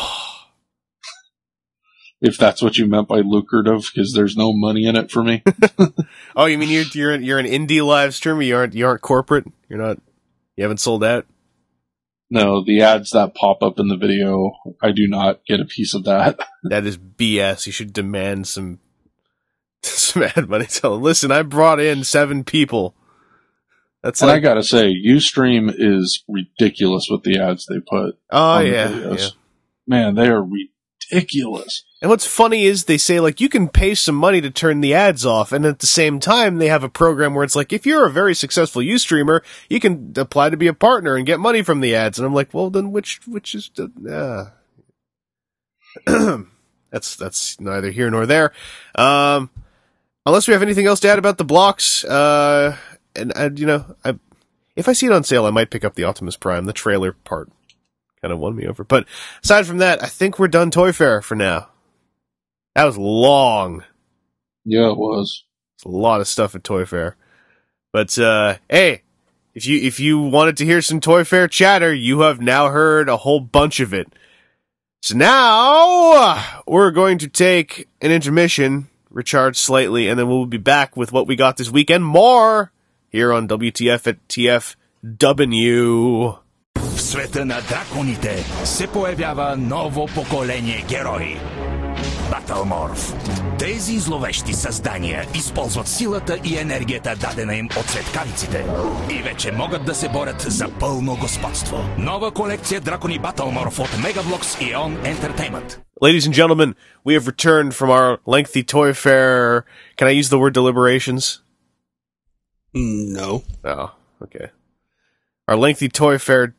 If that's what you meant by lucrative, because there's no money in it for me. Oh, you mean you're you're you're an indie live streamer? You aren't you aren't corporate? You're not. You haven't sold out? No, the ads that pop up in the video, I do not get a piece of that. That is B S. You should demand some some ad money. Tell them, listen, I brought in seven people. That's And like, I gotta say, Ustream is ridiculous with the ads they put. oh on the yeah, videos. yeah. Man, they are ridiculous. And what's funny is they say, like, you can pay some money to turn the ads off, and at the same time, they have a program where it's like, if you're a very successful Ustreamer, you can apply to be a partner and get money from the ads. And I'm like, well, then which which is the, uh. that's that's neither here nor there. Um, unless we have anything else to add about the blocks, uh, and, and you know, I, if I see it on sale, I might pick up the Optimus Prime. The trailer part kind of won me over. But aside from that, I think we're done Toy Fair for now. That was long. Yeah, it was. It's a lot of stuff at Toy Fair. But, uh, hey, if you, if you wanted to hear some Toy Fair chatter, you have now heard a whole bunch of it. So now, we're going to take an intermission, recharge slightly, and then we'll be back with what we got this weekend. More here on W T F at T F W. В света на драконите се появява ново поколение герои. Battlemorph. Тези зловещи създания използват силата и енергията, дадена им от светкавиците, и вече могат да се борят за пълно господство. Нова колекция дракони Battlemorph от Megablox и On Entertainment. Ladies and gentlemen, we have returned from our lengthy Toy Fair. Can I use the word deliberations? No. Oh, okay. Our lengthy Toy Fair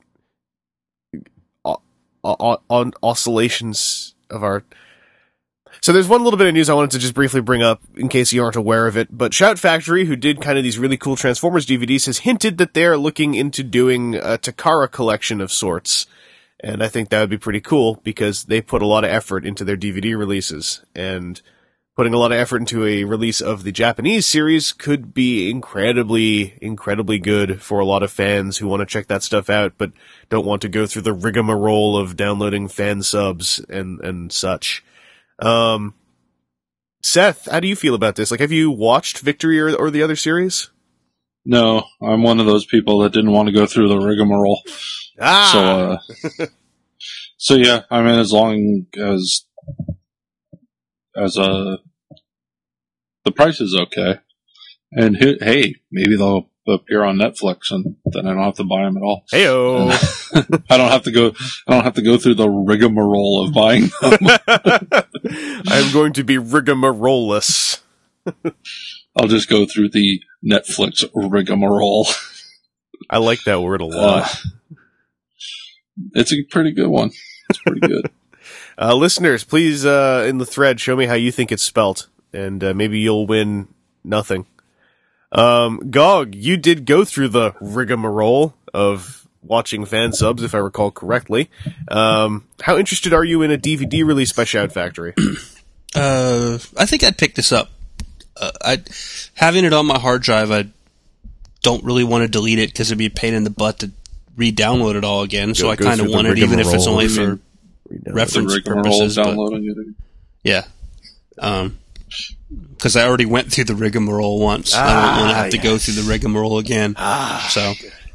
o- o- on oscillations of our... So there's one little bit of news I wanted to just briefly bring up in case you aren't aware of it, but Shout Factory, who did kind of these really cool Transformers D V Ds, has hinted that they're looking into doing a Takara collection of sorts. And I think that would be pretty cool because they put a lot of effort into their D V D releases, and putting a lot of effort into a release of the Japanese series could be incredibly, incredibly good for a lot of fans who want to check that stuff out, but don't want to go through the rigmarole of downloading fan subs and, and such. Um, Seth, how do you feel about this? Like, have you watched Victory or, or the other series? No, I'm one of those people that didn't want to go through the rigmarole. Ah! So, uh, so yeah, I mean, as long as, as, uh, the price is okay. And he, hey, maybe they'll appear on Netflix and then I don't have to buy them at all. Heyo! I don't have to go, I don't have to go through the rigmarole of buying them. I'm going to be rigmaroleless. I'll just go through the Netflix rigmarole. I like that word a lot. Uh, It's a pretty good one. It's pretty good. uh, listeners, please, uh, in the thread, show me how you think it's spelt, and uh, maybe you'll win nothing. Um, Gog, you did go through the rigmarole of watching fan subs, if I recall correctly. Um, how interested are you in a D V D release by Shout Factory? Uh, I think I'd pick this up. Uh, I having it on my hard drive, I don't really want to delete it because it'd be a pain in the butt to re-download it all again. So Go- I go kind of through the want it, even if it's rigmarole. only What do you for mean? reference The rigmarole purposes. of But downloading it. yeah, um, because I already went through the rigmarole once. I don't want to have to go through the rigmarole again. Ah, So,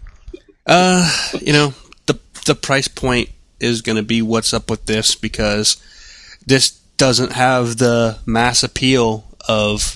uh, you know, the the price point is going to be what's up with this, because this doesn't have the mass appeal of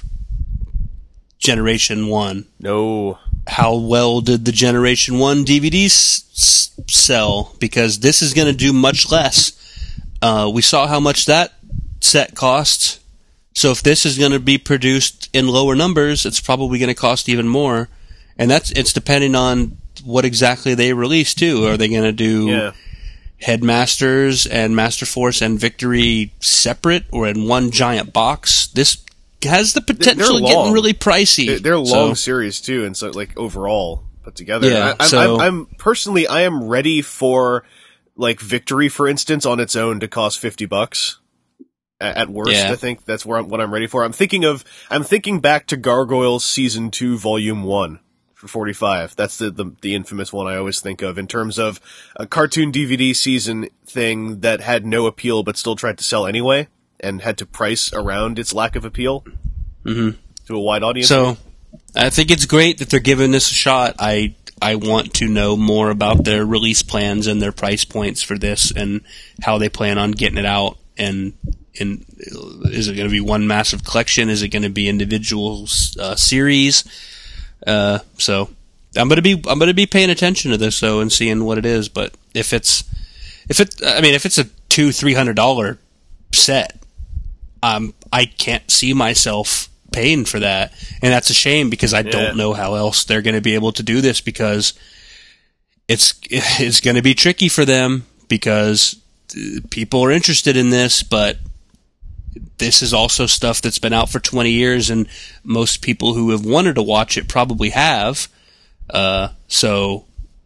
Generation One. no. How well did the Generation One D V Ds s- sell? Because this is going to do much less. Uh, we saw how much that set cost. So if this is going to be produced in lower numbers, it's probably going to cost even more. And that's it's depending on what exactly they release too. Are they going to do Yeah. Headmasters and Master Force and Victory separate or in one giant box? This has the potential of long. getting really pricey. They're, they're So- long series too, and so like overall put together. Yeah, I, I'm, so- I'm, I'm personally, I am ready for like Victory, for instance, on its own to cost fifty bucks. A- At worst, Yeah. I think that's where I'm, what I'm ready for. I'm thinking of, I'm thinking back to Gargoyles Season Two, Volume One for forty-five. That's the, the the infamous one I always think of in terms of a cartoon D V D season thing that had no appeal but still tried to sell anyway, and had to price around its lack of appeal Mhm. to a wide audience. So, I think it's great that they're giving this a shot. I I want to know more about their release plans and their price points for this, and how they plan on getting it out. And and is it going to be one massive collection? Is it going to be individual uh, series? Uh, so I'm going to be I'm going to be paying attention to this though and seeing what it is. But if it's if it I mean if it's a two three hundred dollar set, um I can't see myself paying for that, and that's a shame because I Yeah. don't know how else they're going to be able to do this, because it's it's going to be tricky for them, because uh, people are interested in this, but this is also stuff that's been out for twenty years, and most people who have wanted to watch it probably have. Uh, so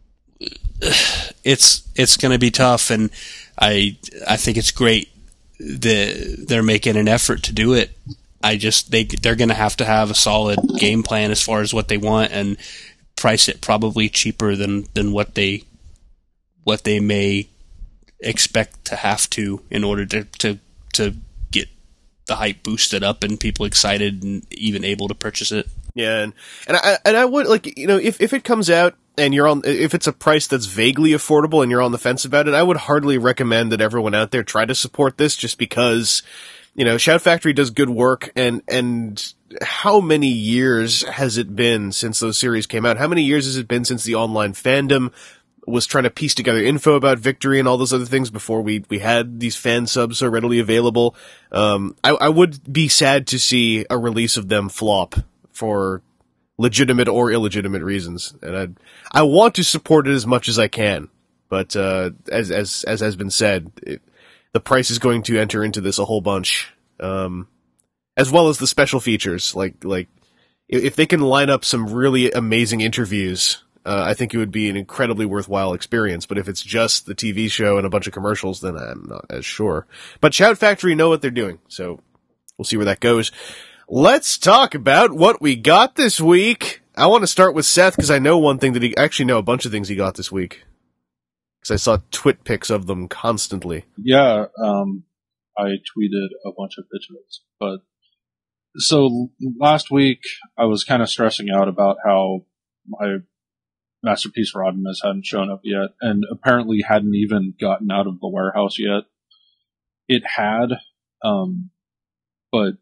it's it's going to be tough, and I I think it's great that they're making an effort to do it. I just they they're going to have to have a solid game plan as far as what they want, and price it probably cheaper than than what they what they may expect to have to in order to to to get the hype boosted up and people excited and even able to purchase it. Yeah, and and I and I would like, you know, if if it comes out and you're on, if it's a price that's vaguely affordable and you're on the fence about it, I would hardly recommend that everyone out there try to support this, just because, you know, Shout Factory does good work, and and how many years has it been since those series came out? How many years has it been since the online fandom was trying to piece together info about Victory and all those other things before we, we had these fan subs so readily available? Um, I, I would be sad to see a release of them flop for legitimate or illegitimate reasons, and I I want to support it as much as I can, but uh, as as as has been said, it, the price is going to enter into this a whole bunch, um, as well as the special features. Like like if, if they can line up some really amazing interviews, uh, I think it would be an incredibly worthwhile experience. But if it's just the T V show and a bunch of commercials, then I'm not as sure. But Shout Factory know what they're doing, so we'll see where that goes. Let's talk about what we got this week. I want to start with Seth, because I know one thing that he actually know a bunch of things he got this week, because I saw twit pics of them constantly. Yeah, um, I tweeted a bunch of pictures. But so last week I was kind of stressing out about how my Masterpiece Rodimus hadn't shown up yet, and apparently hadn't even gotten out of the warehouse yet. It had, um, but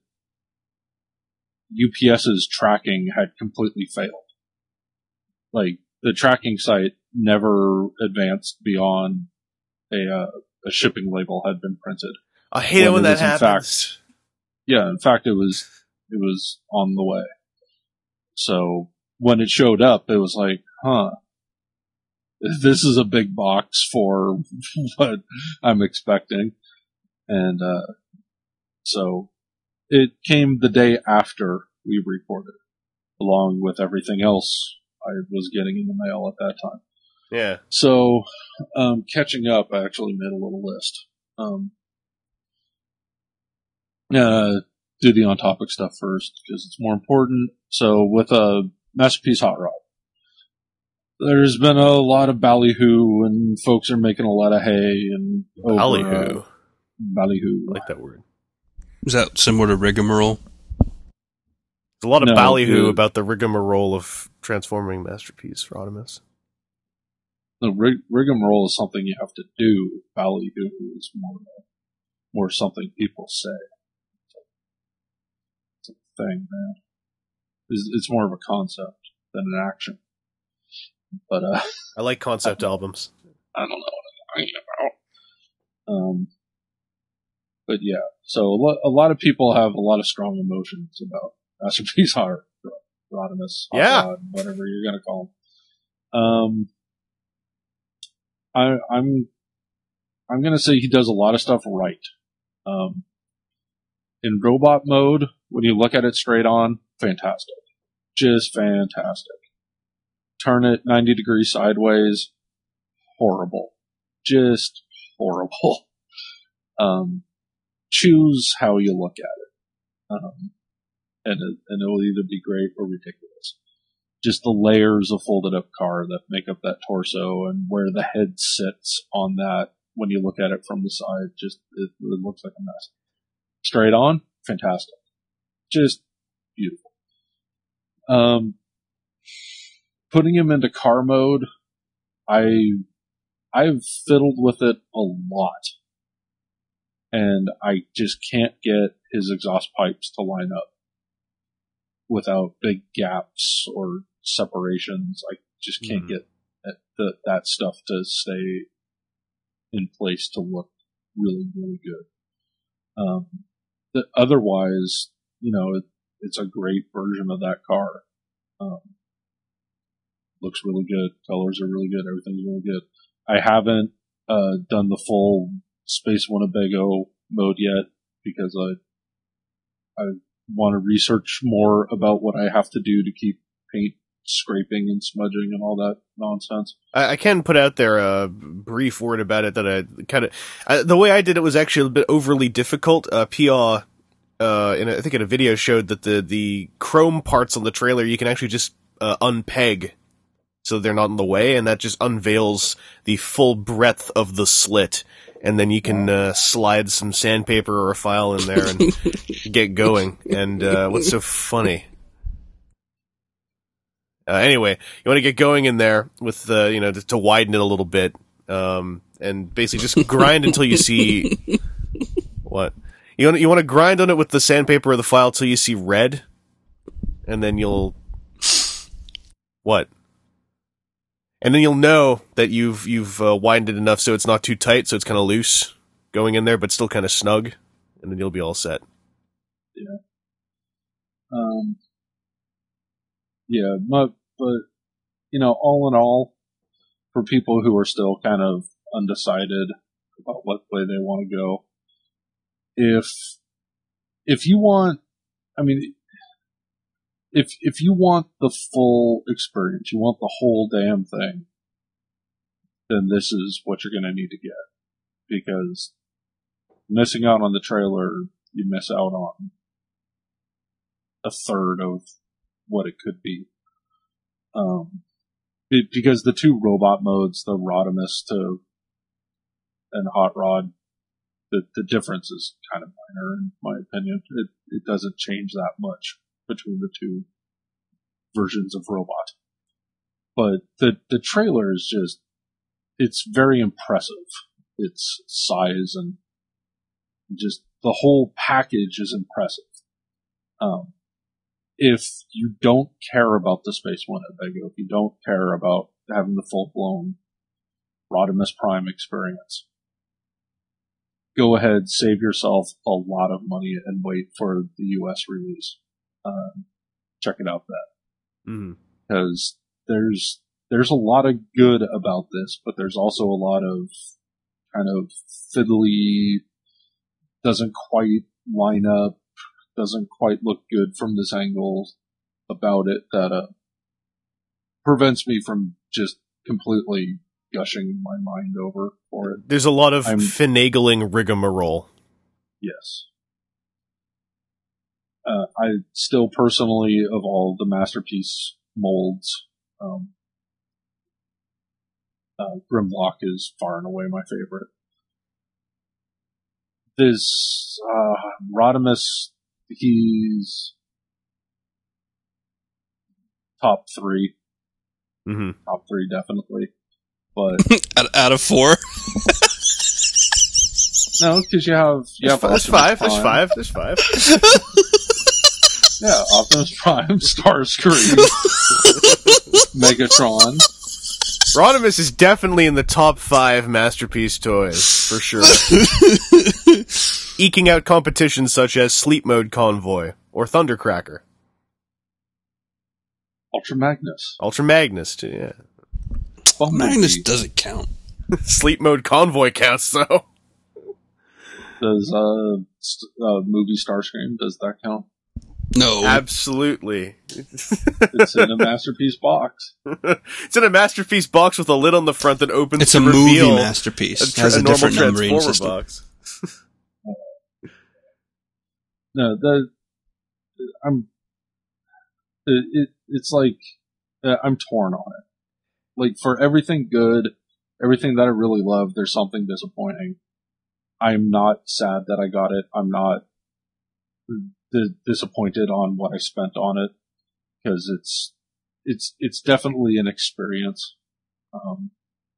UPS's tracking had completely failed. Like, the tracking site never advanced beyond a, uh, a shipping label had been printed. I hate it when it that was in happens. Yeah, in fact, it was it was on the way. So when it showed up, it was like, huh. this is a big box for what I'm expecting. And, uh, so it came the day after we recorded, along with everything else I was getting in the mail at that time. Yeah. So, um, catching up, I actually made a little list. Um, uh, do the on-topic stuff first, because it's more important. So, with a Masterpiece Hot Rod, there's been a lot of ballyhoo, and folks are making a lot of hay, and over, Ballyhoo. uh, ballyhoo. I like that word. Is that similar to rigmarole? There's a lot of No, ballyhoo the- about the rigmarole of transforming Masterpiece Rodimus. The rig- rigmarole is something you have to do. Ballyhoo is more, more something people say. It's a thing, man. It's, it's more of a concept than an action. But, uh, I like concept albums. I don't know what I'm talking about. Um, but yeah, so a, lo- a lot of people have a lot of strong emotions about Masterpiece Hot Rodimus, Hot Yeah. Rod, whatever you're gonna call him. Um, I, I'm, I'm gonna say he does a lot of stuff right. Um, in robot mode, when you look at it straight on, fantastic. Just fantastic. Turn it ninety degrees sideways, horrible. Just horrible. Um, choose how you look at it. Um, and, it, and it'll either be great or ridiculous. Just the layers of folded up car that make up that torso and where the head sits on that when you look at it from the side, just, it, it looks like a mess. Straight on, fantastic. Just beautiful. Um, putting him into car mode, I, I've fiddled with it a lot. And I just can't get his exhaust pipes to line up without big gaps or separations. I just can't Mm. get that, the, that stuff to stay in place to look really, really good. Um, the, otherwise, you know, it, it's a great version of that car. Um, looks really good. Colors are really good. Everything's really good. I haven't uh, done the full Space Winnebago mode yet because I I want to research more about what I have to do to keep paint scraping and smudging and all that nonsense. I, I can put out there a brief word about it that I kind of... The way I did it was actually a bit overly difficult. Uh, P R, uh, in a, I think in a video showed that the, the chrome parts on the trailer you can actually just uh, unpeg so they're not in the way, and that just unveils the full breadth of the slit. And then you can uh, slide some sandpaper or a file in there and get going. And uh, what's so funny? Uh, anyway, you want to get going in there with uh, you know to, to widen it a little bit, um, and basically just grind until you see what you want. You want to grind on it with the sandpaper or the file till you see red, and then you'll what? And then you'll know that you've you've uh, widened it enough so it's not too tight, so it's kind of loose going in there, but still kind of snug, and then you'll be all set. Yeah. Um. Yeah, but, but you know, all in all, for people who are still kind of undecided about what way they want to go, if if you want, I mean, if if you want the full experience, you want the whole damn thing, then this is what you're going to need to get. Because missing out on the trailer, you miss out on a third of what it could be. Um, it, because the two robot modes, the Rodimus to and Hot Rod, the the difference is kind of minor in my opinion. It it doesn't change that much between the two versions of Robot. But the the trailer is just, it's very impressive. Its size and just the whole package is impressive. Um, if you don't care about the Space Winnebago, if you don't care about having the full-blown Rodimus Prime experience, go ahead, save yourself a lot of money and wait for the U S release. Um, check it out then. Mm. Because there's, there's a lot of good about this, but there's also a lot of kind of fiddly, doesn't quite line up, doesn't quite look good from this angle about it that uh, prevents me from just completely gushing my mind over for it. There's a lot of I'm, finagling rigmarole. Yes. Uh, I still personally, of all the Masterpiece molds, um, uh, Grimlock is far and away my favorite. This, uh, Rodimus, he's top three. Mm-hmm. Top three, definitely. But out, out of four? no, because you have, you have There's five, there's five, there's five. Yeah, Optimus Prime, Starscream, Megatron. Rodimus is definitely in the top five Masterpiece toys, for sure. Eking out competitions such as Sleep Mode Convoy or Thundercracker. Ultra Magnus. Ultra Magnus, too, yeah. Bumblebee. Magnus doesn't count. Sleep Mode Convoy counts, though. Does uh, st- uh movie Starscream, does that count? No. Absolutely. It's in a Masterpiece box. It's in a Masterpiece box with a lid on the front that opens It's to a reveal movie Masterpiece. a, It tra- has a, a normal different numbering Transformer system. box. No, the I'm it, it it's like uh, I'm torn on it. Like for everything good, everything that I really love, there's something disappointing. I'm not sad that I got it. I'm not d- disappointed on what I spent on it because it's it's it's definitely an experience. Um,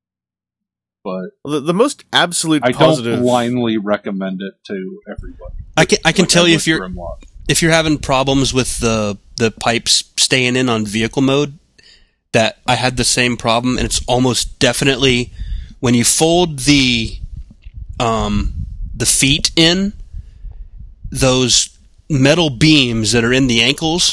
but The, the most absolute I positive. don't blindly recommend it to everybody. I can I can Like tell I you would if you're Grimlock. if you're having problems with the the pipes staying in on vehicle mode, that I had the same problem, and it's almost definitely when you fold the um the feet in, those metal beams that are in the ankles,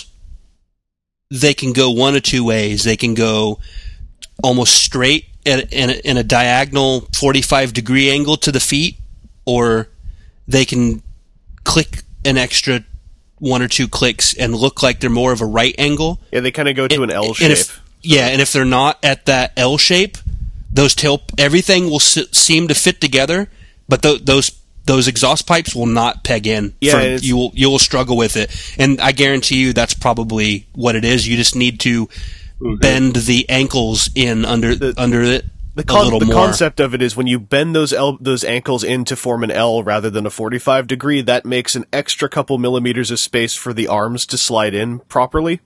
they can go one of two ways. They can go almost straight at, in, a, in a diagonal forty-five degree angle to the feet, or they can click an extra one or two clicks and look like they're more of a right angle. Yeah, they kind of go to an L And shape. if- yeah, and if they're not at that L shape, those tail everything will s- seem to fit together, but th- those those exhaust pipes will not peg in. Yeah, For- it's- you will you will struggle with it, and I guarantee you that's probably what it is. You just need to bend the ankles in under The- under it The, a con- little the more. concept of it is when you bend those L- those ankles in to form an L rather than a forty-five degree, that makes an extra couple millimeters of space for the arms to slide in properly,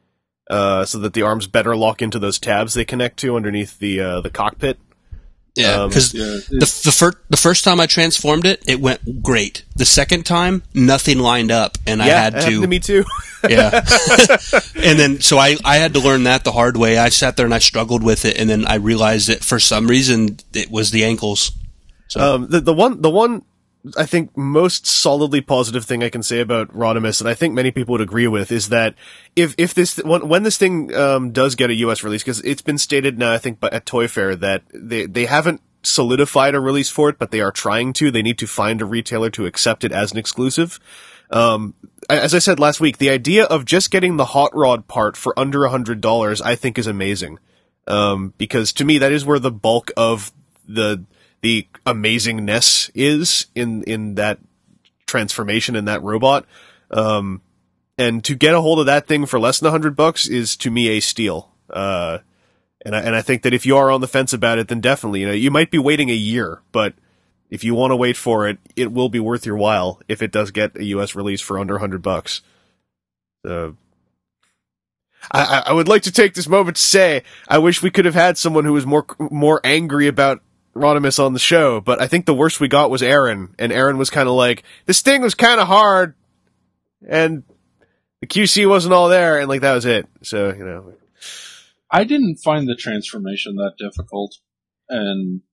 uh, so that the arms better lock into those tabs they connect to underneath the uh, the cockpit. Yeah, Um, because Yeah, the the first the first time I transformed it, it went great. The second time, nothing lined up, and I yeah, had that happened to me too. Yeah. And then, so I, I had to learn that the hard way. I sat there and I struggled with it, and then I realized that for some reason it was the ankles. So, Um, the the one the one I think most solidly positive thing I can say about Rodimus, and I think many people would agree with, is that if if this when, when this thing um, does get a U S release, because it's been stated now, I think, but at Toy Fair that they they haven't solidified a release for it, but they are trying to. They need to find a retailer to accept it as an exclusive. Um, as I said last week, the idea of just getting the hot rod part for under a hundred dollars, I think, is amazing. Um, because to me, that is where the bulk of the the amazingness is in in that transformation in that robot. Um, and to get a hold of that thing for less than a hundred bucks is to me a steal. Uh, and I, and I think that if you are on the fence about it, then definitely, you know, you might be waiting a year, but if you want to wait for it, it will be worth your while if it does get a U S release for under a hundred bucks. So, I, I would like to take this moment to say I wish we could have had someone who was more more angry about Rodimus on the show, but I think the worst we got was Aaron, and Aaron was kind of like, this thing was kind of hard, and the Q C wasn't all there, and like that was it. So, you know. I didn't find the transformation that difficult, and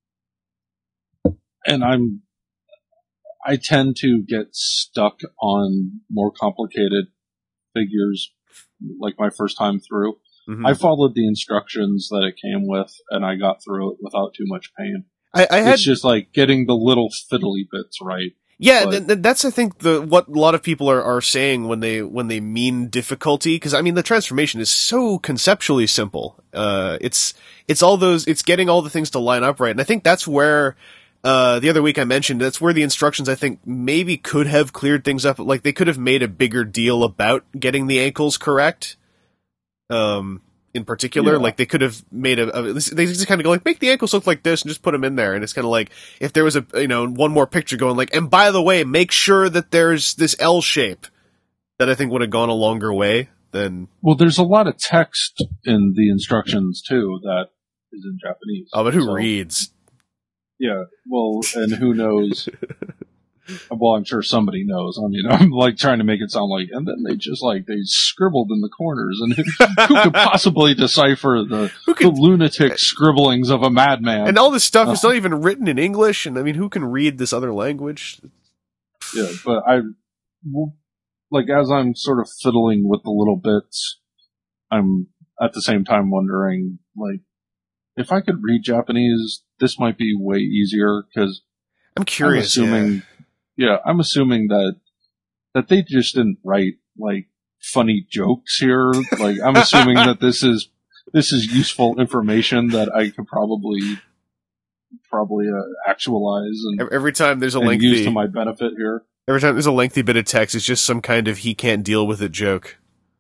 and I'm I tend to get stuck on more complicated figures like my first time through. Mhm. I followed the instructions that it came with, and I got through it without too much pain. I, I had It's just like getting the little fiddly bits right. Yeah, But- th- th- that's I think the what a lot of people are, are saying when they when they mean difficulty, because I mean the transformation is so conceptually simple. Uh, it's it's all those it's getting all the things to line up right, and I think that's where uh, the other week I mentioned that's where the instructions I think maybe could have cleared things up. Like they could have made a bigger deal about getting the ankles correct. Um, in particular, Yeah. like they could have made a, a they just kind of go like make the ankles look like this and just put them in there, and it's kind of like if there was a you know one more picture going like and by the way make sure that there's this L shape, that I think would have gone a longer way than Well, there's a lot of text in the instructions too that is in Japanese. oh but who So, reads Yeah, well, and who knows? Well, I'm sure somebody knows. I mean, I'm like trying to make it sound like, and then they just like they scribbled in the corners, and who could possibly decipher the, Who the could- lunatic scribblings of a madman? and all this stuff is Uh. not even written in English, and I mean who can read this other language? Yeah, but I, well, like, as I'm sort of fiddling with the little bits, I'm at the same time wondering, like, if I could read Japanese, this might be way easier, because I'm I'm curious. assuming, yeah. yeah, I'm assuming that, that they just didn't write, like, funny jokes here. Like, I'm assuming that this is, this is useful information that I could probably, probably, uh, actualize and, Every- Every time there's a and use lengthy to my benefit here. every time there's a lengthy bit of text, it's just some kind of he can't deal with it joke,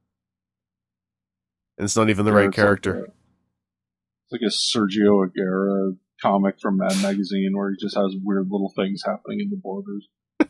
and it's not even the Or right it's like character. a- It's like a Sergio Aguirre comic from Mad Magazine where he just has weird little things happening in the borders.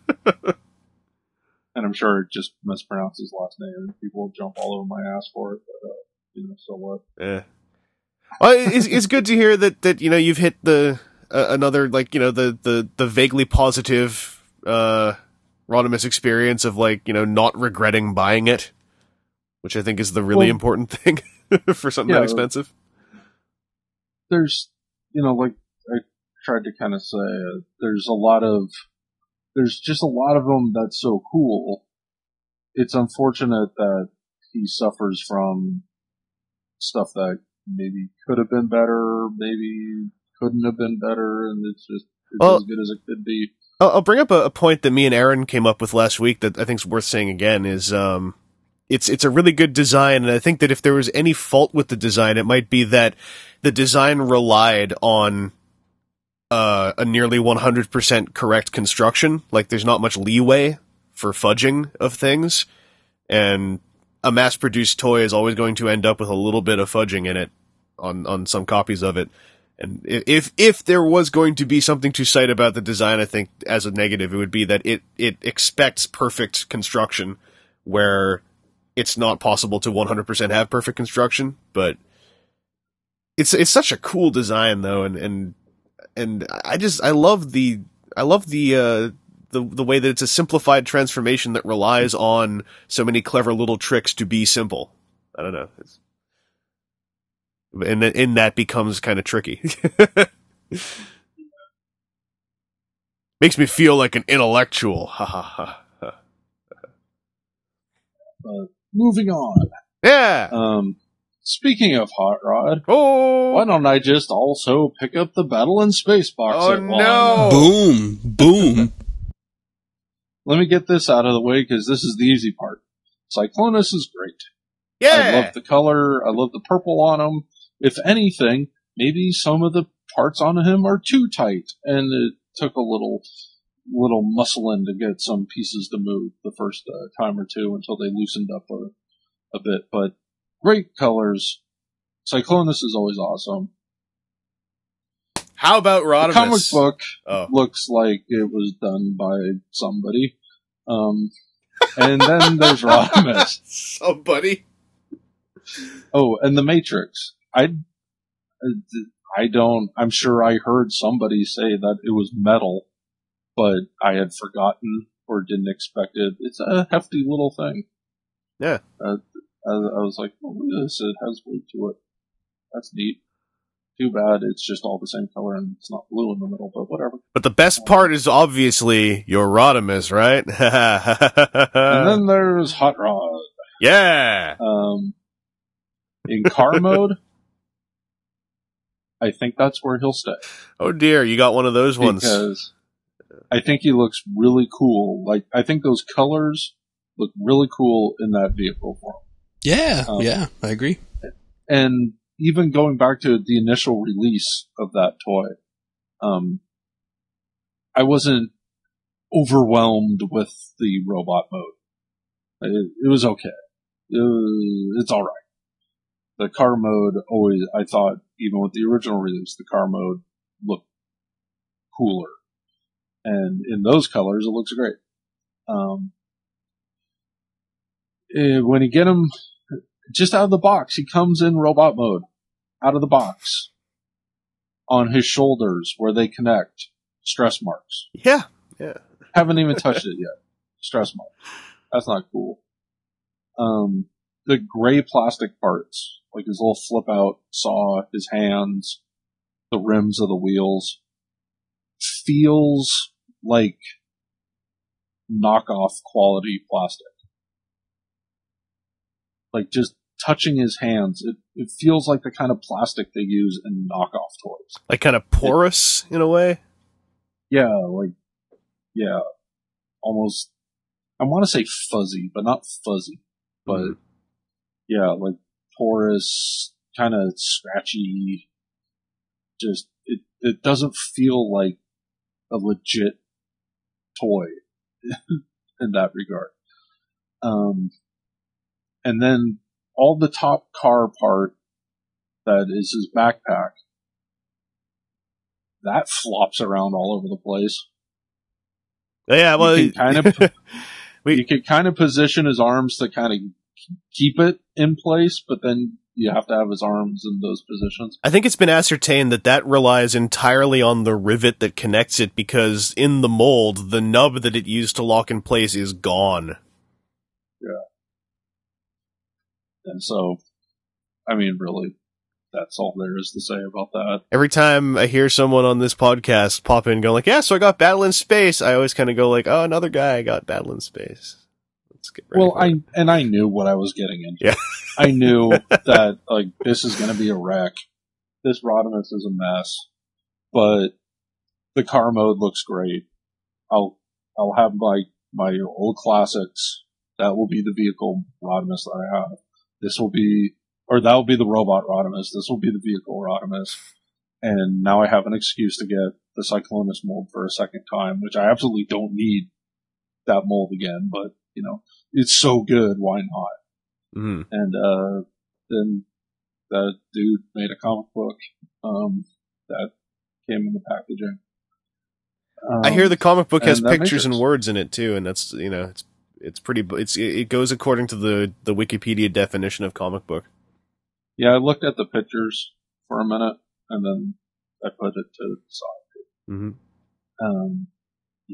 And I'm sure it just mispronounced his last name and people will jump all over my ass for it, but, uh, you know, so what? Yeah. Well, it's it's good to hear that, that you know you've hit the uh, another like you know the, the, the vaguely positive uh, Rodimus experience of like you know not regretting buying it, which I think is the really Well- important thing for something Yeah. that expensive. There's, you know, like I tried to kind of say, uh, there's a lot of, there's just a lot of them that's so cool. It's unfortunate that he suffers from stuff that maybe could have been better, maybe couldn't have been better, and it's just it's Well- as good as it could be. I'll, I'll bring up a, a point that me and Aaron came up with last week that I think is worth saying again. Is um, it's it's a really good design, and I think that if there was any fault with the design, it might be that the design relied on uh, a nearly one hundred percent correct construction. Like, there's not much leeway for fudging of things, and a mass-produced toy is always going to end up with a little bit of fudging in it on on some copies of it. And if if there was going to be something to cite about the design, I think as a negative, it would be that it it expects perfect construction, where it's not possible to one hundred percent have perfect construction. But it's it's such a cool design though, and and and I just I love the I love the uh, the the way that it's a simplified transformation that relies on so many clever little tricks to be simple. I don't know. It's, and then in that becomes kind of tricky. Makes me feel like an intellectual. Ha ha ha. But moving on. Yeah. Um, speaking of Hot Rod, Oh. why don't I just also pick up the Battle in Space box Oh, set while I'm no. at it? Boom, boom. Let me get this out of the way because this is the easy part. Cyclonus is great. Yeah. I love the color. I love the purple on him. If anything, maybe some of the parts on him are too tight, and it took a little little muscling to get some pieces to move the first uh, time or two until they loosened up a, a bit. But great colors. Cyclonus is always awesome. How about The Rodimus? comic book Oh. looks like it was done by somebody. Um, and then there's Rodimus. Somebody. Oh, and the Matrix. I, I don't, I'm sure I heard somebody say that it was metal, but I had forgotten or didn't expect it. It's a hefty little thing. Yeah. Uh, I, I was like, oh, look at this. It has weight to it. That's neat. Too bad it's just all the same color and it's not blue in the middle, but whatever. But the best part is obviously your Rodimus, right? and then there's Hot Rod. yeah. Um, In car mode, I think that's where he'll stay. Oh dear, you got one of those ones. Because I think he looks really cool. Like, I think those colors look really cool in that vehicle form. Yeah, Um, yeah, I agree. And even going back to the initial release of that toy, um, I wasn't overwhelmed with the robot mode. It, it was okay. It was, it's alright. The car mode always, I thought, even with the original release, the car mode looked cooler. And in those colors, it looks great. Um, eh, when you get him just out of the box, he comes in robot mode, out of the box. On his shoulders, where they connect, stress marks. Yeah, yeah. Haven't even touched it yet. Stress marks. That's not cool. Um, the gray plastic parts, like his little flip out saw, his hands, the rims of the wheels, feels like knockoff quality plastic. Like just touching his hands, it, it feels like the kind of plastic they use in knockoff toys. Like kind of porous in a way. Yeah, like, yeah, almost, I want to say fuzzy, but not fuzzy. But, Mhm. yeah, like porous, kind of scratchy, just, it, it doesn't feel like a legit toy in that regard. Um, and then all the top car part that is his backpack, that flops around all over the place. Yeah, well, you can kind of we- you can kind of position his arms to kind of keep it in place, but then you have to have his arms in those positions. I think it's been ascertained that that relies entirely on the rivet that connects it, because in the mold, the nub that it used to lock in place is gone. Yeah. And so, I mean, really, that's all there is to say about that. Every time I hear someone on this podcast pop in and go like, yeah, so I got Battle in Space, I always kind of go like, oh, another guy got Battle in Space. Let's get ready Well, for I it. and I knew what I was getting into. Yeah. I knew that, like, this is going to be a wreck. This Rodimus is a mess. But the car mode looks great. I'll I'll have my, my old classics. That will be the vehicle Rodimus that I have. This will be, or that will be the robot Rodimus. This will be the vehicle Rodimus. And now I have an excuse to get the Cyclonus mold for a second time, which I absolutely don't need that mold again, but, you know, it's so good, why not? Mhm. And, uh, then that dude made a comic book, um, that came in the packaging. Um, I hear the comic book has and that pictures and Matrix. words in it too, and that's, you know, it's it's pretty. It's it goes according to the the Wikipedia definition of comic book. Yeah, I looked at the pictures for a minute, and then I put it to the side. hmm Um, yeah.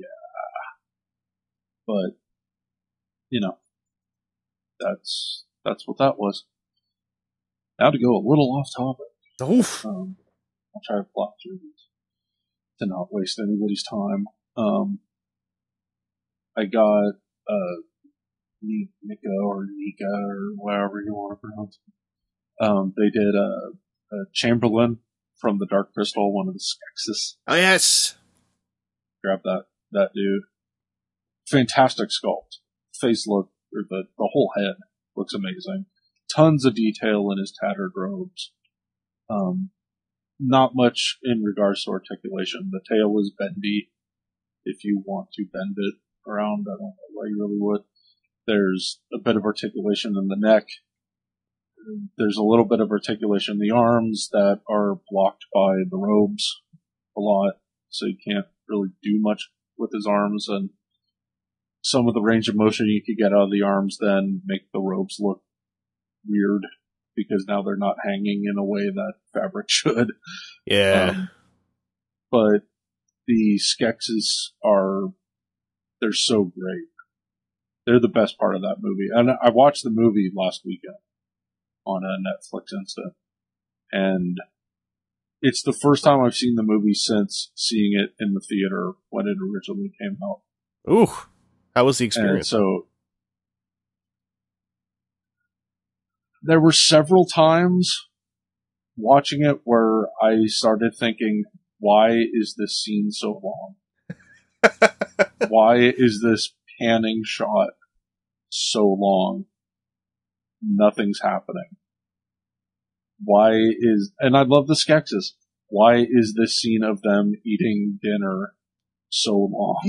But, you know, that's, that's what that was. Now to go a little off topic. Oof. Um, I'll try to plot through these to not waste anybody's time. Um, I got, uh, Ni- Nika or Nika or whatever you want to pronounce it. Um, they did a, a Chamberlain from the Dark Crystal, one of the Skeksis. Oh yes. Grab that, that dude. Fantastic sculpt. Face look, or the, the whole head looks amazing. Tons of detail in his tattered robes. Um, not much in regards to articulation. The tail is bendy. If you want to bend it around, I don't know why you really would. There's a bit of articulation in the neck. There's a little bit of articulation in the arms that are blocked by the robes a lot, so you can't really do much with his arms, and some of the range of motion you could get out of the arms then make the robes look weird, because now they're not hanging in a way that fabric should. Yeah. Um, but the Skeksis are, they're so great. They're the best part of that movie. And I watched the movie last weekend on a Netflix instant. And it's the first time I've seen the movie since seeing it in the theater when it originally came out. Ooh. How was the And experience? so, there were several times watching it where I started thinking, why is this scene so long? Why is this panning shot so long? Nothing's happening. Why is, and I love the Skeksis. Why is this scene of them eating dinner so long?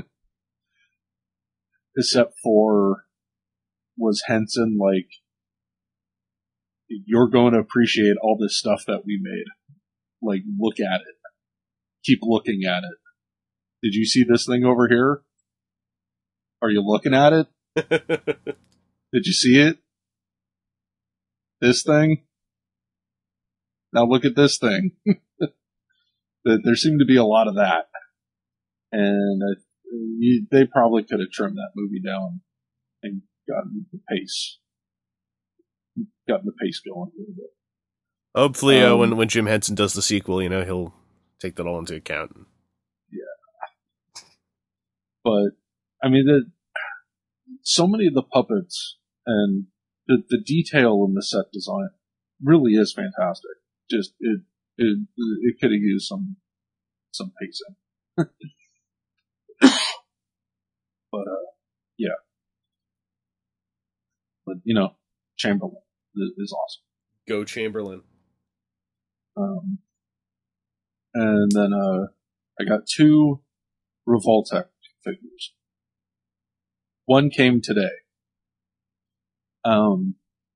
Except for, was Henson like, you're going to appreciate all this stuff that we made. Like, look at it. Keep looking at it. Did you see this thing over here? Are you looking at it? Did you see it? This thing? Now look at this thing. There seemed to be a lot of that. And uh, you, they probably could have trimmed that movie down and gotten the pace, gotten the pace going a little bit. Hopefully, uh, Um, when when Jim Henson does the sequel, you know, he'll take that all into account. Yeah. But, I mean, the, so many of the puppets and the, the detail in the set design really is fantastic. Just, it, it, it could have used some, some pacing. But, uh, yeah. But, you know, Chamberlain is, is awesome. Go Chamberlain. Um, and then, uh, I got two Revoltech figures. One came today. Um,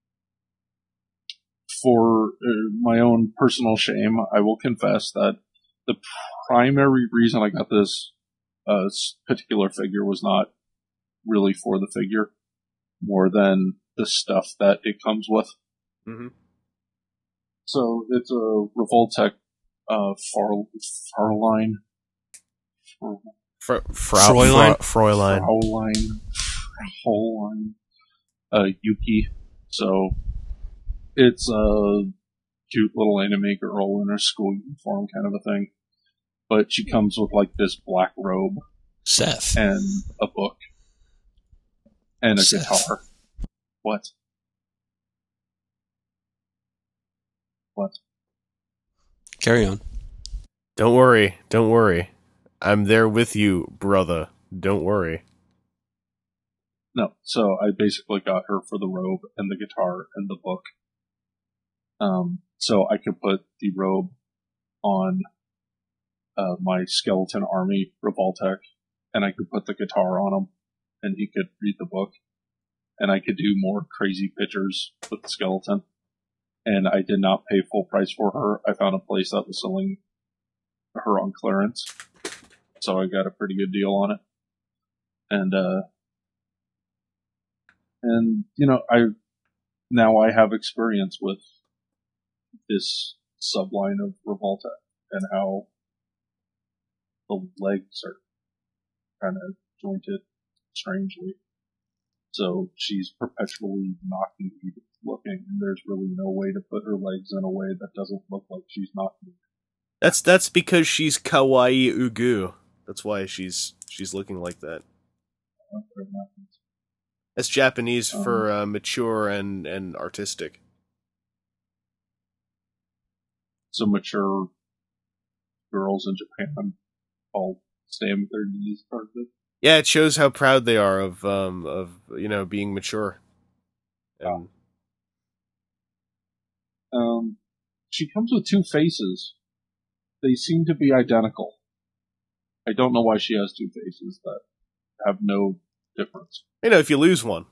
for uh, my own personal shame, I will confess that the primary reason I got this uh, particular figure was not really for the figure, more than the stuff that it comes with. Mm-hmm. So it's a Revoltech uh, Far Farline. Fra- Fra- Fräulein? Fra- Fräulein. Fraulein, Fraulein, uh, Yuki. So it's a cute little anime girl in her school uniform kind of a thing. But she comes with like this black robe Seth. and a book and a Seth. guitar. What? What? Carry on. Don't worry. Don't worry. I'm there with you, brother. Don't worry. No, so I basically got her for the robe and the guitar and the book. Um, so I could put the robe on uh, my skeleton army, Revoltech, and I could put the guitar on him, and he could read the book, and I could do more crazy pictures with the skeleton. And I did not pay full price for her. I found a place that was selling her on clearance, so I got a pretty good deal on it. And, uh, and, you know, I, now I have experience with this subline of Revoltech and how the legs are kind of jointed strangely. So she's perpetually knocking looking, and there's really no way to put her legs in a way that doesn't look like she's knocking. That's that's because she's kawaii ugu. That's why she's she's looking like that. That's Japanese Um, for uh, mature and, and artistic. So mature girls in Japan all stand with their knees parted. Yeah, it shows how proud they are of um of you know being mature. And Um, she comes with two faces. They seem to be identical. I don't know why she has two faces that have no difference. you know, if you lose one,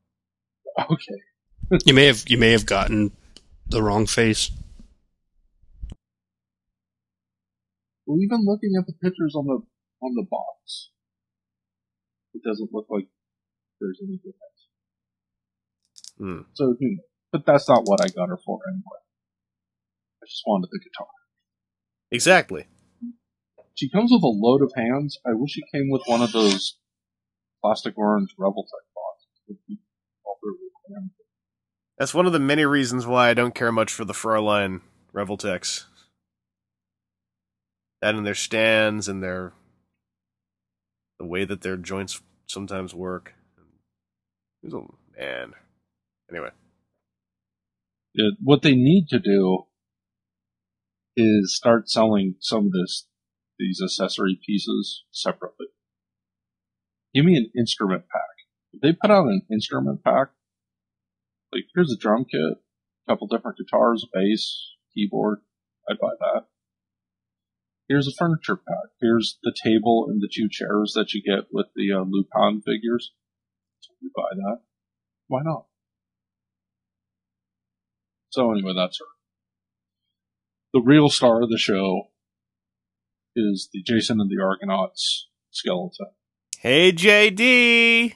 Okay. You may have you may have gotten the wrong face. Well, even looking at the pictures on the on the box, it doesn't look like there's any difference. hmm. So, who knows? But that's not what I got her for anyway. I just wanted the guitar. Exactly. She comes with a load of hands. I wish she came with one of those plastic orange Revoltech boxes. With the- all their hands. That's one of the many reasons why I don't care much for the Fräulein Revoltechs. That and their stands and their the way that their joints sometimes work. Who's a man? Anyway. It, what they need to do is start selling some of this, these accessory pieces separately. Give me an instrument pack. If they put out an instrument pack, like here's a drum kit, a couple different guitars, bass, keyboard, I'd buy that. Here's a furniture pack. Here's the table and the two chairs that you get with the uh, Lupin figures. We buy that. Why not? So anyway, that's her. The real star of the show is the Jason and the Argonauts skeleton. Hey, J D!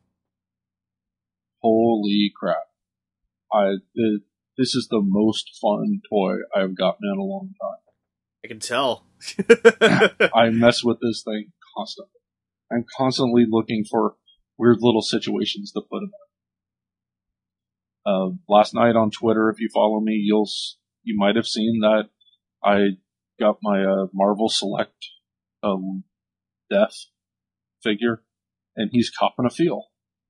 Holy crap. I, it, this is the most fun toy I've gotten in a long time. I can tell. I mess with this thing constantly. I'm constantly looking for weird little situations to put him in. Uh, last night on Twitter, if you follow me, you'll, you might have seen that I got my, uh, Marvel Select, um, Death figure, and he's copping a feel.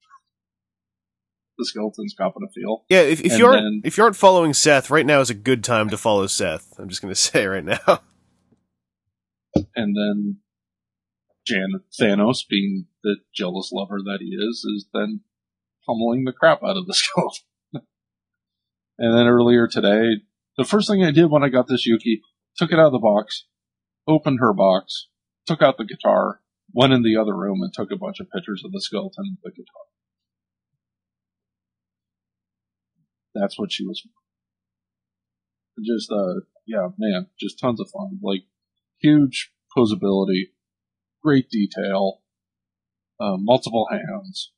The skeleton's copping a feel. Yeah, if, if And you aren't then- if you aren't following Seth, right now is a good time to follow Seth. I'm just gonna say right now. And then Jan Thanos, being the jealous lover that he is, is then pummeling the crap out of the skeleton. And then earlier today, the first thing I did when I got this Yuki, took it out of the box, opened her box, took out the guitar, went in the other room and took a bunch of pictures of the skeleton and the guitar. That's what she was for. Just, uh, yeah, man, just tons of fun. Like, huge posability, great detail, uh, multiple hands,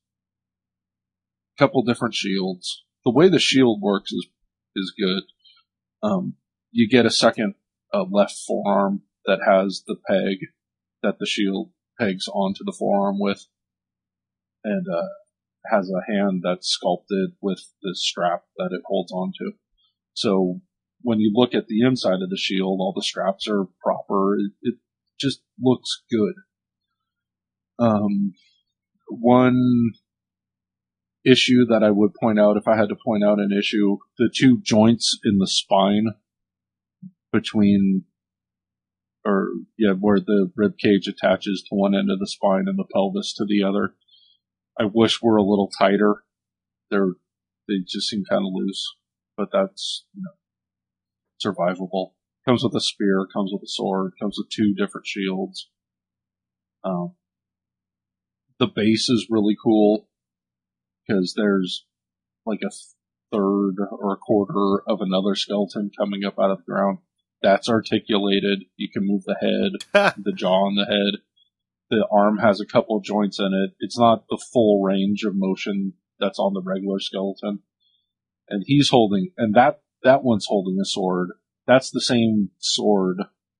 couple different shields. The way the shield works is, is good. Um, you get a second, uh, left forearm that has the peg that the shield pegs onto the forearm with, and, uh, has a hand that's sculpted with the strap that it holds onto. So when you look at the inside of the shield, all the straps are proper. It, it just looks good. Um, one issue that I would point out, if I had to point out an issue, the two joints in the spine between, or yeah, where the rib cage attaches to one end of the spine and the pelvis to the other, I wish were a little tighter. They're, they just seem kind of loose, but that's, you know, survivable. Comes with a spear, comes with a sword, comes with two different shields. Um, the base is really cool because there's like a third or a quarter of another skeleton coming up out of the ground. That's articulated. You can move the head, the jaw on the head. The arm has a couple of joints in it. It's not the full range of motion that's on the regular skeleton. And he's holding, and that, that one's holding a sword. That's the same sword.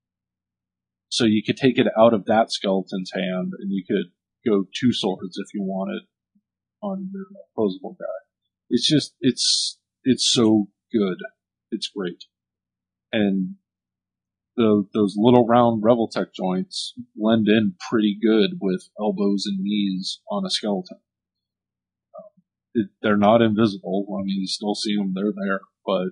So you could take it out of that skeleton's hand and you could go two swords if you wanted on your opposable guy. It's just, it's, it's so good. It's great. And the, those little round Revoltech joints blend in pretty good with elbows and knees on a skeleton. Um, it, they're not invisible. I mean, you still see them, they're there, but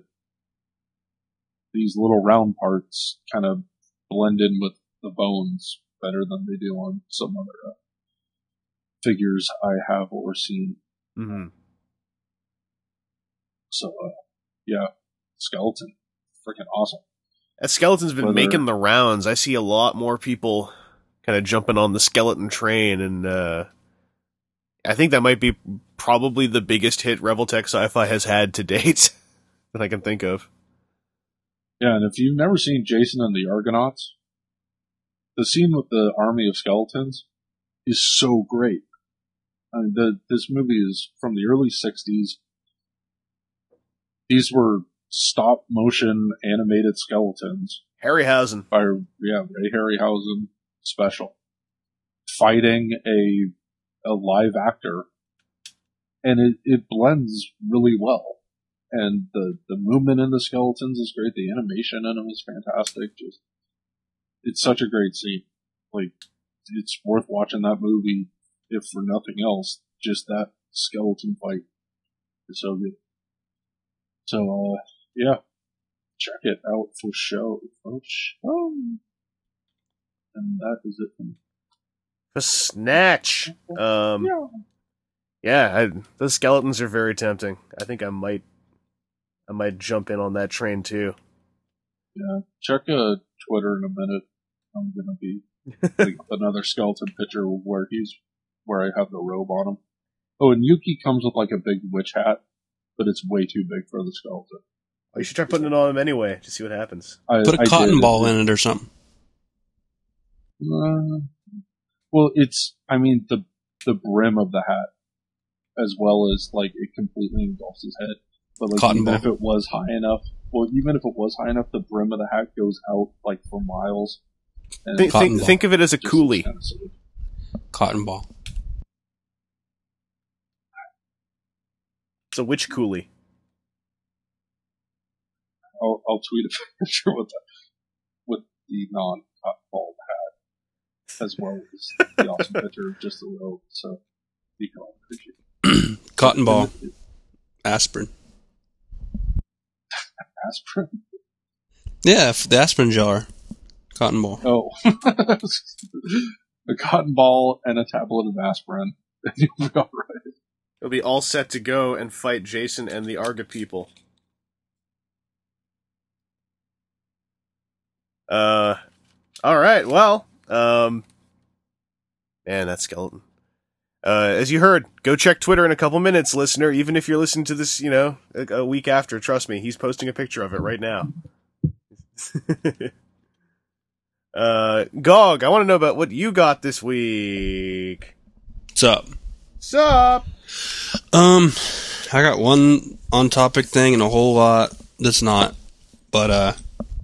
these little round parts kind of blend in with the bones better than they do on some other uh, figures I have or seen. Mm-hmm. So, uh, yeah, skeleton. Freaking awesome. That skeleton's been Whether- making the rounds. I see a lot more people kind of jumping on the skeleton train, and uh, I think that might be probably the biggest hit Revoltech Sci-Fi has had to date that I can think of. Yeah, and if you've never seen Jason and the Argonauts, the scene with the army of skeletons is so great. I mean, the, this movie is from the early sixties. These were stop motion animated skeletons Harryhausen. by, yeah, Ray Harryhausen special, fighting a, a live actor. And it, it blends really well. And the, the movement in the skeletons is great. The animation in them is fantastic. Just, it's such a great scene. Like, it's worth watching that movie, if for nothing else. Just that skeleton fight is so good. So, uh, yeah, check it out for show. For show. And that is it for me. A snatch. Um, Yeah. yeah, I, those skeletons are very tempting. I think I might, I might jump in on that train too. Yeah. Check uh, Twitter in a minute. I'm gonna be putting up another skeleton picture where he's, where I have the robe on him. Oh, and Yuki comes with like a big witch hat, but it's way too big for the skeleton. Oh, you should try putting it on him anyway to see what happens. I, Put a I cotton did. ball in it or something. Uh, well, it's, I mean, the the brim of the hat, as well as, like, it completely engulfs his head. But, like, Cotton even ball. if it was high enough, well, even if it was high enough, the brim of the hat goes out, like, for miles. And Think, Cotton think, ball. think of it as a just coolie. kind of silly. Cotton ball. It's a witch coolie. I'll, I'll tweet a picture with the, with the non-cotton ball hat, as well as the awesome picture of just the robe, so you can all appreciate it. Cotton ball. Aspirin. Aspirin? Yeah, f- the aspirin jar. Cotton ball. Oh. A cotton ball and a tablet of aspirin. And you'll be alright. It'll be all set to go and fight Jason and the Arga people. Uh, all right. Well, um, man, that skeleton. Uh, as you heard, go check Twitter in a couple minutes, listener. Even if you're listening to this, you know, a, a week after, trust me, he's posting a picture of it right now. uh, Gog, I want to know about what you got this week. What's up? Sup? Um, I got one on-topic thing and a whole lot that's not, but uh,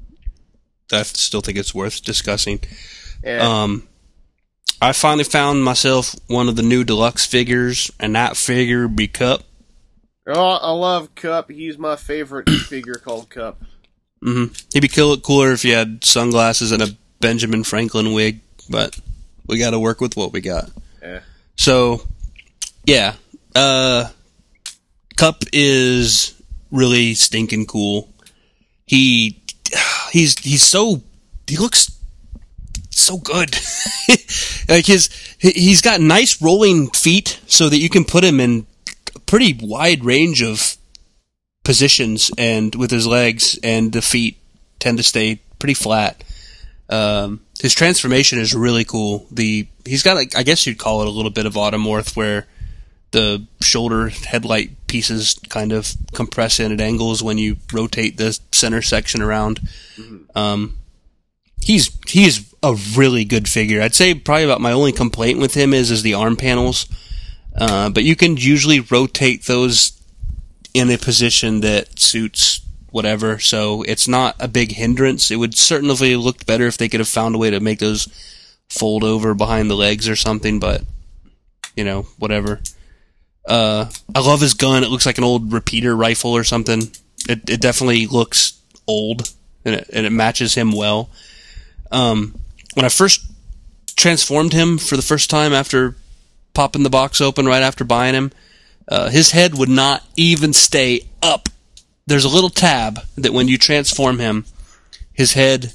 I still think it's worth discussing. Yeah. Um, I finally found myself one of the new deluxe figures, and that figure be Cup. Oh, I love Cup. He's my favorite figure called Cup. Mm-hmm. He'd be cool, cooler if he had sunglasses and a Benjamin Franklin wig, but we got to work with what we got. Yeah. So, yeah, uh, Cup is really stinking cool. He, he's, he's so, he looks so good. Like his, he's got nice rolling feet so that you can put him in a pretty wide range of positions and with his legs, and the feet tend to stay pretty flat. Um, his transformation is really cool. The, he's got like, I guess you'd call it a little bit of automorph where the shoulder headlight pieces kind of compress in at angles when you rotate the center section around. Mm-hmm. Um, he's, he's a really good figure. I'd say probably about my only complaint with him is, is the arm panels. Uh, but you can usually rotate those in a position that suits whatever, so it's not a big hindrance. It would certainly have looked better if they could have found a way to make those fold over behind the legs or something, but, you know, whatever. Uh, I love his gun. It looks like an old repeater rifle or something. It, it definitely looks old, and it, and it matches him well. Um, when I first transformed him for the first time after popping the box open right after buying him, uh, his head would not even stay up. There's a little tab that when you transform him, his head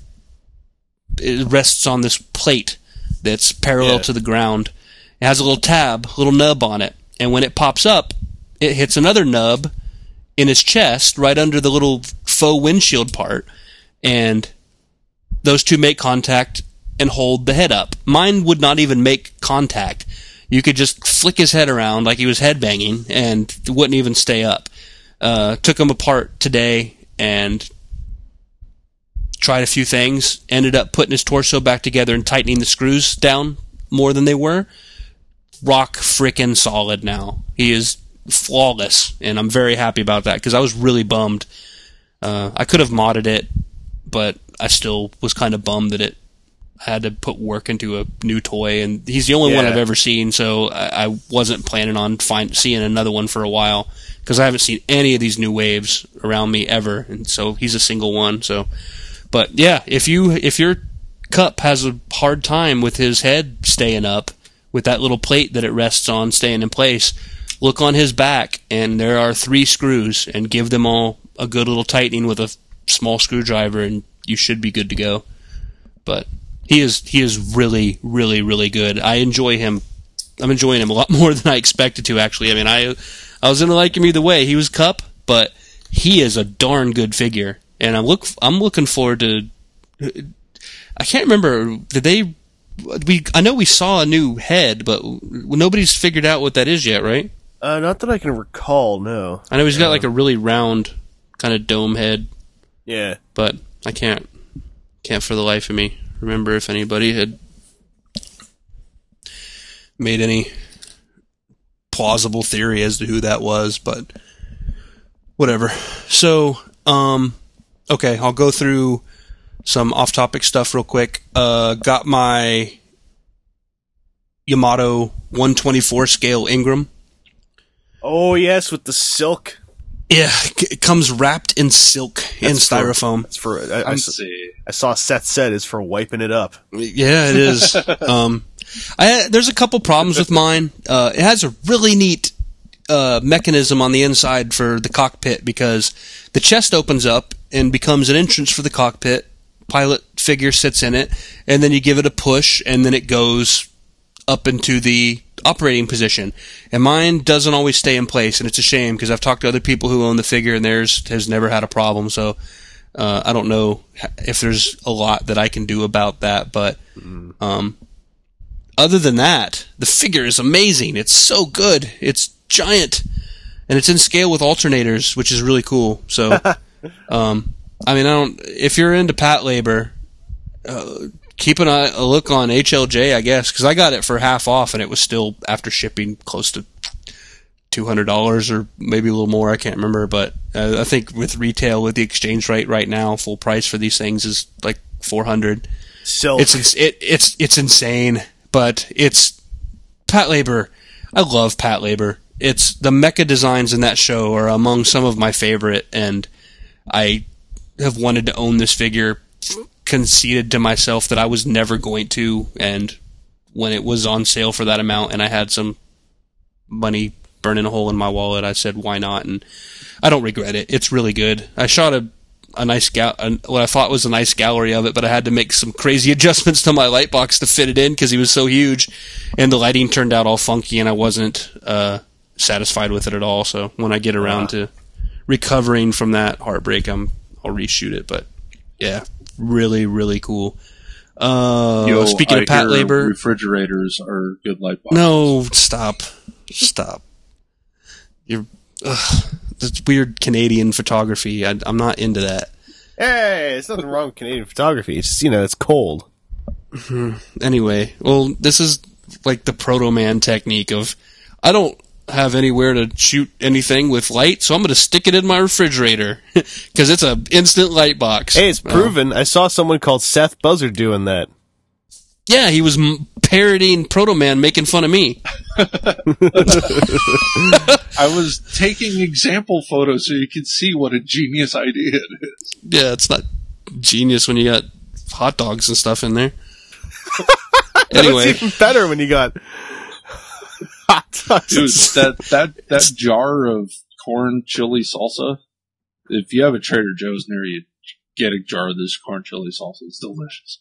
it rests on this plate that's parallel Yeah. to the ground. It has a little tab, a little nub on it, and when it pops up, it hits another nub in his chest right under the little faux windshield part, and those two make contact and hold the head up. Mine would not even make contact. You could just flick his head around like he was headbanging, and it wouldn't even stay up. Uh, took him apart today and tried a few things. Ended up putting his torso back together and tightening the screws down more than they were. Rock frickin' solid now. He is flawless, and I'm very happy about that because I was really bummed. Uh, I could have modded it, but I still was kind of bummed that it had to put work into a new toy, and he's the only Yeah. one I've ever seen, so I, I wasn't planning on find, seeing another one for a while, because I haven't seen any of these new waves around me ever, and so he's a single one. So, but yeah, if you if your Cup has a hard time with his head staying up, with that little plate that it rests on staying in place, look on his back, and there are three screws, and give them all a good little tightening with a small screwdriver, and you should be good to go. But he is he is really, really, really good. I enjoy him. I'm enjoying him a lot more than I expected to, actually. I mean, I I was going to like him either way. He was Cup, but he is a darn good figure. And I'm look I'm looking forward to... I can't remember, did they... we I know we saw a new head, but nobody's figured out what that is yet, right? Uh, not that I can recall, no. I know he's got Uh, like a really round kind of dome head, Yeah. but I can't can't for the life of me remember if anybody had made any plausible theory as to who that was, but whatever. So, um, okay, I'll go through some off-topic stuff real quick. Uh, got my Yamato one twenty-four scale Ingram. Oh, yes, with the silk. Yeah, it comes wrapped in silk and That's for- styrofoam. It's for... I, I, I s- see. I saw Seth said it's for wiping it up. Yeah, it is. um, I, there's a couple problems with mine. Uh, it has a really neat uh, mechanism on the inside for the cockpit because the chest opens up and becomes an entrance for the cockpit. Pilot figure sits in it, and then you give it a push, and then it goes up into the operating position. And mine doesn't always stay in place, and it's a shame because I've talked to other people who own the figure, and theirs has never had a problem. So uh, I don't know if there's a lot that I can do about that, but um, other than that, the figure is amazing. It's so good. It's giant, and it's in scale with alternators, which is really cool. So, um, I mean, I don't. If you're into Pat Labor, uh, keep an eye, a look on H L J, I guess, because I got it for half off, and it was still after shipping close to two hundred dollars or maybe a little more. I can't remember, but uh, I think with retail, with the exchange rate right now, full price for these things is like four hundred. Silk. It's ins- it, it's it's insane, but it's Pat Labor. I love Pat Labor. It's the mecha designs in that show are among some of my favorite, and I have wanted to own this figure. Conceded to myself that I was never going to, and when it was on sale for that amount, and I had some money burning a hole in my wallet, I said, "Why not?" And I don't regret it. It's really good. I shot a a nice gal, a, what I thought was a nice gallery of it, but I had to make some crazy adjustments to my light box to fit it in because he was so huge, and the lighting turned out all funky, and I wasn't uh, satisfied with it at all. So when I get around to recovering from that heartbreak, I'm I'll reshoot it. But yeah, really, really cool. Uh, Yo, speaking I of Pat hear Labor, refrigerators are good light boxes. no, stop, stop. You're ugh, this weird Canadian photography. I, I'm not into that. Hey, there's nothing wrong with Canadian photography. It's just, you know, it's cold. Anyway, well, this is like the Proto Man technique of I don't have anywhere to shoot anything with light, so I'm going to stick it in my refrigerator because it's an instant light box. Hey, it's Well, proven. I saw someone called Seth Buzzard doing that. yeah, he was m- parodying Proto Man, making fun of me. I was taking example photos so you could see what a genius idea it is. Yeah, it's not genius when you got hot dogs and stuff in there. Anyway, It's even better when you got hot dogs. Dude, that, that, that jar of corn chili salsa, if you have a Trader Joe's near you, get a jar of this corn chili salsa. It's delicious.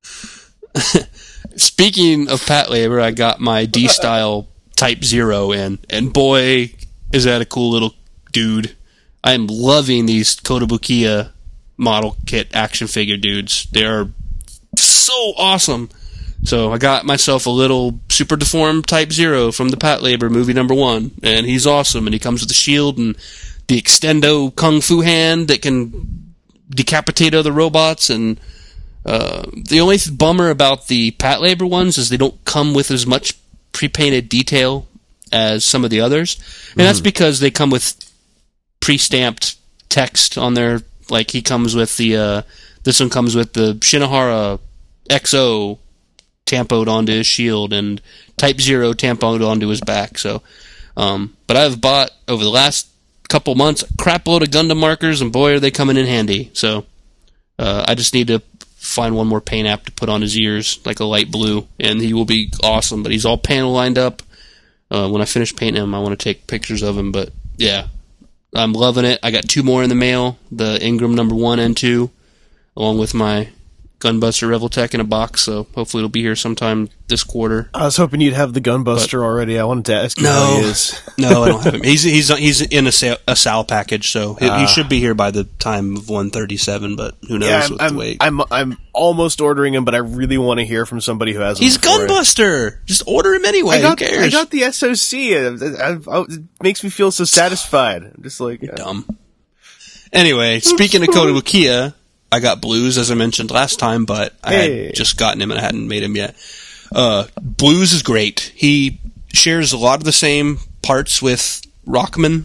speaking of Pat Labor, I got my D-Style Type Zero in, and boy, is that a cool little dude. I am loving these Kotobukiya model kit action figure dudes. They are so awesome. So I got myself a little super deformed Type Zero from the Pat Labor movie number one, and he's awesome, and he comes with a shield and the extendo kung fu hand that can decapitate other robots, and uh, the only th- bummer about the Pat Labor ones is they don't come with as much pre-painted detail as some of the others, and that's because they come with pre-stamped text on their, like he comes with the, uh, this one comes with the Shinohara X O tampoed onto his shield and Type Zero tampoed onto his back. So, um, but I've bought over the last couple months a crap load of Gundam markers, and boy, are they coming in handy. So, uh, I just need to find one more paint app to put on his ears, like a light blue, and he will be awesome. But he's all panel lined up. Uh, when I finish painting him, I want to take pictures of him. But yeah, I'm loving it. I got two more in the mail: the Ingram number one and two, along with my Gunbuster Reveltech in a box. So hopefully it'll be here sometime this quarter. I was hoping you'd have the Gunbuster but, already. I wanted to ask you no, how he is. No, I don't have him. He's he's he's in a sal, a Sal package, so he, uh, he should be here by the time of one thirty-seven. But who knows yeah, I'm, with I'm, the wait. I'm I'm almost ordering him, but I really want to hear from somebody who has him. He's Gunbuster. It. Just order him anyway. I got, who cares? I got the S O C. I, I, I, it makes me feel so satisfied. I'm just like You're uh, dumb. Anyway, speaking of Kotobukiya, I got Blues, as I mentioned last time, but I hey. had just gotten him and I hadn't made him yet. Uh, Blues is great. He shares a lot of the same parts with Rockman.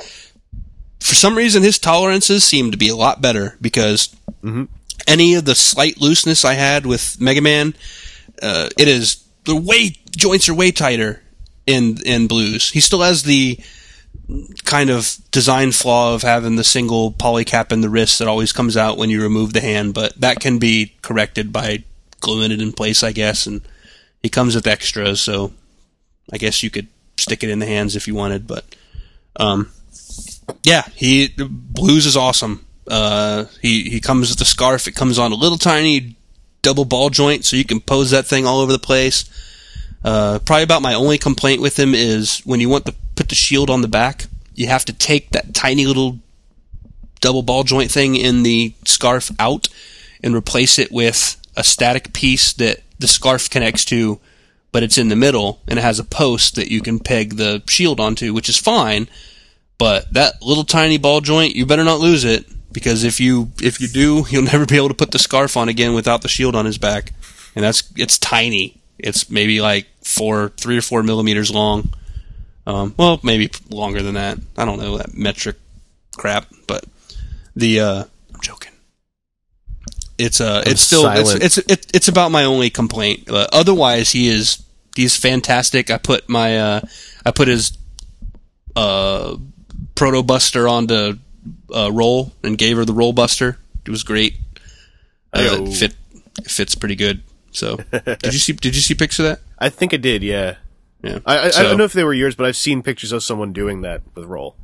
For some reason, his tolerances seem to be a lot better, because mm-hmm. any of the slight looseness I had with Mega Man, uh, it is, the way, joints are way tighter in, in Blues. He still has the kind of design flaw of having the single polycap in the wrist that always comes out when you remove the hand, but that can be corrected by gluing it in place, I guess, and he comes with extras, so I guess you could stick it in the hands if you wanted, but um, yeah, he Blues is awesome. Uh, he, he comes with the scarf. It comes on a little tiny double ball joint, so you can pose that thing all over the place. Uh, probably about my only complaint with him is when you want to put the shield on the back, you have to take that tiny little double ball joint thing in the scarf out and replace it with a static piece that the scarf connects to, but it's in the middle and it has a post that you can peg the shield onto, which is fine. But that little tiny ball joint, you better not lose it, because if you if you do, you'll never be able to put the scarf on again without the shield on his back. And that's it's tiny. It's maybe like four, three or four millimeters long. Um, well, maybe longer than that. I don't know that metric crap, but the uh, I'm joking. It's uh, I'm it's still it's, silent. it's it's it's about my only complaint. Uh, otherwise, he is he's fantastic. I put my uh, I put his uh, Proto Buster onto uh, roll and gave her the Roll Buster. It was great. Uh, it fit it fits pretty good. So did you see did you see pics of that? I think I did. Yeah. Yeah. I I, so, I don't know if they were yours, but I've seen pictures of someone doing that with Roll.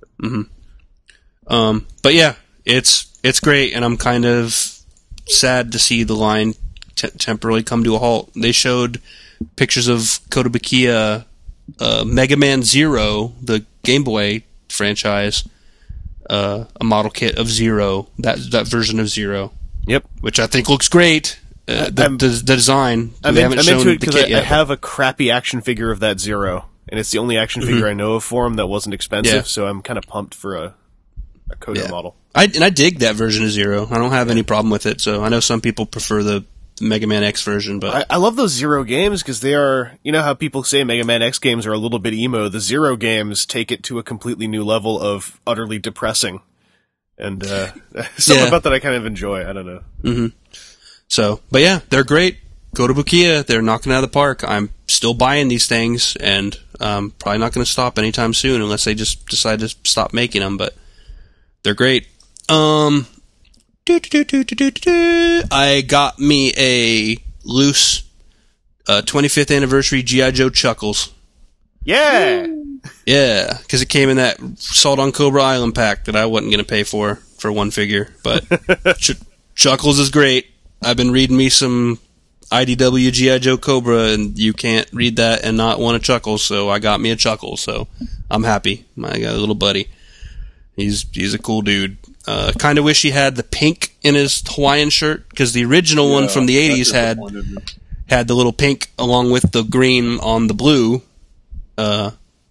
Mm-hmm. Um. But yeah, it's it's great, and I'm kind of sad to see the line t- temporarily come to a halt. They showed pictures of Kotobukiya, uh, Mega Man Zero, the Game Boy franchise, uh, a model kit of Zero, that that version of Zero. Yep. Which I think looks great. Uh, the, the, the design. I'm, they in, haven't I'm shown into it the because kit I, yet. I have a crappy action figure of that Zero, and it's the only action Mm-hmm. figure I know of for him that wasn't expensive. Yeah. So I'm kind of pumped for a a Kodo Yeah. model. I and I dig that version of Zero. I don't have any problem with it. So I know some people prefer the Mega Man X version, but I, I love those Zero games because they are, you know how people say Mega Man X games are a little bit emo. The Zero games take it to a completely new level of utterly depressing, and uh, something Yeah. about that I kind of enjoy. I don't know. Mm-hmm. So, but yeah, they're great. Kotobukiya, they're knocking it out of the park. I'm still buying these things, and um, probably not going to stop anytime soon unless they just decide to stop making them. But they're great. Um, doo, doo, doo, doo, doo, doo. I got me a loose uh, twenty-fifth anniversary G I. Joe Chuckles. Yeah, Yeah, because it came in that Salt on Cobra Island pack that I wasn't going to pay for for one figure. But Ch- Chuckles is great. I've been reading me some I D W G I. Joe Cobra, and you can't read that and not want a Chuckles, so I got me a Chuckles, so I'm happy. I got a little buddy. He's he's a cool dude. Uh, kind of wish he had the pink in his Hawaiian shirt, because the original one Yeah, from the eighties that had disappointed me. had the little pink along with the green on the blue, uh,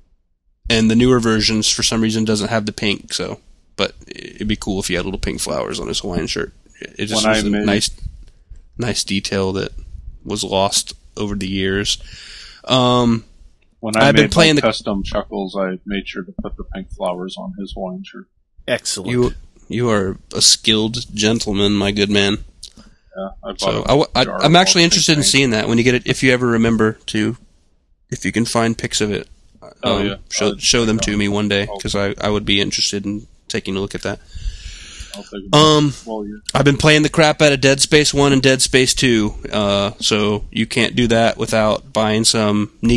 and the newer versions for some reason doesn't have the pink. So, but it'd be cool if he had little pink flowers on his Hawaiian shirt. It just When was I a made- nice, nice detail that was lost over the years. Um, When I I've made been playing my the- custom Chuckles, I made sure to put the pink flowers on his Hawaiian shirt. excellent. you you are a skilled gentleman, my good man. Yeah, I bought So a I, w- I, jar I'm of actually all interested in pink seeing that when you get it. If you ever remember to, if you can find pics of it, Oh, um, yeah. show I'll show them check to out. me one day, I'll- because I, I would be interested in taking a look at that. I'll take a Um, well, you're- I've been playing the crap out of Dead Space one and Dead Space two, uh, so you can't do that without buying some Nika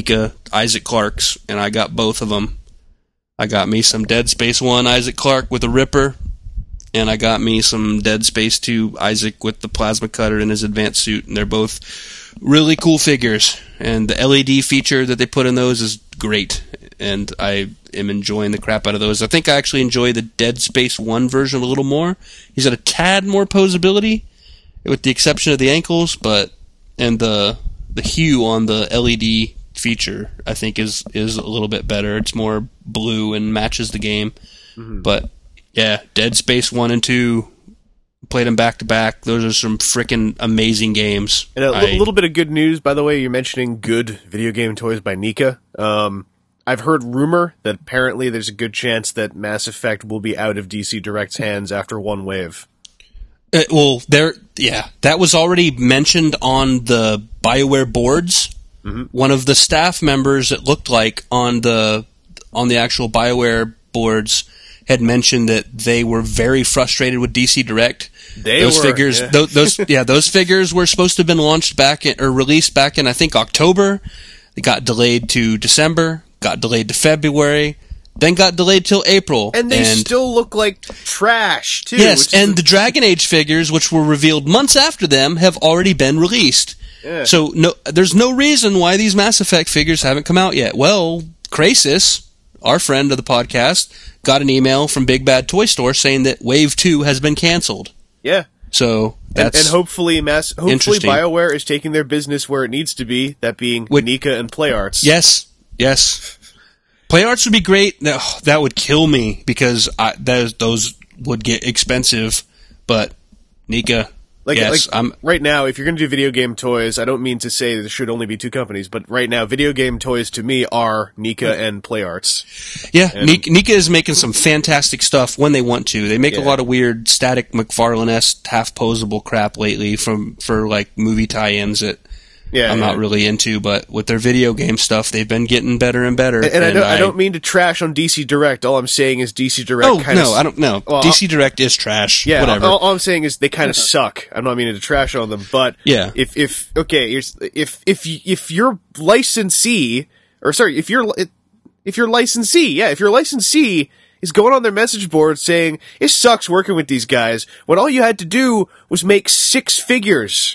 Isaac Clarke's, and I got both of them. I got me some Dead Space one Isaac Clarke with a Ripper, and I got me some Dead Space two Isaac with the plasma cutter in his advanced suit, and they're both really cool figures. And the L E D feature that they put in those is great, and I am enjoying the crap out of those. I think I actually enjoy the Dead Space one version a little more. He's got a tad more posability, with the exception of the ankles, but and the the hue on the L E D feature I think is is a little bit better. It's more blue and matches the game. Mm-hmm. But yeah, Dead Space one and two, played them back to back. Those are some freaking amazing games. And a I, l- little bit of good news, by the way. You're mentioning good video game toys by Nika. Um, I've heard rumor that apparently there's a good chance that Mass Effect will be out of D C Direct's hands after one wave. Uh, well, there, yeah, that was already mentioned on the BioWare boards. Mm-hmm. One of the staff members, it looked like, on the on the actual BioWare boards had mentioned that they were very frustrated with D C Direct. They those were, figures, yeah. those, those, yeah, those figures were supposed to have been launched back in, or released back in, I think, October. They got delayed to December, got delayed to February, then got delayed till April. And they and, still look like trash, too. Yes, and the Dragon Age figures, which were revealed months after them, have already been released. Yeah. So no, there's no reason why these Mass Effect figures haven't come out yet. Well, Crasis, our friend of the podcast, got an email from Big Bad Toy Store saying that Wave two has been canceled. Yeah. So that's and, and hopefully, Mass, hopefully BioWare is taking their business where it needs to be, that being With, Nika and PlayArts. Yes, yes. PlayArts would be great. No, that would kill me because I, those, those would get expensive. But Nika, like, yes, like I'm right now. If you're going to do video game toys, I don't mean to say there should only be two companies, but right now, video game toys to me are Nika and PlayArts. Yeah, and, Nika, Nika is making some fantastic stuff when they want to. They make yeah. a lot of weird static McFarlane-esque half posable crap lately from for like movie tie-ins that. Yeah, I'm yeah. not really into, but with their video game stuff, they've been getting better and better. And, and, and I, don't, I, I don't mean to trash on D C Direct. All I'm saying is D C Direct oh, kind of... no, I don't know. Well, D C Direct is trash. Yeah, whatever. All, all I'm saying is they kind of suck. I'm not meaning to trash on them, but yeah. if, if okay, if, if, if, if your licensee, or sorry, if your if your licensee, yeah, if your licensee is going on their message board saying, it sucks working with these guys, when all you had to do was make six figures...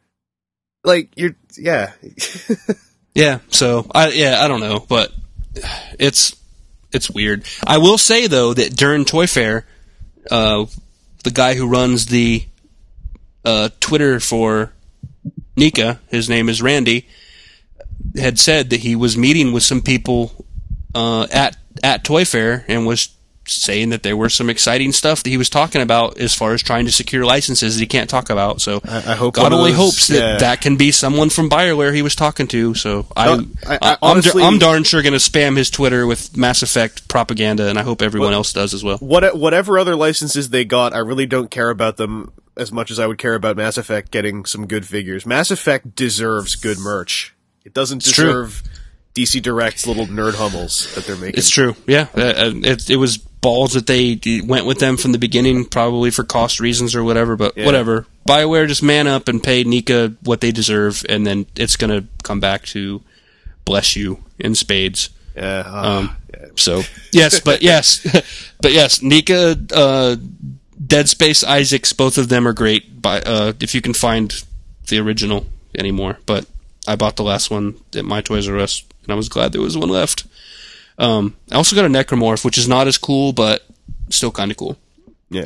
Like, you're, yeah. yeah, so, I yeah, I don't know, but it's it's weird. I will say, though, that during Toy Fair, uh, the guy who runs the uh, Twitter for Nika, his name is Randy, had said that he was meeting with some people uh, at, at Toy Fair and was saying that there were some exciting stuff that he was talking about as far as trying to secure licenses that he can't talk about. So I, I hope God only those, hopes that yeah. that can be someone from BioWare he was talking to. So I, no, I, I, I, honestly, I'm, I'm darn sure going to spam his Twitter with Mass Effect propaganda, and I hope everyone what, else does as well. What, whatever other licenses they got, I really don't care about them as much as I would care about Mass Effect getting some good figures. Mass Effect deserves good merch. It doesn't it's deserve true. D C Direct's little nerd hummels that they're making. It's true, yeah. Uh, it, it was balls that they went with them from the beginning, probably for cost reasons or whatever, but yeah. whatever. BioWare, just man up and pay Nika what they deserve, and then it's going to come back to bless you in spades. Yeah. Uh, um, yeah. So, yes, but yes. but yes, Nika, uh, Dead Space, Isaacs, both of them are great, by, uh, if you can find the original anymore. But I bought the last one at my Toys R Us, and I was glad there was one left. Um, I also got a Necromorph, which is not as cool, but still kind of cool. Yeah.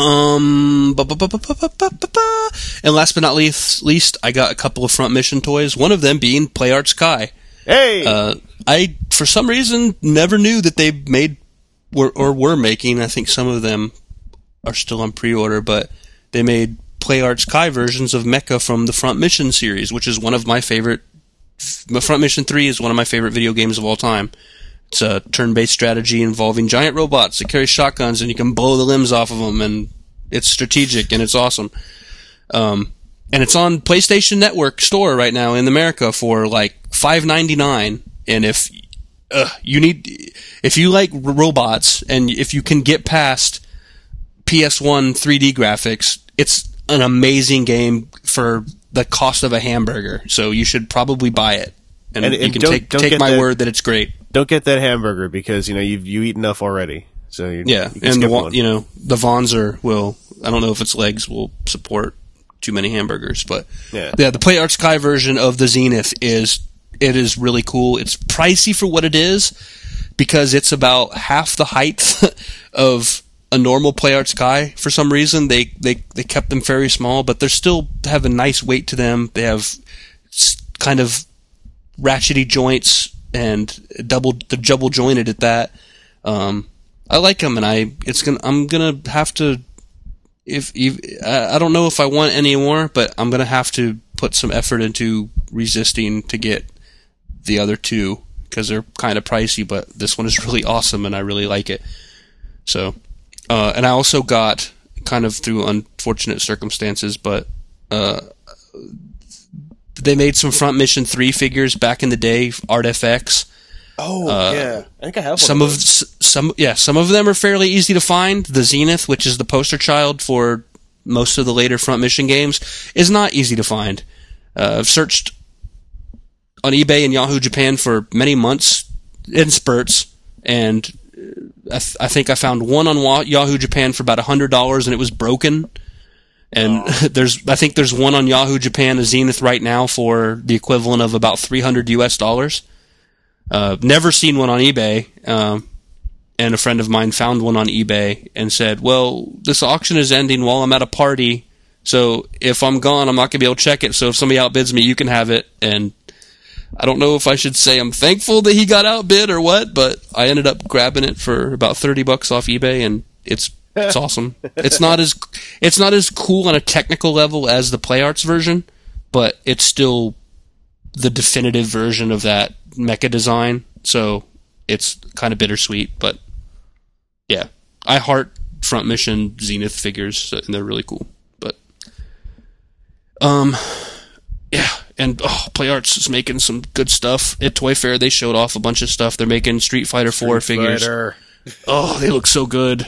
Um, ba, ba, ba, ba, ba, ba, ba, ba. And last but not least, least, I got a couple of front mission toys. One of them being PlayArts Kai. Hey. Uh, I for some reason never knew that they made were, or were making. I think some of them are still on pre-order, but they made PlayArts Kai versions of Mecha from the Front Mission series, which is one of my favorite. Front Mission three is one of my favorite video games of all time. It's a turn-based strategy involving giant robots that carry shotguns, and you can blow the limbs off of them, and it's strategic, and it's awesome. Um, and it's on PlayStation Network store right now in America for like five ninety-nine. And if uh, you need, if you like robots, and if you can get past P S one three D graphics, it's an amazing game for the cost of a hamburger. So you should probably buy it. and, And- you and can don't- take don't take get my that- word that it's great. Don't get that hamburger because you know you've you eat enough already. So you, Yeah, you can and the skip wa- one. you know the Vonzer will. I don't know if its legs will support too many hamburgers, but Yeah. yeah, the Play Art Sky version of the Zenith is it is really cool. It's pricey for what it is because it's about half the height of a normal Play Art Sky. For some reason, they they they kept them very small, but they still have a nice weight to them. They have s- kind of ratchety joints and double they're double jointed at that. Um, I like them, and I it's gonna I'm gonna have to if, if I I don't know if I want any more, but I'm gonna have to put some effort into resisting to get the other two because they're kind of pricey, but this one is really awesome, and I really like it. So, uh, and I also got kind of through unfortunate circumstances, but uh, they made some Front Mission three figures back in the day, Art F X. Oh yeah, I think I have one Some of of those. s- some yeah, some of them are fairly easy to find. The Zenith, which is the poster child for most of the later Front Mission games, is not easy to find. Uh, I've searched on eBay and Yahoo Japan for many months in spurts, and I, th- I think I found one on Wa- Yahoo Japan for about a hundred dollars, and it was broken. And there's, I think there's one on Yahoo Japan, a Zenith right now for the equivalent of about three hundred U S dollars. Uh, never seen one on eBay, um, and a friend of mine found one on eBay and said, well, this auction is ending while I'm at a party, so if I'm gone, I'm not going to be able to check it, so if somebody outbids me, you can have it. And I don't know if I should say I'm thankful that he got outbid or what, but I ended up grabbing it for about thirty bucks off eBay, and it's it's awesome. It's not as it's not as cool on a technical level as the Play Arts version, but it's still the definitive version of that mecha design, so it's kind of bittersweet, but yeah, I heart Front Mission Zenith figures, and they're really cool. But um, yeah, and oh, Play Arts is making some good stuff at Toy Fair. They showed off a bunch of stuff. They're making Street Fighter Four figures. Fighter. Oh, they look so good.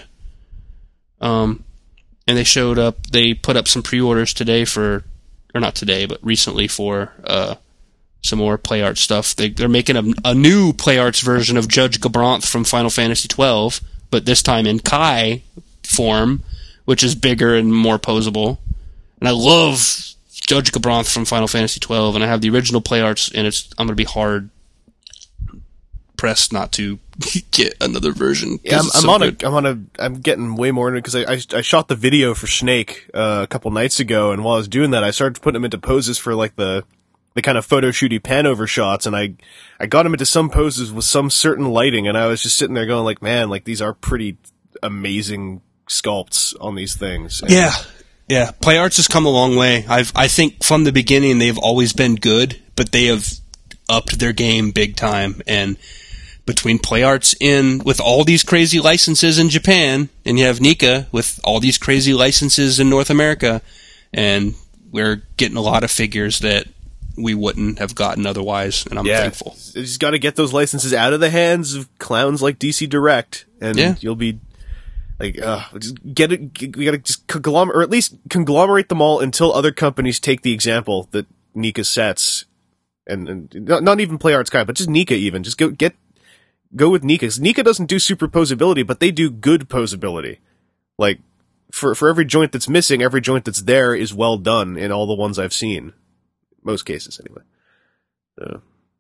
Um, and they showed up. They put up some pre-orders today for, or not today, but recently for uh. some more Play Arts stuff. They, they're making a, a new Play Arts version of Judge Gabranth from Final Fantasy twelve, but this time in Kai form, which is bigger and more posable. And I love Judge Gabranth from Final Fantasy twelve, and I have the original Play Arts, and it's I'm going to be hard pressed not to get another version. Yeah, I'm, it's I'm so on good. a, I'm on a, I'm getting way more into it because I, I, I shot the video for Snake uh, a couple nights ago, and while I was doing that, I started putting him into poses for like the, the kind of photo shooty pan over shots, and I, I got him into some poses with some certain lighting, and I was just sitting there going like, man, like these are pretty amazing sculpts on these things. And Yeah, yeah. Play Arts has come a long way. I've, I think from the beginning they've always been good, but they have upped their game big time. And between Play Arts in with all these crazy licenses in Japan, and you have Nika with all these crazy licenses in North America, and we're getting a lot of figures that we wouldn't have gotten otherwise, and I'm yeah, thankful. You just got to get those licenses out of the hands of clowns like D C Direct, and Yeah. you'll be like, uh, just get it. We got to just conglomerate, or at least conglomerate them all until other companies take the example that Nika sets, and, and not, not even Play Arts Sky, but just Nika. Even just go get go with Nika. 'Cause Nika doesn't do superposability, but they do good posability. Like for for every joint that's missing, every joint that's there is well done in all the ones I've seen. Most cases, anyway. So.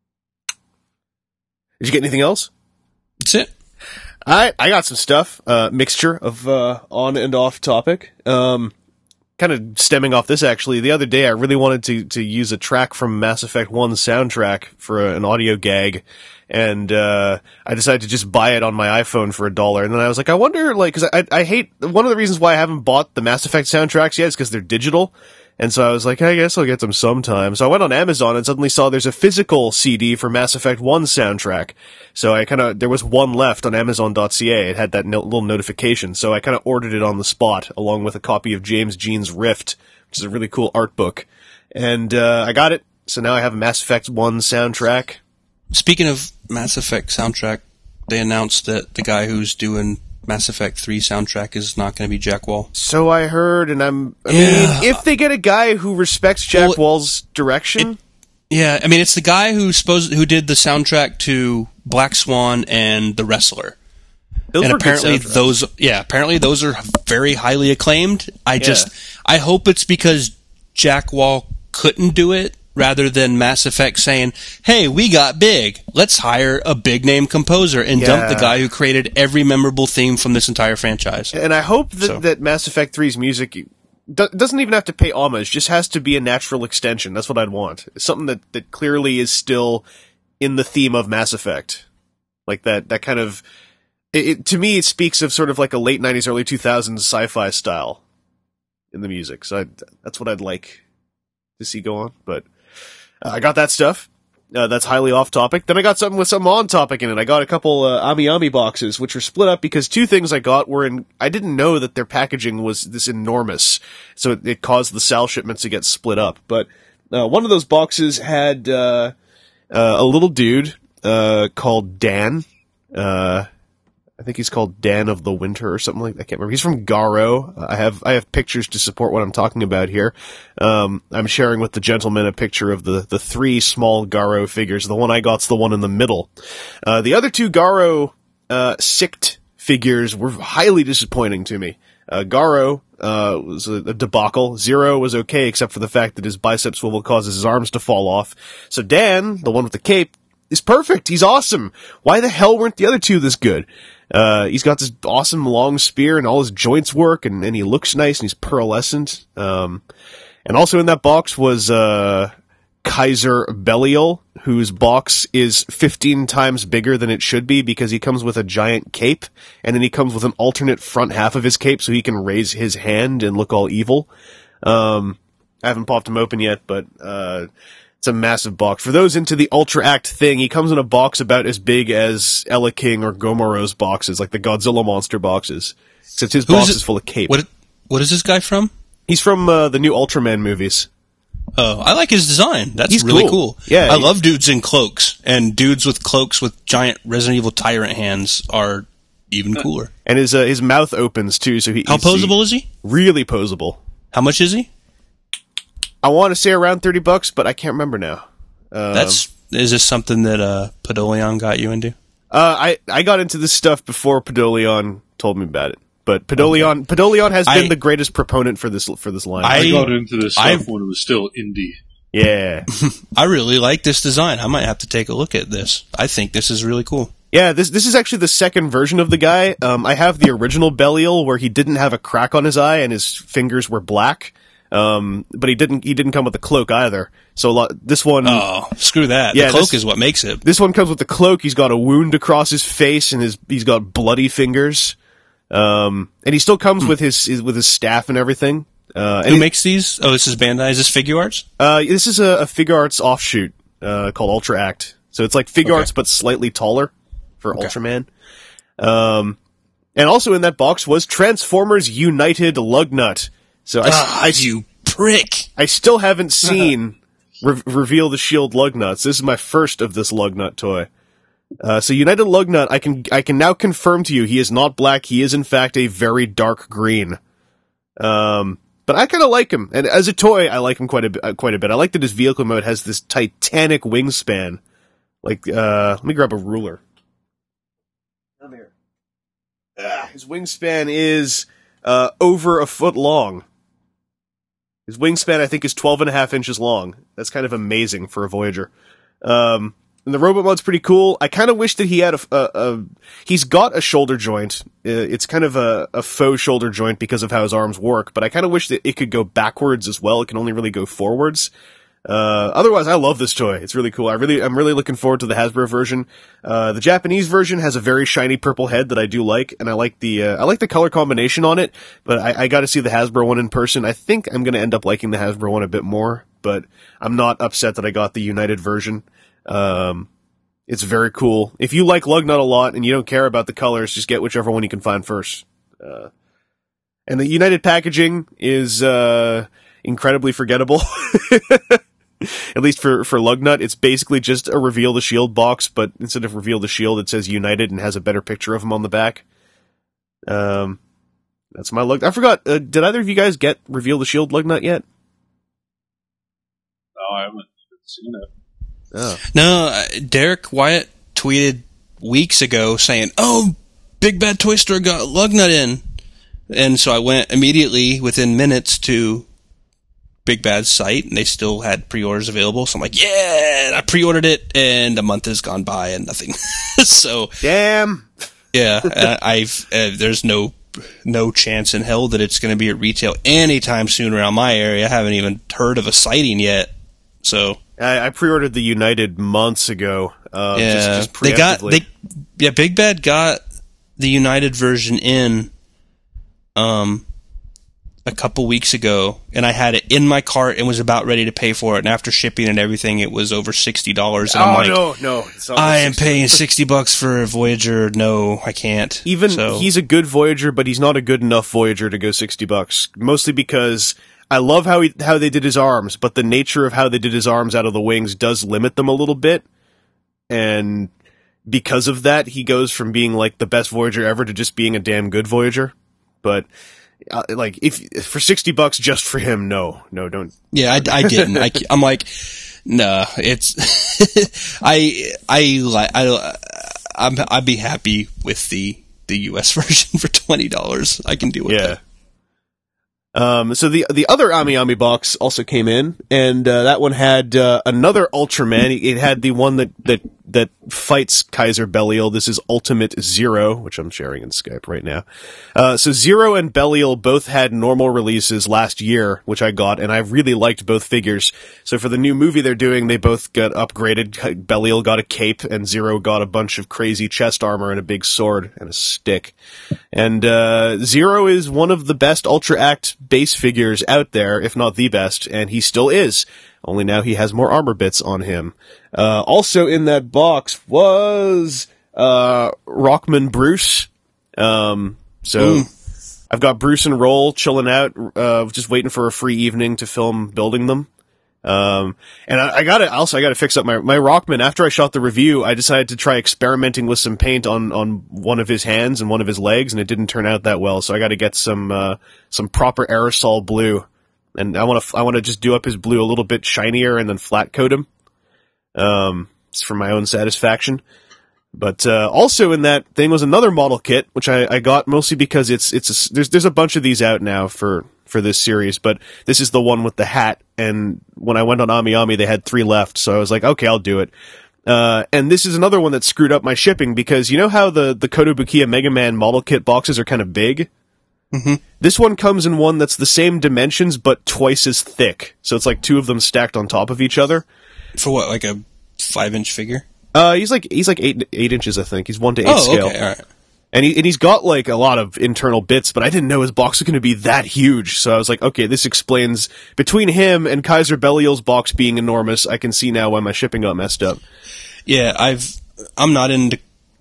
Did you get anything else? That's it. I I got some stuff. Uh, mixture of uh, on and off topic. Um, kind of stemming off this, actually. The other day, I really wanted to to use a track from Mass Effect one's soundtrack for a, an audio gag, and uh, I decided to just buy it on my iPhone for a dollar. And then I was like, I wonder, like, because I I hate one of the reasons why I haven't bought the Mass Effect soundtracks yet is because they're digital. And so I was like, I guess I'll get them sometime. So I went on Amazon and suddenly saw there's a physical C D for Mass Effect one's soundtrack. So I kind of, there was one left on Amazon dot C A. It had that no, little notification. So I kind of ordered it on the spot along with a copy of James Jean's Rift, which is a really cool art book. And uh, I got it. So now I have a Mass Effect one soundtrack. Speaking of Mass Effect soundtrack, they announced that the guy who's doing Mass Effect three soundtrack is not going to be Jack Wall. So I heard, and I'm, I Yeah. mean, if they get a guy who respects Jack Well, Wall's direction, Yeah, I mean, it's the guy who supposed who did the soundtrack to Black Swan and The Wrestler. Those and were good apparently soundtracks. those, yeah, apparently those are very highly acclaimed. I just, I hope it's because Jack Wall couldn't do it, rather than Mass Effect saying, "Hey, we got big. Let's hire a big name composer and Yeah. dump the guy who created every memorable theme from this entire franchise." And I hope that, So. that Mass Effect three's music do- doesn't even have to pay homage, just has to be a natural extension. That's what I'd want. Something that, that clearly is still in the theme of Mass Effect. Like that, that kind of, it, it, to me, it speaks of sort of like a late nineties, early two thousands sci-fi style in the music. So I, that's what I'd like to see go on. But uh, I got that stuff. Uh, that's highly off topic. Then I got something with some on topic in it. I got a couple uh, Ami Ami boxes, which were split up because two things I got were in. I didn't know that their packaging was this enormous, so it, it caused the S A L shipments to get split up. But uh, one of those boxes had uh, uh, a little dude uh, called Dan. Uh, I think he's called Dan of the Winter or something like that. I can't remember. He's from Garo. I have I have pictures to support what I'm talking about here. Um, I'm sharing with the gentleman a picture of the, the three small Garo figures. The one I got's the one in the middle. Uh, the other two Garo uh, Sict figures were highly disappointing to me. Uh, Garo uh, was a, a debacle. Zero was okay, except for the fact that his bicep swivel causes his arms to fall off. So Dan, the one with the cape, is perfect. He's awesome. Why the hell weren't the other two this good? Uh, he's got this awesome long spear and all his joints work and, and he looks nice and he's pearlescent. Um, and also in that box was, uh, Kaiser Belial, whose box is fifteen times bigger than it should be because he comes with a giant cape and then he comes with an alternate front half of his cape so he can raise his hand and look all evil. Um, I haven't popped him open yet, but, uh, it's a massive box. For those into the Ultra Act thing, he comes in a box about as big as Ella King or Gomoro's boxes, like the Godzilla monster boxes. Except his Who box is is, it? full of cape. What what is this guy from? He's from uh, the new Ultraman movies. Oh, I like his design. That's He's really cool. cool. Yeah, I he- love dudes in cloaks, and dudes with cloaks with giant Resident Evil tyrant hands are even cooler. And his uh, his mouth opens too, so he How he's- posable is he? Really posable. How much is he? I want to say around thirty bucks, but I can't remember now. Um, That's is this something that uh, Podolion got you into? Uh, I, I got into this stuff before Podolion told me about it. But Podolion okay. Podolion has I, been the greatest proponent for this for this line. I, I got into this stuff I, when it was still indie. Yeah. I really like this design. I might have to take a look at this. I think this is really cool. Yeah, this this is actually the second version of the guy. Um, I have the original Belial where he didn't have a crack on his eye and his fingers were black. Um, but he didn't he didn't come with a cloak either. So a lot, this one Oh, screw that. Yeah, the cloak this- is what makes it. This one comes with the cloak. He's got a wound across his face, and his he's got bloody fingers. Um, and he still comes Hmm. with his, his with his staff and everything. Uh, and Who he- makes these? Oh, this is Bandai. Is this Figure Arts? uh, this is a, a Figure Arts offshoot uh, called Ultra Act. So it's like Figure Okay. Arts, but slightly taller for Ultraman. Um, and also in that box was Transformers United Lugnut. So I, Ah, I, you prick. I still haven't seen Re- Reveal the Shield Lugnuts. This is my first of this Lugnut toy. Uh, so United Lugnut, I can I can now confirm to you, he is not black. He is in fact a very dark green. Um, but I kind of like him, and as a toy, I like him quite a bit, uh, quite a bit. I like that his vehicle mode has this titanic wingspan. Like, uh, let me grab a ruler. Come here. Ah, his wingspan is uh, over a foot long. His wingspan, I think, is twelve and a half inches long. That's kind of amazing for a Voyager. Um, and the robot mode's pretty cool. I kind of wish that he had a, a, a... He's got a shoulder joint. Uh, It's kind of a, a faux shoulder joint because of how his arms work, but I kind of wish that it could go backwards as well. It can only really go forwards. Uh, otherwise, I love this toy. It's really cool. I really, I'm really looking forward to the Hasbro version. Uh, the Japanese version has a very shiny purple head that I do like, and I like the, uh, I like the color combination on it, but I, I gotta see the Hasbro one in person. I think I'm gonna end up liking the Hasbro one a bit more, but I'm not upset that I got the United version. Um, it's very cool. If you like Lugnut a lot and you don't care about the colors, just get whichever one you can find first. Uh, and the United packaging is, uh, incredibly forgettable. At least for, for Lugnut, it's basically just a Reveal the Shield box, but instead of Reveal the Shield, it says United and has a better picture of him on the back. Um, that's my Lug. I forgot, uh, did either of you guys get Reveal the Shield Lugnut yet? No, I haven't seen it. Oh. No, uh, Derek Wyatt tweeted weeks ago saying, "Oh, Big Bad Toy Store got Lugnut in," and so I went immediately within minutes to Big Bad's site, and they still had pre-orders available. So I'm like, "Yeah!" And I pre-ordered it, and a month has gone by and nothing. So Damn. yeah, uh, I've uh, there's no no chance in hell that it's going to be at retail anytime soon around my area. I haven't even heard of a sighting yet. So I, I pre-ordered the United months ago. Um, yeah, just, just they got preemptively. they yeah Big Bad got the United version in um a couple weeks ago, and I had it in my cart and was about ready to pay for it. And after shipping and everything, it was over sixty dollars. And oh I'm like, no, no! It's almost I am sixty. paying sixty bucks for a Voyager. No, I can't. Even so, he's a good Voyager, but he's not a good enough Voyager to go sixty bucks. Mostly because I love how he how they did his arms, but the nature of how they did his arms out of the wings does limit them a little bit, and because of that, he goes from being like the best Voyager ever to just being a damn good Voyager. But uh, like, if for sixty bucks just for him, no, no, don't. yeah, I, I didn't. I, I'm like, nah, it's I I like I I'm, I'd be happy with the the U S version for twenty dollars. I can deal with Yeah. that. Um, so the the other Ami Ami box also came in, and uh, that one had uh, another Ultraman. It had the one that that that fights Kaiser Belial. This is Ultimate Zero, which I'm sharing in Skype right now. Uh, so Zero and Belial both had normal releases last year, which I got, and I really liked both figures. So for the new movie they're doing, they both got upgraded. Belial got a cape, and Zero got a bunch of crazy chest armor and a big sword and a stick. And uh, Zero is one of the best Ultra Act base figures out there, if not the best, and he still is. Only now he has more armor bits on him. Uh, also in that box was uh, Rockman Bruce. Um, so Mm. I've got Bruce and Roll chilling out, uh, just waiting for a free evening to film building them. Um, and I, I gotta, also I gotta fix up my, my Rockman. After I shot the review, I decided to try experimenting with some paint on, on one of his hands and one of his legs, and it didn't turn out that well, so I gotta get some, uh, some proper aerosol blue. And I wanna, I wanna just do up his blue a little bit shinier and then flat coat him. Um, it's for my own satisfaction. But, uh, also in that thing was another model kit, which I, I got mostly because it's, it's a, there's, there's a bunch of these out now for, for this series, but this is the one with the hat, and when I went on Ami Ami, they had three left, so I was like, okay, I'll do it. Uh, and this is another one that screwed up my shipping, because you know how the, the Kotobukiya Mega Man model kit boxes are kind of big? Mm-hmm. This one comes in one that's the same dimensions, but twice as thick, so it's like two of them stacked on top of each other. For what, like a five inch figure? Uh, he's like, he's like eight, eight inches, I think. He's one to eight Oh, scale. okay, all right. And, he, and he's got, like, a lot of internal bits, but I didn't know his box was going to be that huge. So I was like, okay, this explains, between him and Kaiser Belial's box being enormous, I can see now why my shipping got messed up. Yeah, I've I'm not into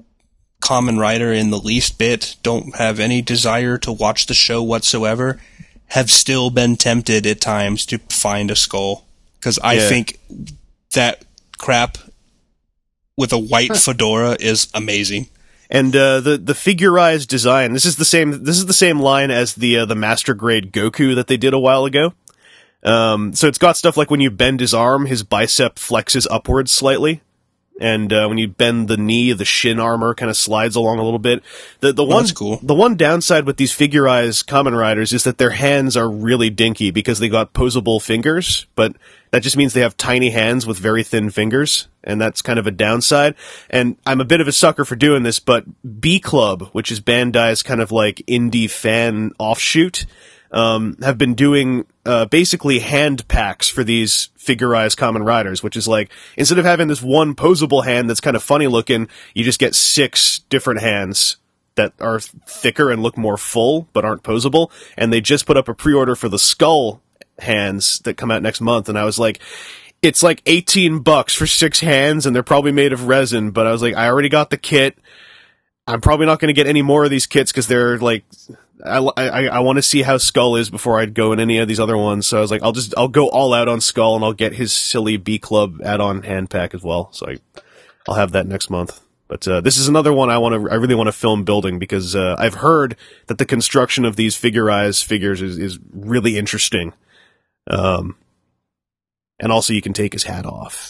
Kamen Rider in the least bit. Don't have any desire to watch the show whatsoever. Have still been tempted at times to find a skull, because I Yeah. think that crap with a white fedora is amazing. And uh, the the figurized design, this is the same this is the same line as the uh, the Master Grade Goku that they did a while ago. Um, so it's got stuff like when you bend his arm, his bicep flexes upwards slightly. And uh, when you bend the knee, the shin armor kind of slides along a little bit. The the Oh, one that's cool. the one downside with these figurized Kamen Riders is that their hands are really dinky because they got posable fingers, but that just means they have tiny hands with very thin fingers, and that's kind of a downside. And I'm a bit of a sucker for doing this, but B Club, which is Bandai's kind of like indie fan offshoot, um, have been doing uh, basically hand packs for these figurized Kamen Riders, which is like, instead of having this one posable hand that's kind of funny looking, you just get six different hands that are thicker and look more full, but aren't posable. And they just put up a pre-order for the skull hands that come out next month, and I was like, it's like eighteen bucks for six hands, and they're probably made of resin, but I was like, I already got the kit. I'm probably not going to get any more of these kits because they're like, I, I, I want to see how Skull is before I'd go in any of these other ones. So I was like, I'll just, I'll go all out on Skull, and I'll get his silly B Club add-on hand pack as well. So I, I'll have that next month. But uh, this is another one I want to, I really want to film building, because uh, I've heard that the construction of these figurized figures is, is really interesting. Um, and also you can take his hat off.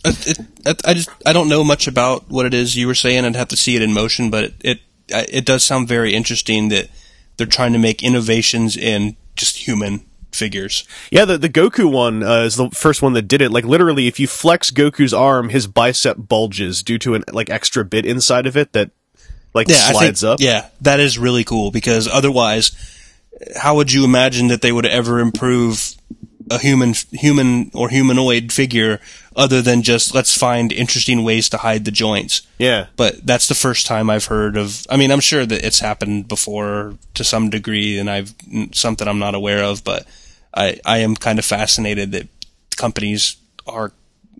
It, it, I just I don't know much about what it is you were saying. I'd have to see it in motion, but it it, it does sound very interesting that they're trying to make innovations in just human figures. Yeah, the, the Goku one uh, is the first one that did it. Like, literally, if you flex Goku's arm, his bicep bulges due to an like extra bit inside of it that like yeah, slides I think, up. Yeah, that is really cool, because otherwise, how would you imagine that they would ever improve a human human or humanoid figure other than just, let's find interesting ways to hide the joints? Yeah. But that's the first time I've heard of, I mean, I'm sure that it's happened before to some degree, and I've, something I'm not aware of, but I, I am kind of fascinated that companies are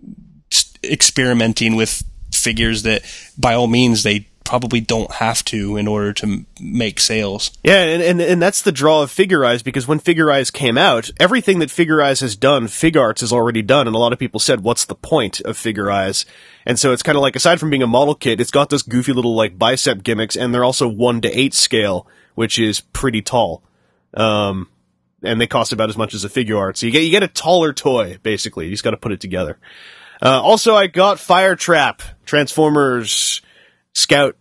experimenting with figures that, by all means, they probably don't have to in order to m- make sales. Yeah, and, and and that's the draw of Figure Eyes, because when Figure Eyes came out, everything that Figure Eyes has done, Fig Arts has already done, and a lot of people said, what's the point of Figure Eyes? And so it's kind of like, aside from being a model kit, it's got those goofy little like bicep gimmicks, and they're also one to eight scale, which is pretty tall. Um... And they cost about as much as a Figure Art. So you get, you get a taller toy, basically. You just gotta put it together. Uh, also I got Fire Trap. Transformers Scout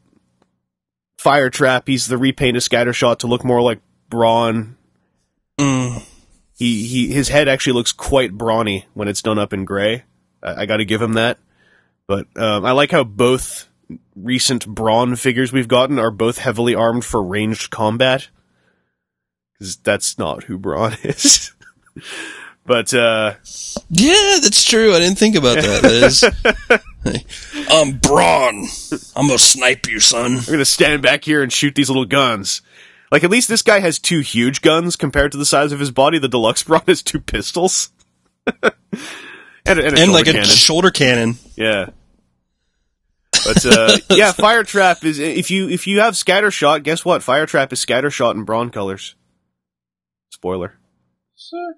Fire Trap. He's the repaint of Scattershot to look more like Brawn. Mm. He, he, his head actually looks quite brawny when it's done up in gray. I, I gotta give him that. But, um, I like how both recent Brawn figures we've gotten are both heavily armed for ranged combat. Because that's not who Brawn is. But, uh... yeah, that's true. I didn't think about that. That is... I'm Brawn. I'm gonna snipe you, son. I'm gonna stand back here and shoot these little guns. Like, at least this guy has two huge guns compared to the size of his body. The deluxe Brawn has two pistols. and a, and, a and like a cannon. shoulder cannon. Yeah. But, uh, yeah, Fire Trap is... If you, if you have Scattershot, guess what? Fire Trap is Scattershot in Brawn colors. Spoiler. Sure.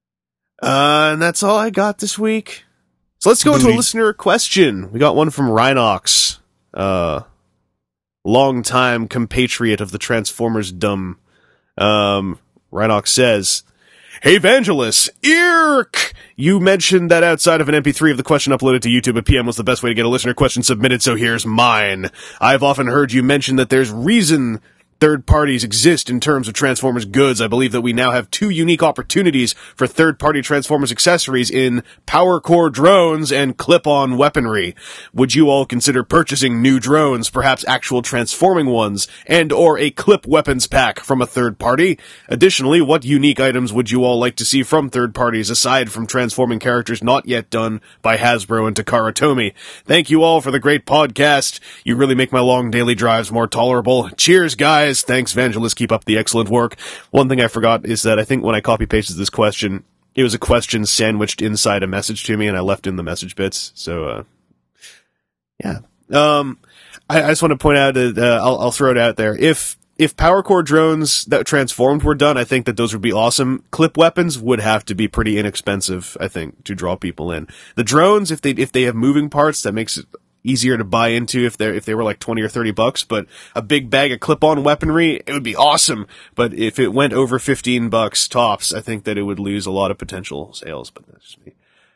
Uh, and that's all I got this week. So let's go into a listener question. We got one from Rhinox, uh, longtime compatriot of the Transformers dumb. Um, Rhinox says, "Hey, Vangelis, Irk! You mentioned that outside of an M P three of the question uploaded to YouTube, a P M was the best way to get a listener question submitted, so here's mine. I've often heard you mention that there's reason third parties exist in terms of Transformers goods. I believe that we now have two unique opportunities for third-party Transformers accessories in Power Core drones and clip-on weaponry. Would you all consider purchasing new drones, perhaps actual transforming ones, and or a clip weapons pack from a third party? Additionally, what unique items would you all like to see from third parties aside from transforming characters not yet done by Hasbro and Takara Tomy? Thank you all for the great podcast. You really make my long daily drives more tolerable. Cheers, guys. Thanks, Vangelis. Keep up the excellent work." One thing I forgot is that I think when I copy-pasted this question, it was a question sandwiched inside a message to me, and I left in the message bits. So, uh, yeah. Um, I, I just want to point out that, uh, I'll, I'll throw it out there. If, if Power Core drones that transformed were done, I think that those would be awesome. Clip weapons would have to be pretty inexpensive, I think, to draw people in. The drones, if they, if they have moving parts, that makes it easier to buy into if they if they were like twenty or thirty bucks, but a big bag of clip-on weaponry, it would be awesome. But if it went over fifteen bucks tops, I think that it would lose a lot of potential sales, but that's just me.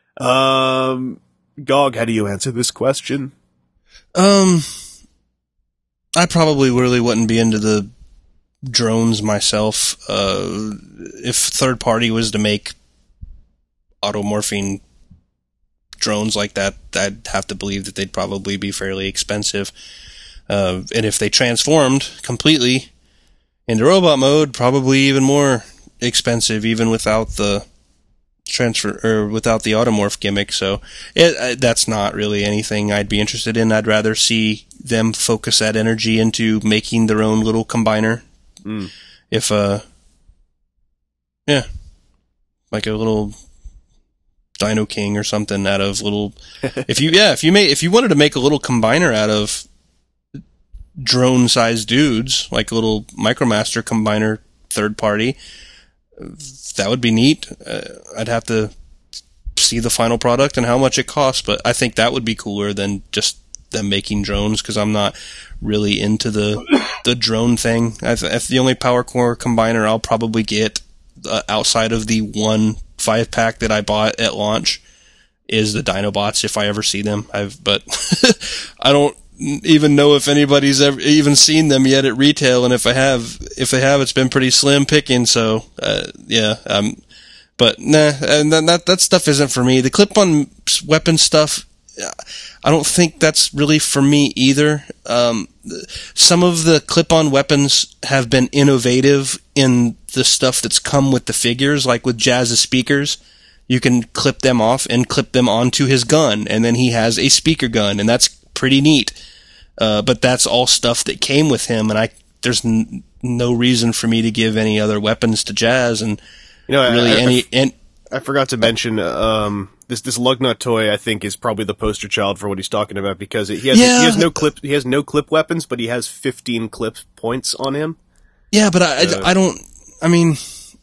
Um, Gog, how do you answer this question? Um, I probably really wouldn't be into the drones myself. Uh, if third party was to make automorphing drones like that, I'd have to believe that they'd probably be fairly expensive. Uh, and if they transformed completely into robot mode, probably even more expensive, even without the transfer or without the automorph gimmick. So it, uh, that's not really anything I'd be interested in. I'd rather see them focus that energy into making their own little combiner. Mm. If uh, yeah, like a little Dino King or something out of little. If you yeah, if you made if you wanted to make a little combiner out of drone-sized dudes, like a little Micromaster combiner, third party, that would be neat. Uh, I'd have to see the final product and how much it costs, but I think that would be cooler than just them making drones, because I'm not really into the the drone thing. I th- if the only Power Core combiner I'll probably get uh, outside of the one five pack that I bought at launch is the Dinobots if I ever see them. I've, but I don't even know if anybody's ever even seen them yet at retail, and if I have, if they have, it's been pretty slim picking. So uh, yeah, um, but nah, and that that stuff isn't for me. The clip-on weapon stuff, I don't think that's really for me either. Um, some of the clip-on weapons have been innovative in the stuff that's come with the figures, like with Jazz's speakers. You can clip them off and clip them onto his gun, and then he has a speaker gun, and that's pretty neat. Uh, but that's all stuff that came with him, and I there's n- no reason for me to give any other weapons to Jazz, and you know, really I, I, any. I, and, I forgot to mention um, this this Lugnut toy. I think is probably the poster child for what he's talking about because he has Yeah. he has no clip he has no clip weapons, but he has fifteen clip points on him. Yeah, but I, Uh, I, I don't. I mean,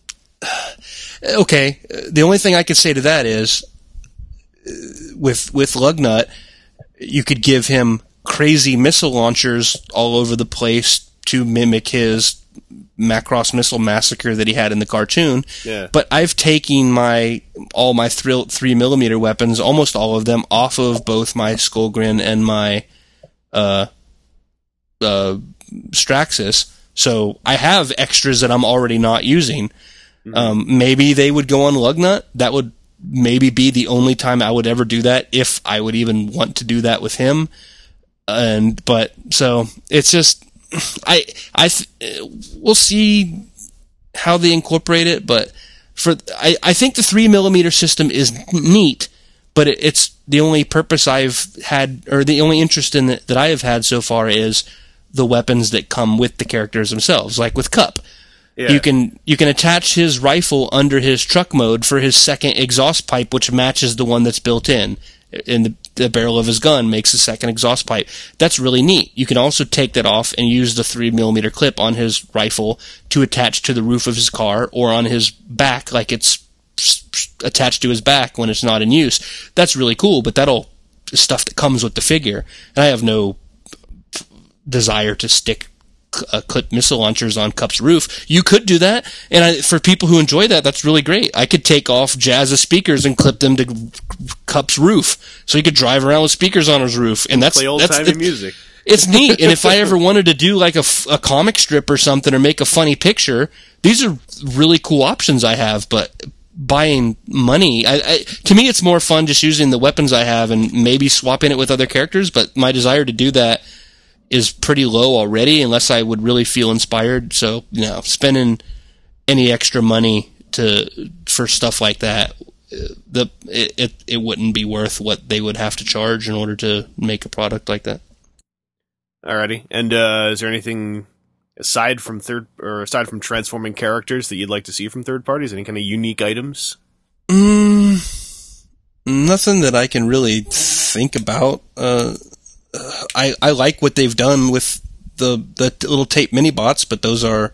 okay. The only thing I could say to that is, uh, with with Lugnut, you could give him crazy missile launchers all over the place to mimic his Macross Missile Massacre that he had in the cartoon. Yeah. But I've taken my all my three, three millimeter weapons, almost all of them, off of both my Skullgrin and my uh, uh, Straxus. So I have extras that I'm already not using. Mm-hmm. Um, maybe they would go on Lugnut. That would maybe be the only time I would ever do that, if I would even want to do that with him. And but so it's just I I we'll see how they incorporate it. But for I, I think the three millimeter system is neat, but it, it's the only purpose I've had, or the only interest in it that I have had so far is the weapons that come with the characters themselves, like with Cup. Yeah. You can you can attach his rifle under his truck mode for his second exhaust pipe, which matches the one that's built in. In the, the barrel of his gun makes a second exhaust pipe. That's really neat. You can also take that off and use the three millimeter clip on his rifle to attach to the roof of his car or on his back, like it's attached to his back when it's not in use. That's really cool, but that'll stuff that comes with the figure. And I have no desire to stick uh, clip missile launchers on Cup's roof. You could do that, and I, for people who enjoy that, that's really great. I could take off Jazz's speakers and clip them to Cup's roof, so he could drive around with speakers on his roof, and that's Play old that's timey it, music. It's neat. And if I ever wanted to do like a, a comic strip or something, or make a funny picture, these are really cool options I have. But buying money, I, I, to me, it's more fun just using the weapons I have and maybe swapping it with other characters. But my desire to do that is pretty low already, unless I would really feel inspired. So, you know, spending any extra money to for stuff like that, the it, it it wouldn't be worth what they would have to charge in order to make a product like that. Alrighty. And uh, is there anything aside from third or aside from transforming characters that you'd like to see from third parties? Any kind of unique items? Mm, nothing that I can really think about. Uh, I I like what they've done with the the little tape mini bots, but those are,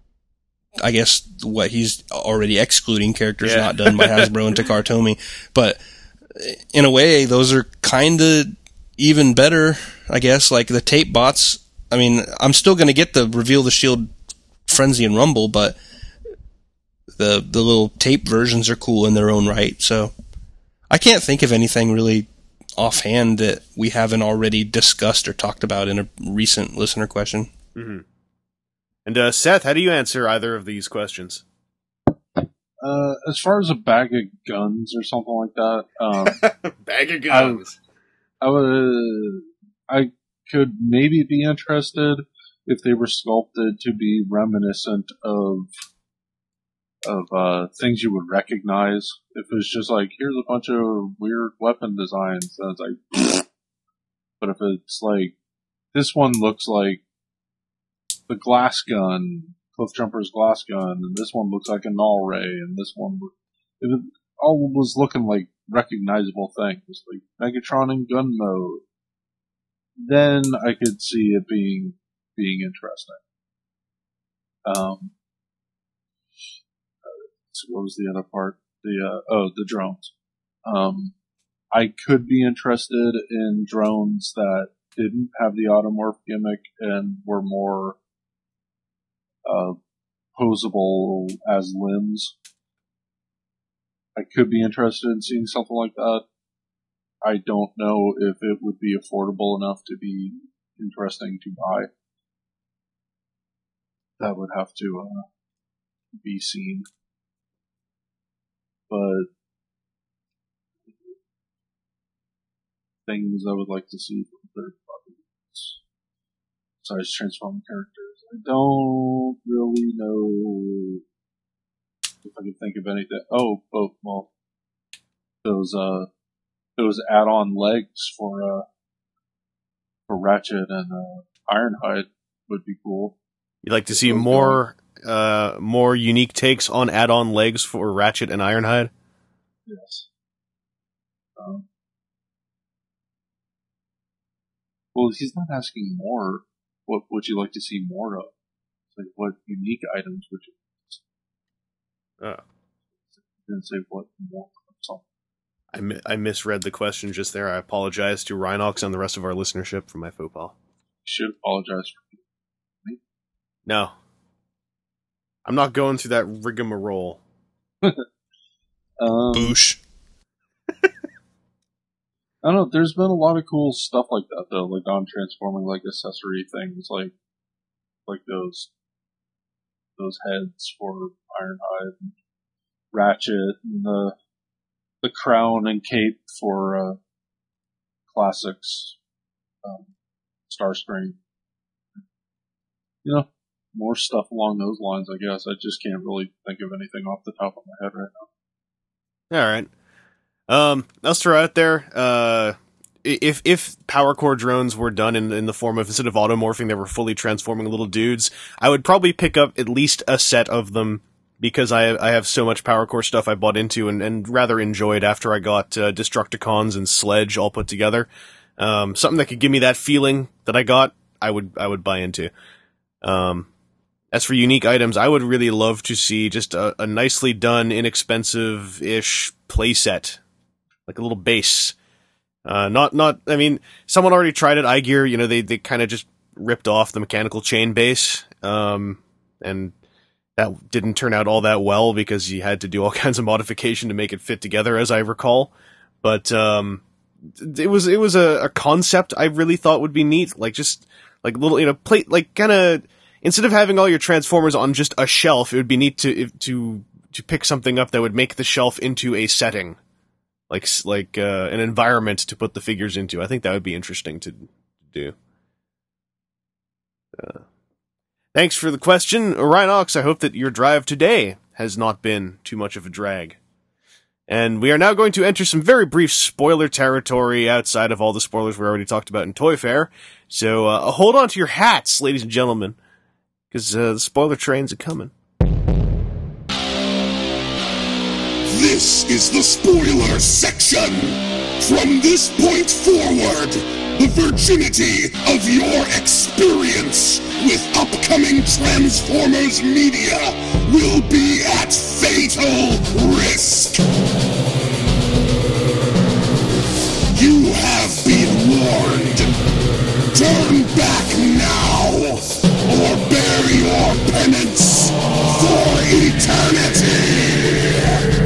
I guess, what he's already excluding characters Yeah. not done by Hasbro and Takara But in a way, those are kind of even better, I guess. Like the tape bots. I mean, I'm still going to get the Reveal the Shield, Frenzy, and Rumble, but the the little tape versions are cool in their own right. So I can't think of anything really offhand that we haven't already discussed or talked about in a recent listener question. Mm-hmm. And uh, Seth, how do you answer either of these questions? Uh, as far as a bag of guns or something like that, um, Bag of guns. I would, I could maybe be interested if they were sculpted to be reminiscent of of uh, things you would recognize. If it was just like, here's a bunch of weird weapon designs, then it's like, but if it's like, this one looks like the glass gun, Cliffjumper's glass gun, and this one looks like a Null Ray, and this one, it was, all was looking like recognizable things, like Megatron in gun mode, then I could see it being being interesting. Um, so what was the other part? The uh, oh, the drones. Um, I could be interested in drones that didn't have the automorph gimmick and were more uh, posable as limbs. I could be interested in seeing something like that. I don't know if it would be affordable enough to be interesting to buy. That would have to uh, be seen. But things I would like to see from third parties besides transforming characters. I don't really know if I can think of anything. Oh, oh, well, those uh, those add-on legs for uh, for Ratchet and uh, Ironhide would be cool. You'd like to see more uh, more unique takes on add-on legs for Ratchet and Ironhide? Yes. Um, well, he's not asking more. What would you like to see more of? It's like, what unique items would you? Oh. Didn't say what more. So. I, mi- I misread the question just there. I apologize to Rhinox and the rest of our listenership for my faux pas. Should apologize for me. No. I'm not going through that rigmarole. um, Boosh. I don't know, there's been a lot of cool stuff like that though, like on transforming like accessory things, like like those those heads for Ironhide and Ratchet, and the the crown and cape for uh, classics, um, Starscream. You know, more stuff along those lines, I guess. I just can't really think of anything off the top of my head right now. All right. Um, let's throw out there, uh, if, if Power Core drones were done in, in the form of, instead of automorphing, they were fully transforming little dudes, I would probably pick up at least a set of them, because I, I have so much Power Core stuff I bought into and, and rather enjoyed after I got, uh, Destructicons and Sledge all put together. Um, something that could give me that feeling that I got, I would, I would buy into. Um, as for unique items, I would really love to see just a, a nicely done, inexpensive-ish playset. Like a little base. Uh, not, not, I mean, someone already tried it, iGear, you know, they, they kind of just ripped off the mechanical chain base, um, and that didn't turn out all that well because you had to do all kinds of modification to make it fit together, as I recall. But, um, it was, it was a, a concept I really thought would be neat, like just, like little, you know, plate, like kinda, instead of having all your Transformers on just a shelf, it would be neat to, to, to pick something up that would make the shelf into a setting. Like, like, uh, an environment to put the figures into. I think that would be interesting to do. Uh, thanks for the question, Rhinox. I hope that your drive today has not been too much of a drag. And we are now going to enter some very brief spoiler territory outside of all the spoilers we already talked about in Toy Fair. So, uh, hold on to your hats, ladies and gentlemen, because, uh, the spoiler trains are coming. This is the spoiler section. From this point forward, the virginity of your experience with upcoming Transformers media will be at fatal risk. You have been warned. Turn back now, or bear your penance for eternity.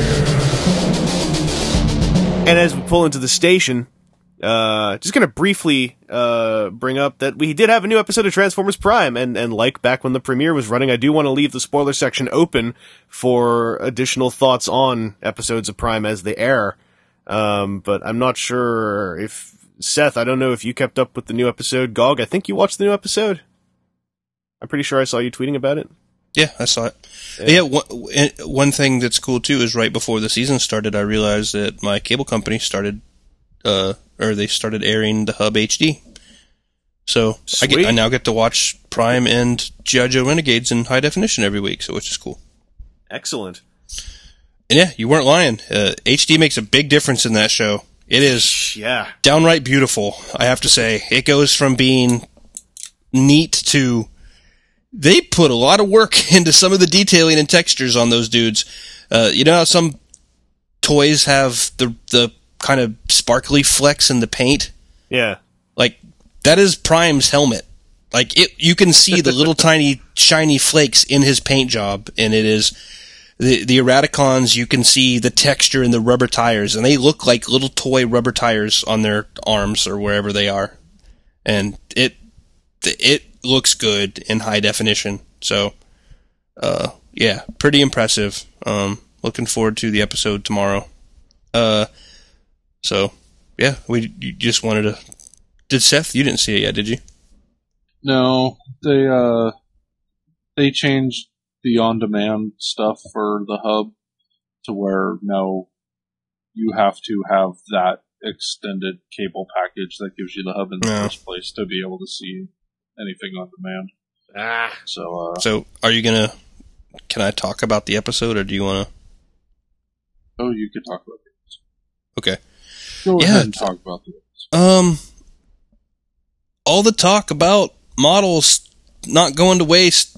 And as we pull into the station, uh, just gonna briefly, uh, bring up that we did have a new episode of Transformers Prime, and, and like back when the premiere was running, I do want to leave the spoiler section open for additional thoughts on episodes of Prime as they air. Um, but I'm not sure if, Seth, I don't know if you kept up with the new episode. Gog, I think you watched the new episode. I'm pretty sure I saw you tweeting about it. Yeah, I saw it. Yeah, yeah one, one thing that's cool too is right before the season started, I realized that my cable company started, uh, or they started airing the Hub H D. So I, get, I now get to watch Prime and G I. Joe Renegades in high definition every week, so which is cool. Excellent. And yeah, you weren't lying. Uh, H D makes a big difference in that show. It is yeah. downright beautiful, I have to say. It goes from being neat to... They put a lot of work into some of the detailing and textures on those dudes. Uh, you know how some toys have the the kind of sparkly flecks in the paint? Yeah. Like, that is Prime's helmet. Like, it, you can see the little tiny shiny flakes in his paint job, and it is... the the Eraticons, you can see the texture in the rubber tires, and they look like little toy rubber tires on their arms or wherever they are, and it it looks good in high definition. So, uh, yeah, pretty impressive. Um, looking forward to the episode tomorrow. Uh, so yeah, we you just wanted to. Did Seth? You didn't see it yet, did you? No, they uh, they changed the on-demand stuff for the hub to where now you have to have that extended cable package that gives you the hub in the Yeah. first place to be able to see anything on demand. Ah. So, uh, So, are you gonna? Can I talk about the episode, or do you want to? oh, you could talk about it. Okay. Go Yeah. ahead and talk about it. Um, all the talk about models not going to waste.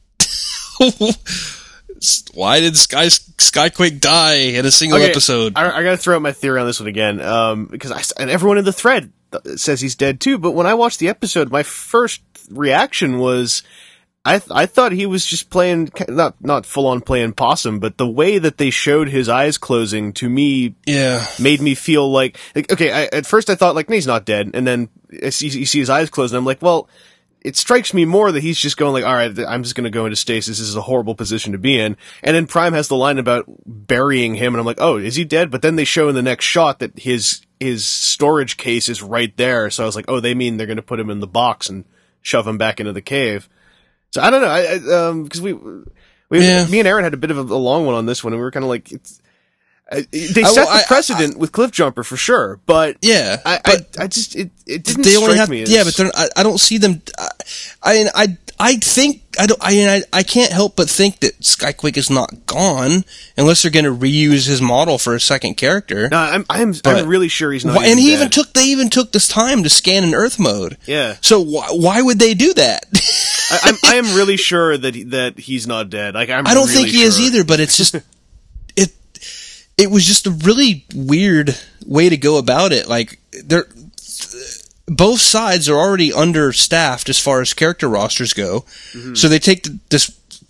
Why did Sky Skyquake die in a single Okay, episode? I, I gotta throw out my theory on this one again, um, because I, and everyone in the thread says he's dead too, but when I watched the episode, my first reaction was, I th- I thought he was just playing, not, not full on playing possum, but the way that they showed his eyes closing, to me, Yeah. made me feel like, like okay, I, at first I thought like, no, he's not dead, and then I see, you see his eyes closed, and I'm like, well, it strikes me more that he's just going like, all right, I'm just going to go into stasis. This is a horrible position to be in. And then Prime has the line about burying him, and I'm like, oh, is he dead? But then they show in the next shot that his his storage case is right there. So I was like, oh, they mean they're going to put him in the box and shove him back into the cave. So I don't know, I, I um, because we, we, Yeah. me and Aaron had a bit of a, a long one on this one, and we were kind of like, it's. Uh, they I- set well, the I- precedent with Cliffjumper for sure, but Yeah, I, but I, I just it, it didn't they only strike have me as yeah, but they're, I, I don't see them. I, I I I think I don't. I, I I can't help but think that Skyquake is not gone unless they're going to reuse his model for a second character. No, I'm I'm But- I'm really sure he's not. Why- and he even dead. took they even took this time to scan in Earth mode. Yeah. So why why would they do that? I, I'm I am really sure that he, that he's not dead. Like I'm. I don't really think he is sure. either, but it's just it it was just a really weird way to go about it. Like they're both sides are already understaffed as far as character rosters go, Mm-hmm. so they take th- this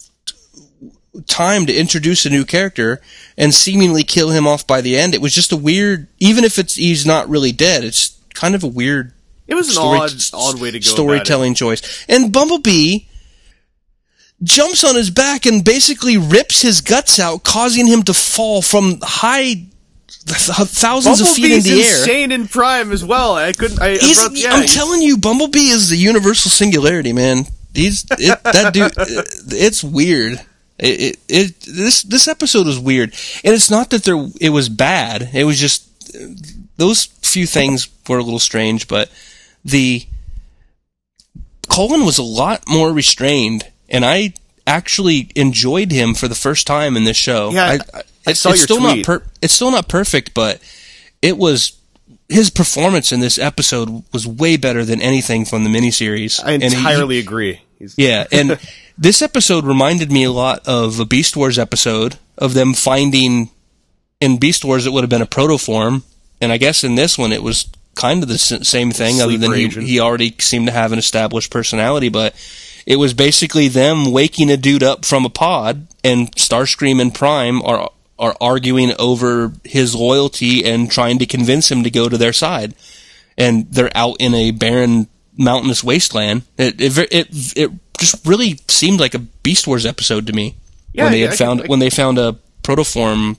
time to introduce a new character and seemingly kill him off by the end. It was just a weird, even if it's he's not really dead, it's kind of a weird. It was an story- odd odd way to go. storytelling choice. And Bumblebee jumps on his back and basically rips his guts out, causing him to fall from high th- thousands of feet in Bumblebee's the air. insane in Prime as well. I couldn't. I, I He's, brought- yeah, I'm he's- telling you, Bumblebee is the universal singularity, man. He's it, that dude. It's weird. It, it it this this episode was weird, and it's not that there it was bad. It was just those few things were a little strange, but the Colin was a lot more restrained, and I actually enjoyed him for the first time in this show. Yeah, I- I, I saw it's your still tweet. not per, it's still not perfect, but it was. His performance in this episode was way better than anything from the miniseries. I And he- entirely agree. He's, yeah, and this episode reminded me a lot of a Beast Wars episode of them finding in Beast Wars it would have been a protoform, and I guess in this one it was kind of the s- same thing, other than he, Sleeper agent. he already seemed to have an established personality, but it was basically them waking a dude up from a pod, and Starscream and Prime are are arguing over his loyalty and trying to convince him to go to their side, and they're out in a barren mountainous wasteland. It it it, it just really seemed like a Beast Wars episode to me Yeah, when they yeah, had I found can- I when they found a protoform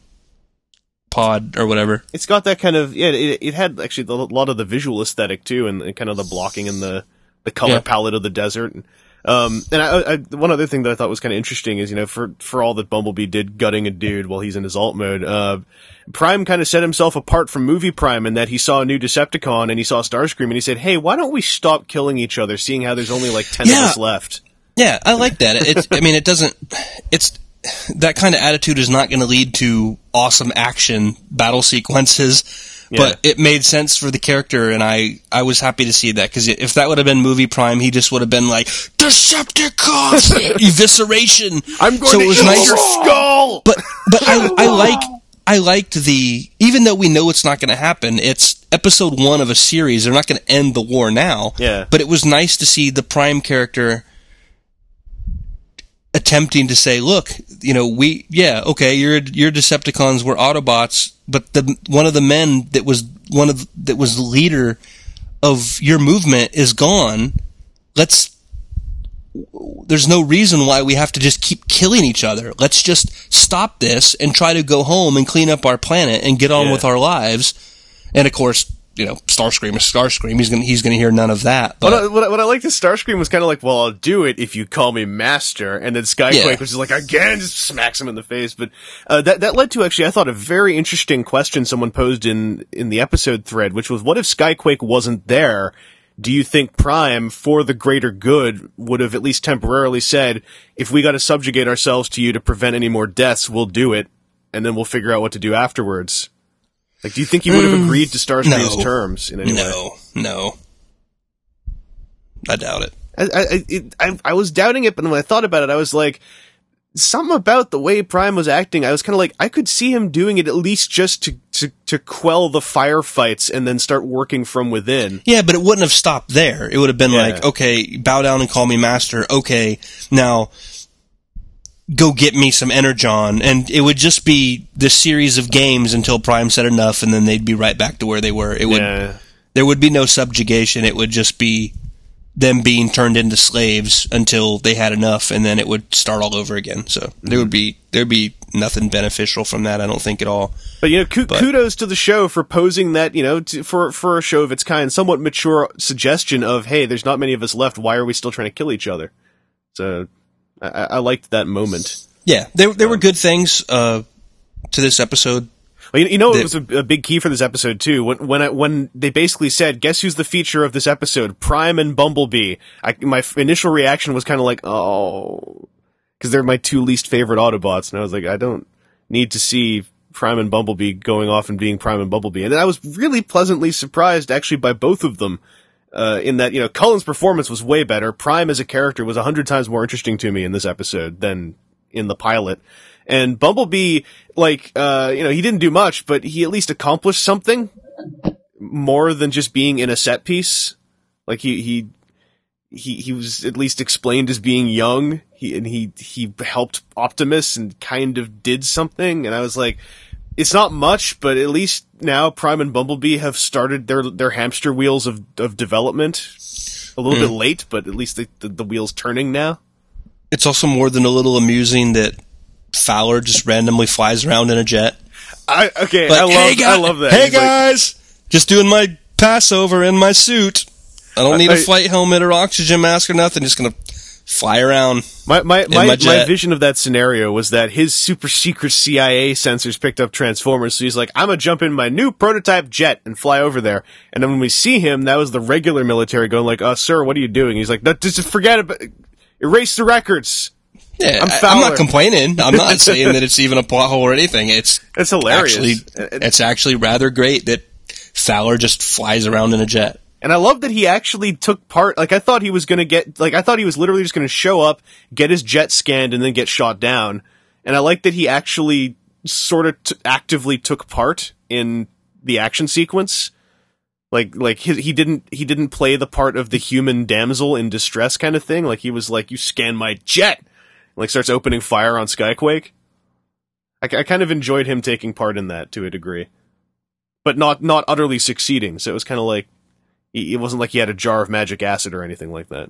pod or whatever. It's got that kind of yeah. It, it had actually a lot of the visual aesthetic too, and, and kind of the blocking and the the color Yeah. palette of the desert. And, um, and I, I, one other thing that I thought was kind of interesting is, you know, for for all that Bumblebee did gutting a dude while he's in his alt mode, uh, Prime kind of set himself apart from Movie Prime in that he saw a new Decepticon and he saw Starscream and he said, "Hey, why don't we stop killing each other? Seeing how there's only like ten Yeah. of us left." Yeah, I like that. It's, I mean, it doesn't. It's that kind of attitude is not going to lead to awesome action battle sequences, but it made sense for the character, and I, I was happy to see that, because if that would have been Movie Prime, he just would have been like Decepticons evisceration. I'm going so to it was eat nice. your skull. But but I I like I liked the, even though we know it's not going to happen, it's episode one of a series. They're not going to end the war now. Yeah. But it was nice to see the Prime character attempting to say, look, you know, we, yeah, okay, your your Decepticons were Autobots, but the one of the men that was one of that was the leader of your movement is gone. Let's. There's no reason why we have to just keep killing each other. Let's just stop this and try to go home and clean up our planet and get on Yeah. with our lives. And of course, you know, Starscream is Starscream. He's gonna he's gonna hear none of that. But What I, what, I, what I liked is Starscream was kind of like, well, I'll do it if you call me Master, and then Skyquake Yeah. was just like, again, just smacks him in the face. But uh, that that led to actually, I thought, a very interesting question someone posed in in the episode thread, which was, what if Skyquake wasn't there? Do you think Prime, for the greater good, would have at least temporarily said, if we got to subjugate ourselves to you to prevent any more deaths, we'll do it, and then we'll figure out what to do afterwards? Like, do you think he would have agreed to Starscream's no. terms in any way? no, no, I doubt it. I, I, it, I, I was doubting it, but when I thought about it, I was like, something about the way Prime was acting, I was kind of like, I could see him doing it at least just to, to, to quell the firefights and then start working from within. Yeah, but it wouldn't have stopped there. It would have been Yeah. like, okay, bow down and call me Master. Okay, now go get me some Energon. And it would just be this series of games until Prime said enough, and then they'd be right back to where they were. It would, Yeah. there would be no subjugation. It would just be them being turned into slaves until they had enough, and then it would start all over again. So there would be there'd be nothing beneficial from that, I don't think, at all. But, you know, ku- But- kudos to the show for posing that, you know, to, for, for a show of its kind, somewhat mature suggestion of, hey, there's not many of us left, why are we still trying to kill each other? So, I, I liked that moment. Yeah, there there were good things uh, to this episode. Well, you, you know, The- it was a, a big key for this episode too. When when I, when they basically said, "Guess who's the feature of this episode? Prime and Bumblebee." I, my f- initial reaction was kind of like, "Oh," because they're my two least favorite Autobots, and I was like, I don't need to see Prime and Bumblebee going off and being Prime and Bumblebee. And then I was really pleasantly surprised, actually, by both of them. Uh, in that, you know, Cullen's performance was way better. Prime as a character was a hundred times more interesting to me in this episode than in the pilot. And Bumblebee, like, uh, you know, he didn't do much, but he at least accomplished something more than just being in a set piece. Like, he, he, he, he was at least explained as being young. He, and he, he helped Optimus and kind of did something. And I was like, it's not much, but at least now Prime and Bumblebee have started their, their hamster wheels of, of development. A little bit late, but at least the, the, the wheel's turning now. It's also more than a little amusing that Fowler just randomly flies around in a jet. I, okay, Like, I love, hey, guy- I love that. Hey He's like, guys, just doing my Passover in my suit. I don't need a I- flight helmet or oxygen mask or nothing. Just gonna fly around. My my my, my my, jet. vision of that scenario was that his super secret C I A sensors picked up Transformers, so he's like, I'm gonna jump in my new prototype jet and fly over there. And then when we see him, that was the regular military going like, uh, sir, what are you doing? He's like, no, just forget it, erase the records. Yeah, I'm I, I'm Fowler. not complaining. I'm not saying that it's even a plot hole or anything. It's It's hilarious. actually And- it's actually rather great that Fowler just flies around in a jet. And I love that he actually took part. Like, I thought he was gonna get, like, I thought he was literally just gonna show up, get his jet scanned, and then get shot down. And I like that he actually sort of t- actively took part in the action sequence. Like, like he, he didn't, he didn't play the part of the human damsel in distress kind of thing. Like, he was like, you scan my jet! And, like, starts opening fire on Skyquake. I, I kind of enjoyed him taking part in that to a degree. But not, not utterly succeeding. So it was kind of like, it wasn't like he had a jar of magic acid or anything like that.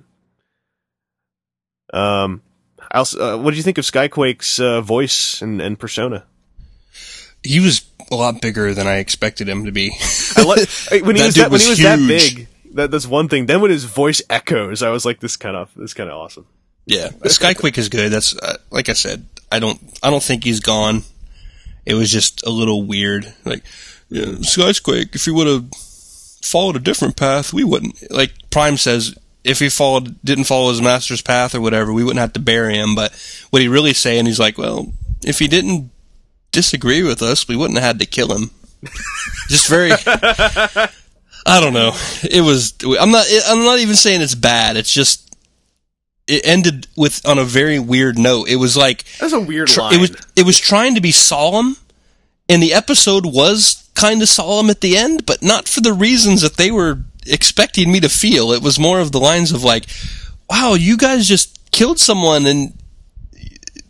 Um, I also, uh, what did you think of Skyquake's uh, voice and, and persona? He was a lot bigger than I expected him to be. I like when he That was dude that when he was was that huge. big. That, that's one thing. Then when his voice echoes, I was like, "This kind of this kind of awesome." Yeah, Skyquake is good. That's uh, like I said. I don't. I don't think he's gone. It was just a little weird. Like, yeah, Skyquake. If he would have followed a different path, we wouldn't. Like Prime says, if he followed, didn't follow his master's path or whatever, we wouldn't have to bury him. But what he really saying, he's like, well, if he didn't disagree with us, we wouldn't have had to kill him. Just very. I don't know. It was. I'm not. I'm not even saying it's bad. It's just. It ended with on a very weird note. It was like That's a weird tr- line. It was. It was trying to be solemn, and the episode was kind of solemn at the end, but not for the reasons that they were expecting me to feel. It was more of the lines of like, "Wow, you guys just killed someone, and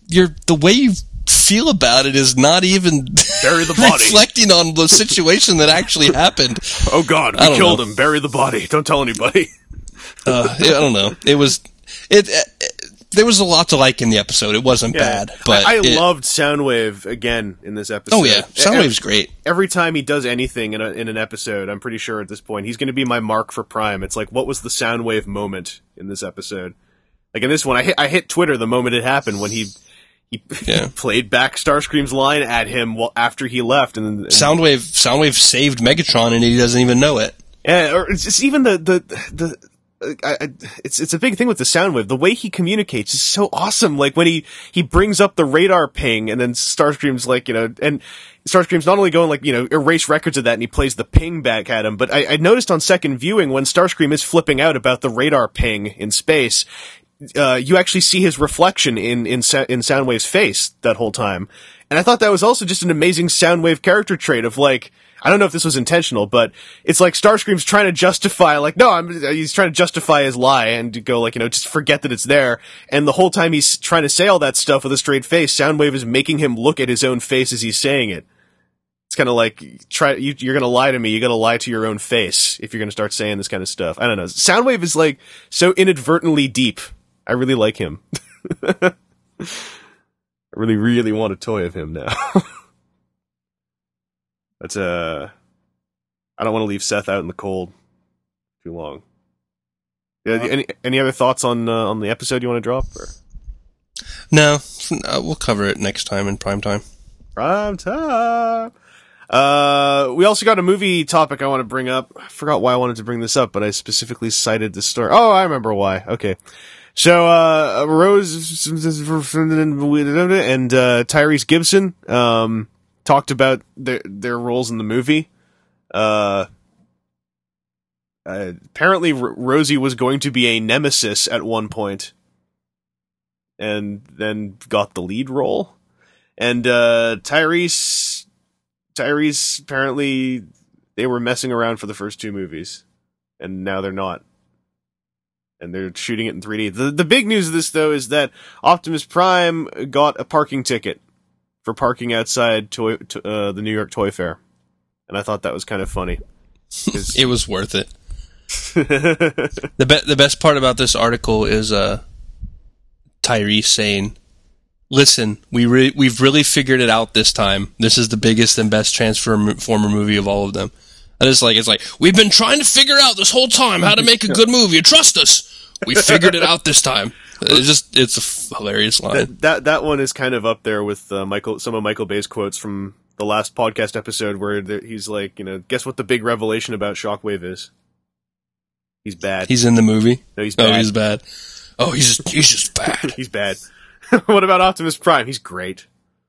you're the way you feel about it is not even Bury the body. reflecting on the situation that actually happened. Oh God, I we don't killed know. him. Bury the body. Don't tell anybody. Uh, I don't know. It was it, it. There was a lot to like in the episode. It wasn't bad, but I, I it- loved Soundwave again in this episode. Oh yeah, Soundwave's great. Every time he does anything in, a, in an episode, I'm pretty sure at this point he's going to be my mark for Prime. It's like, what was the Soundwave moment in this episode? Like in this one, I hit, I hit Twitter the moment it happened when he he Yeah. played back Starscream's line at him while, after he left, and, and Soundwave Soundwave saved Megatron, and he doesn't even know it. yeah, or it's just even the the the. I, I, it's it's a big thing with the Soundwave. The way he communicates is so awesome. Like when he he brings up the radar ping, and then Starscream's like, you know, and Starscream's not only going like, you know, erase records of that, and he plays the ping back at him. But I, I noticed on second viewing when Starscream is flipping out about the radar ping in space, uh, you actually see his reflection in in Sa- in Soundwave's face that whole time. And I thought that was also just an amazing Soundwave character trait of like, I don't know if this was intentional, but it's like Starscream's trying to justify, like, no, I'm, he's trying to justify his lie and to go, like, you know, just forget that it's there. And the whole time he's trying to say all that stuff with a straight face, Soundwave is making him look at his own face as he's saying it. It's kind of like, try, you, you're gonna lie to me, you gotta lie to your own face if you're gonna start saying this kind of stuff. I don't know. Soundwave is, like, so inadvertently deep. I really like him. I really, really want a toy of him now. But, uh, I don't want to leave Seth out in the cold too long. Yeah, any any other thoughts on uh, on the episode you want to drop? Or? No, uh, we'll cover it next time in prime time. Prime time. Uh, we also got a movie topic I want to bring up. I forgot why I wanted to bring this up, but I specifically cited this story. Oh, I remember why. Okay. So, uh, Rose and uh, Tyrese Gibson, um, talked about their their roles in the movie. Uh, uh, apparently, R- Rosie was going to be a nemesis at one point, and then got the lead role. And uh, Tyrese, Tyrese apparently they were messing around for the first two movies, and now they're not. And they're shooting it in three D. The the big news of this though is that Optimus Prime got a parking ticket for parking outside toy, to, uh, the New York Toy Fair, and I thought that was kind of funny. It was worth it. the be- the best part about this article is uh, Tyrese saying, "Listen, we re- we've really figured it out this time. This is the biggest and best Transformer movie of all of them." And it's like it's like we've been trying to figure out this whole time how to make a good movie. Trust us. We figured it out this time. It's just it's a f- hilarious line. That, that that one is kind of up there with uh, Michael. Some of Michael Bay's quotes from the last podcast episode, where the, he's like, you know, guess what the big revelation about Shockwave is? He's bad. He's in the movie. No, he's bad. Oh, he's bad. Oh, he's just he's just bad. He's bad. What about Optimus Prime? He's great.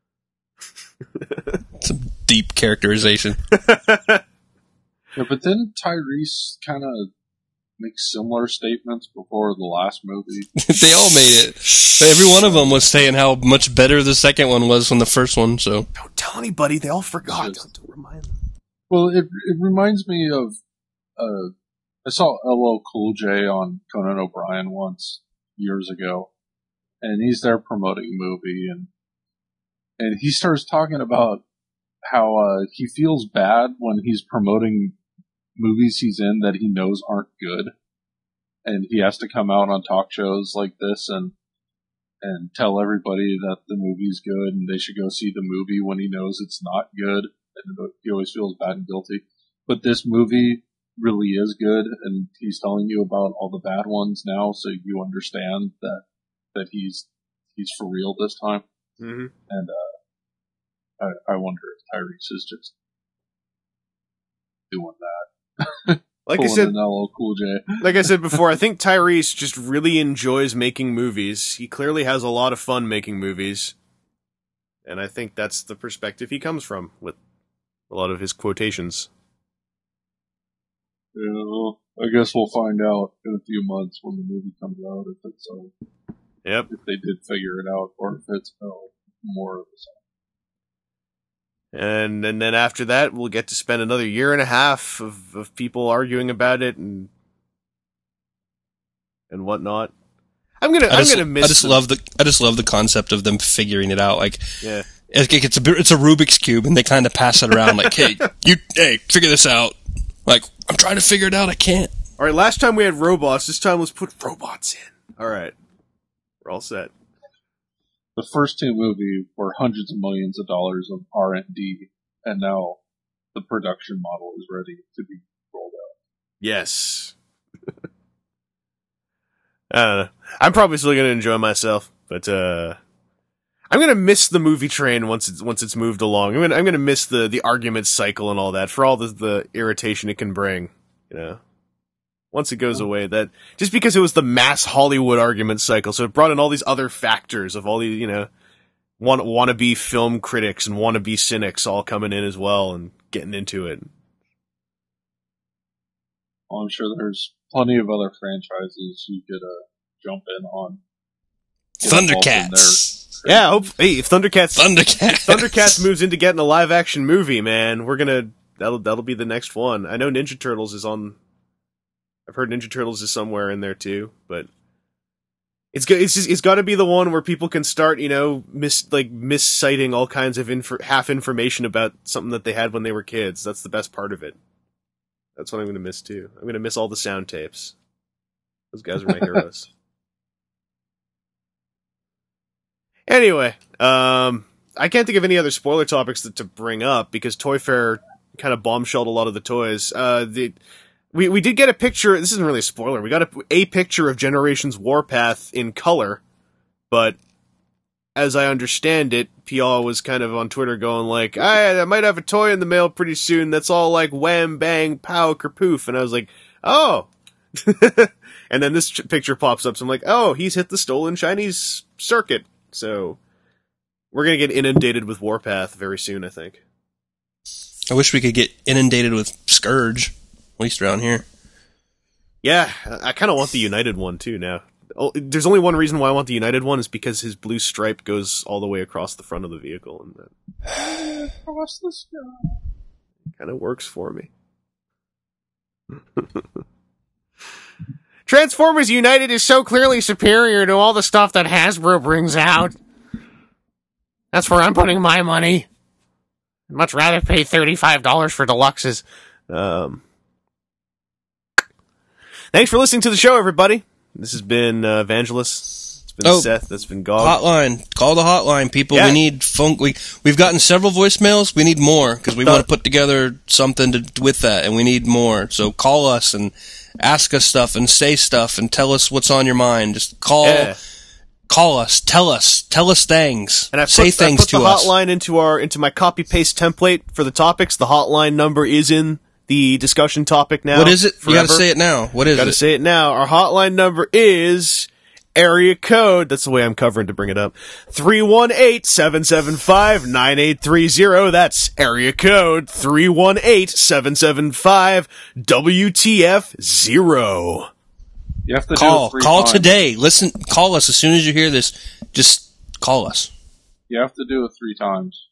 Some deep characterization. Yeah, but then Tyrese kind of makes similar statements before the last movie. They all made it. Every one of them was saying how much better the second one was than the first one. So Don't tell anybody. They all forgot. Just- Don't, don't remind them. Well, it it reminds me of uh, I saw L L Cool J on Conan O'Brien once years ago, and he's there promoting a movie, and and he starts talking about how uh, he feels bad when he's promoting movies he's in that he knows aren't good, and he has to come out on talk shows like this and and tell everybody that the movie's good and they should go see the movie when he knows it's not good, and he always feels bad and guilty. But this movie really is good, and he's telling you about all the bad ones now, so you understand that that he's he's for real this time. Mm-hmm. And uh, I, I wonder if Tyrese is just doing that. Like I Pulling said, an L L Cool J. like I said before, I think Tyrese just really enjoys making movies. He clearly has a lot of fun making movies, and I think that's the perspective he comes from with a lot of his quotations. Yeah, well, I guess we'll find out in a few months when the movie comes out if it's uh, Yep. if they did figure it out or if it's uh, more of the same. And and then after that, we'll get to spend another year and a half of, of people arguing about it and and whatnot. I'm gonna, I just, I'm gonna miss. I just them. love the, I just love the concept of them figuring it out. Like, Yeah. it's, it's a, it's a Rubik's cube, and they kind of pass it around. Like, hey, you, hey, figure this out. Like, I'm trying to figure it out. I can't. All right. Last time we had robots. This time let's put robots in. All right. We're all set. The first two movies were hundreds of millions of dollars of R and D, and now the production model is ready to be rolled out. Yes. I don't know. I'm probably still gonna enjoy myself, but uh, I'm gonna miss the movie train once it's once it's moved along. I'm gonna I'm gonna miss the, the argument cycle and all that for all the, the irritation it can bring. You know, once it goes away, that just because it was the mass Hollywood argument cycle, so it brought in all these other factors of all these, you know, want wannabe film critics and wannabe cynics all coming in as well and getting into it. Well, I'm sure there's plenty of other franchises you could uh, jump in on. Get involved in Thundercats. their- Yeah, I hope, hey, if Thundercats Thundercats. Thundercats moves into getting a live action movie, man, we're gonna that'll that'll be the next one. I know Ninja Turtles is on. I've heard Ninja Turtles is somewhere in there too, but it's go- it's just, it's got to be the one where people can start, you know, mis like misciting all kinds of inf- half information about something that they had when they were kids. That's the best part of it. That's what I'm gonna miss too. I'm gonna miss all the sound tapes. Those guys are my heroes. Anyway, um, I can't think of any other spoiler topics that to bring up because Toy Fair kind of bombshelled a lot of the toys. Uh, the we we did get a picture. This isn't really a spoiler. We got a, a picture of Generations Warpath in color, but as I understand it, P L was kind of on Twitter going like, I, I might have a toy in the mail pretty soon that's all like wham, bang, pow, kerpoof. And I was like, oh. And then this ch- picture pops up, so I'm like, oh, he's hit the stolen Chinese circuit. So we're going to get inundated with Warpath very soon, I think. I wish we could get inundated with Scourge, at least around here. Yeah, I, I kind of want the United one too now. Oh, there's only one reason why I want the United one is because his blue stripe goes all the way across the front of the vehicle, and that Across the sky. kind of works for me. Transformers United is so clearly superior to all the stuff that Hasbro brings out. That's where I'm putting my money. I'd much rather pay thirty-five dollars for deluxes. Um, thanks for listening to the show, everybody. This has been uh, Evangelist. It's been Oh, Seth. That's been Gog. Hotline. Call the hotline, people. Yeah. We need phone. We, we've gotten several voicemails. We need more because we Done. want to put together something to, with that, and we need more. So call us and ask us stuff and say stuff and tell us what's on your mind. Just call, Yeah. call us, tell us, tell us things. And I say put, things I put to the us. hotline into our into my copy paste template for the topics. The hotline number is in the discussion topic now. What is it? You got to forever. say it now. What is Got to it? say it now. Our hotline number is area code. That's the way I'm covering to bring it up. three one eight, seven seven five, nine eight three zero. That's area code three one eight, seven seven five, W T F zero. You have to Call. do it three Call times. today. Listen. Call us as soon as you hear this. Just call us. You have to do it three times.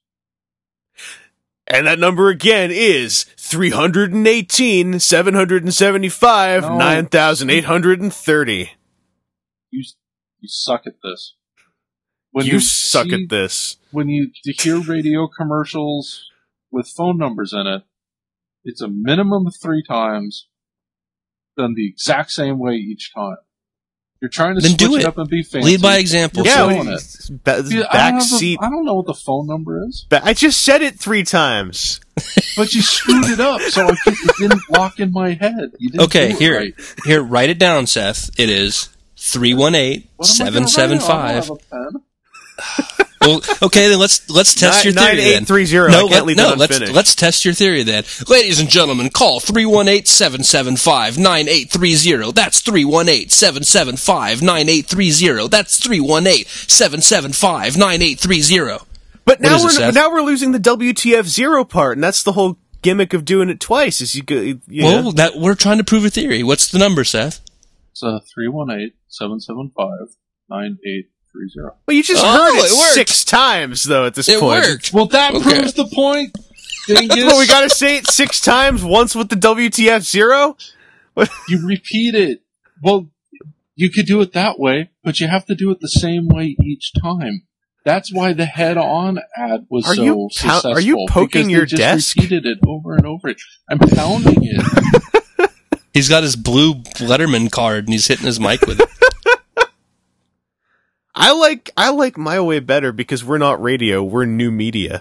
And that number again is three one eight, seven seven five, No. nine eight three zero. You you suck at this. When You suck see- at this. When you hear radio commercials with phone numbers in it, it's a minimum of three times, done the exact same way each time. You're trying to Then switch do it it. up and be fancy. Lead by example. You're Yeah, doing we, it. ba- See, I don't back have the- seat. I don't know what the phone number is, Ba- I just said it three times. but you screwed it up, so I could, it didn't lock in my head. You didn't Okay, do it here, right. here, write it down, Seth. It is three one eight, What am I seven gonna seven write? I five. don't have a pen. Well, okay, then let's let's test Nine- your theory nine eight then. three zero. No, I can't let, leave no, that let's unfinished. let's test your theory then. Ladies and gentlemen, call three one eight, seven seven five, nine eight three zero. That's three one eight, seven seven five, nine eight three zero. That's three one eight, seven seven five, nine eight three zero. But What now is it, we're Seth? now we're losing the W T F zero part, and that's the whole gimmick of doing it twice. Is you go, you Well, know, that we're trying to prove a theory. What's the number, Seth? It's uh, three one eight, seven seven five, nine eight three zero. well, you just Oh, heard it, it worked. six times though. At this It point, worked. Well, that Okay. proves the point. Dingus. Well, we got to say it six times. Once with the W T F zero. You repeat it. Well, You could do it that way, but you have to do it the same way each time. That's why the head-on ad was Are so you pou- successful. are you poking because your they just desk? repeated it over and over. I'm pounding it. He's got his blue Letterman card and he's hitting his mic with it. I like I like my way better because we're not radio, we're new media.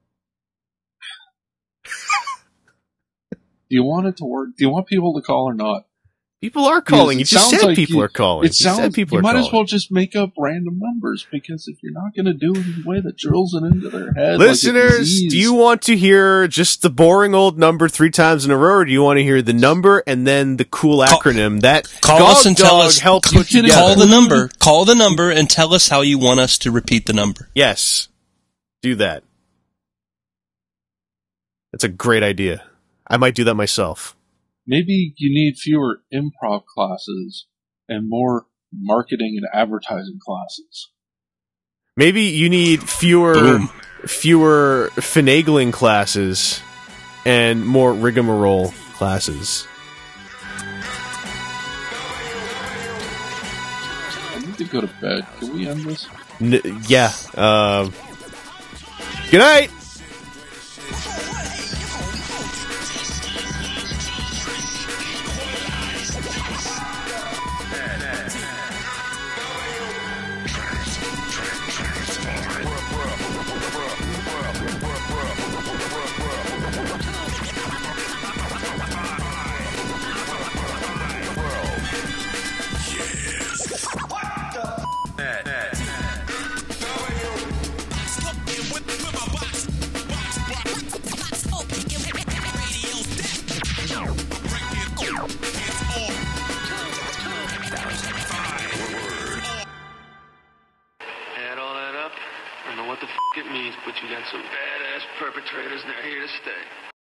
Do you want it to work? Do you want people to call or not? People are calling. You Because it just sounds said like people you- are calling. It You said sounds. people You are might calling. as well just make up random numbers, because if you're not going to do it in a way that drills it into their head, Listeners, like a disease, do you want to hear just the boring old number three times in a row, or do you want to hear the number and then the cool Call- acronym that Call Gog us and tell Dog us. helps You put can together? Call the number. Call the number and tell us how you want us to repeat the number. Yes, do that. That's a great idea. I might do that myself. maybe you need fewer improv classes and more marketing and advertising classes. Maybe you need fewer Boom. fewer finagling classes and more rigmarole classes. I need to go to bed. Can we end this? N- yeah. Um, good night. Add all that up, I don't know what the f*** it means, but you got some badass perpetrators and they're here to stay.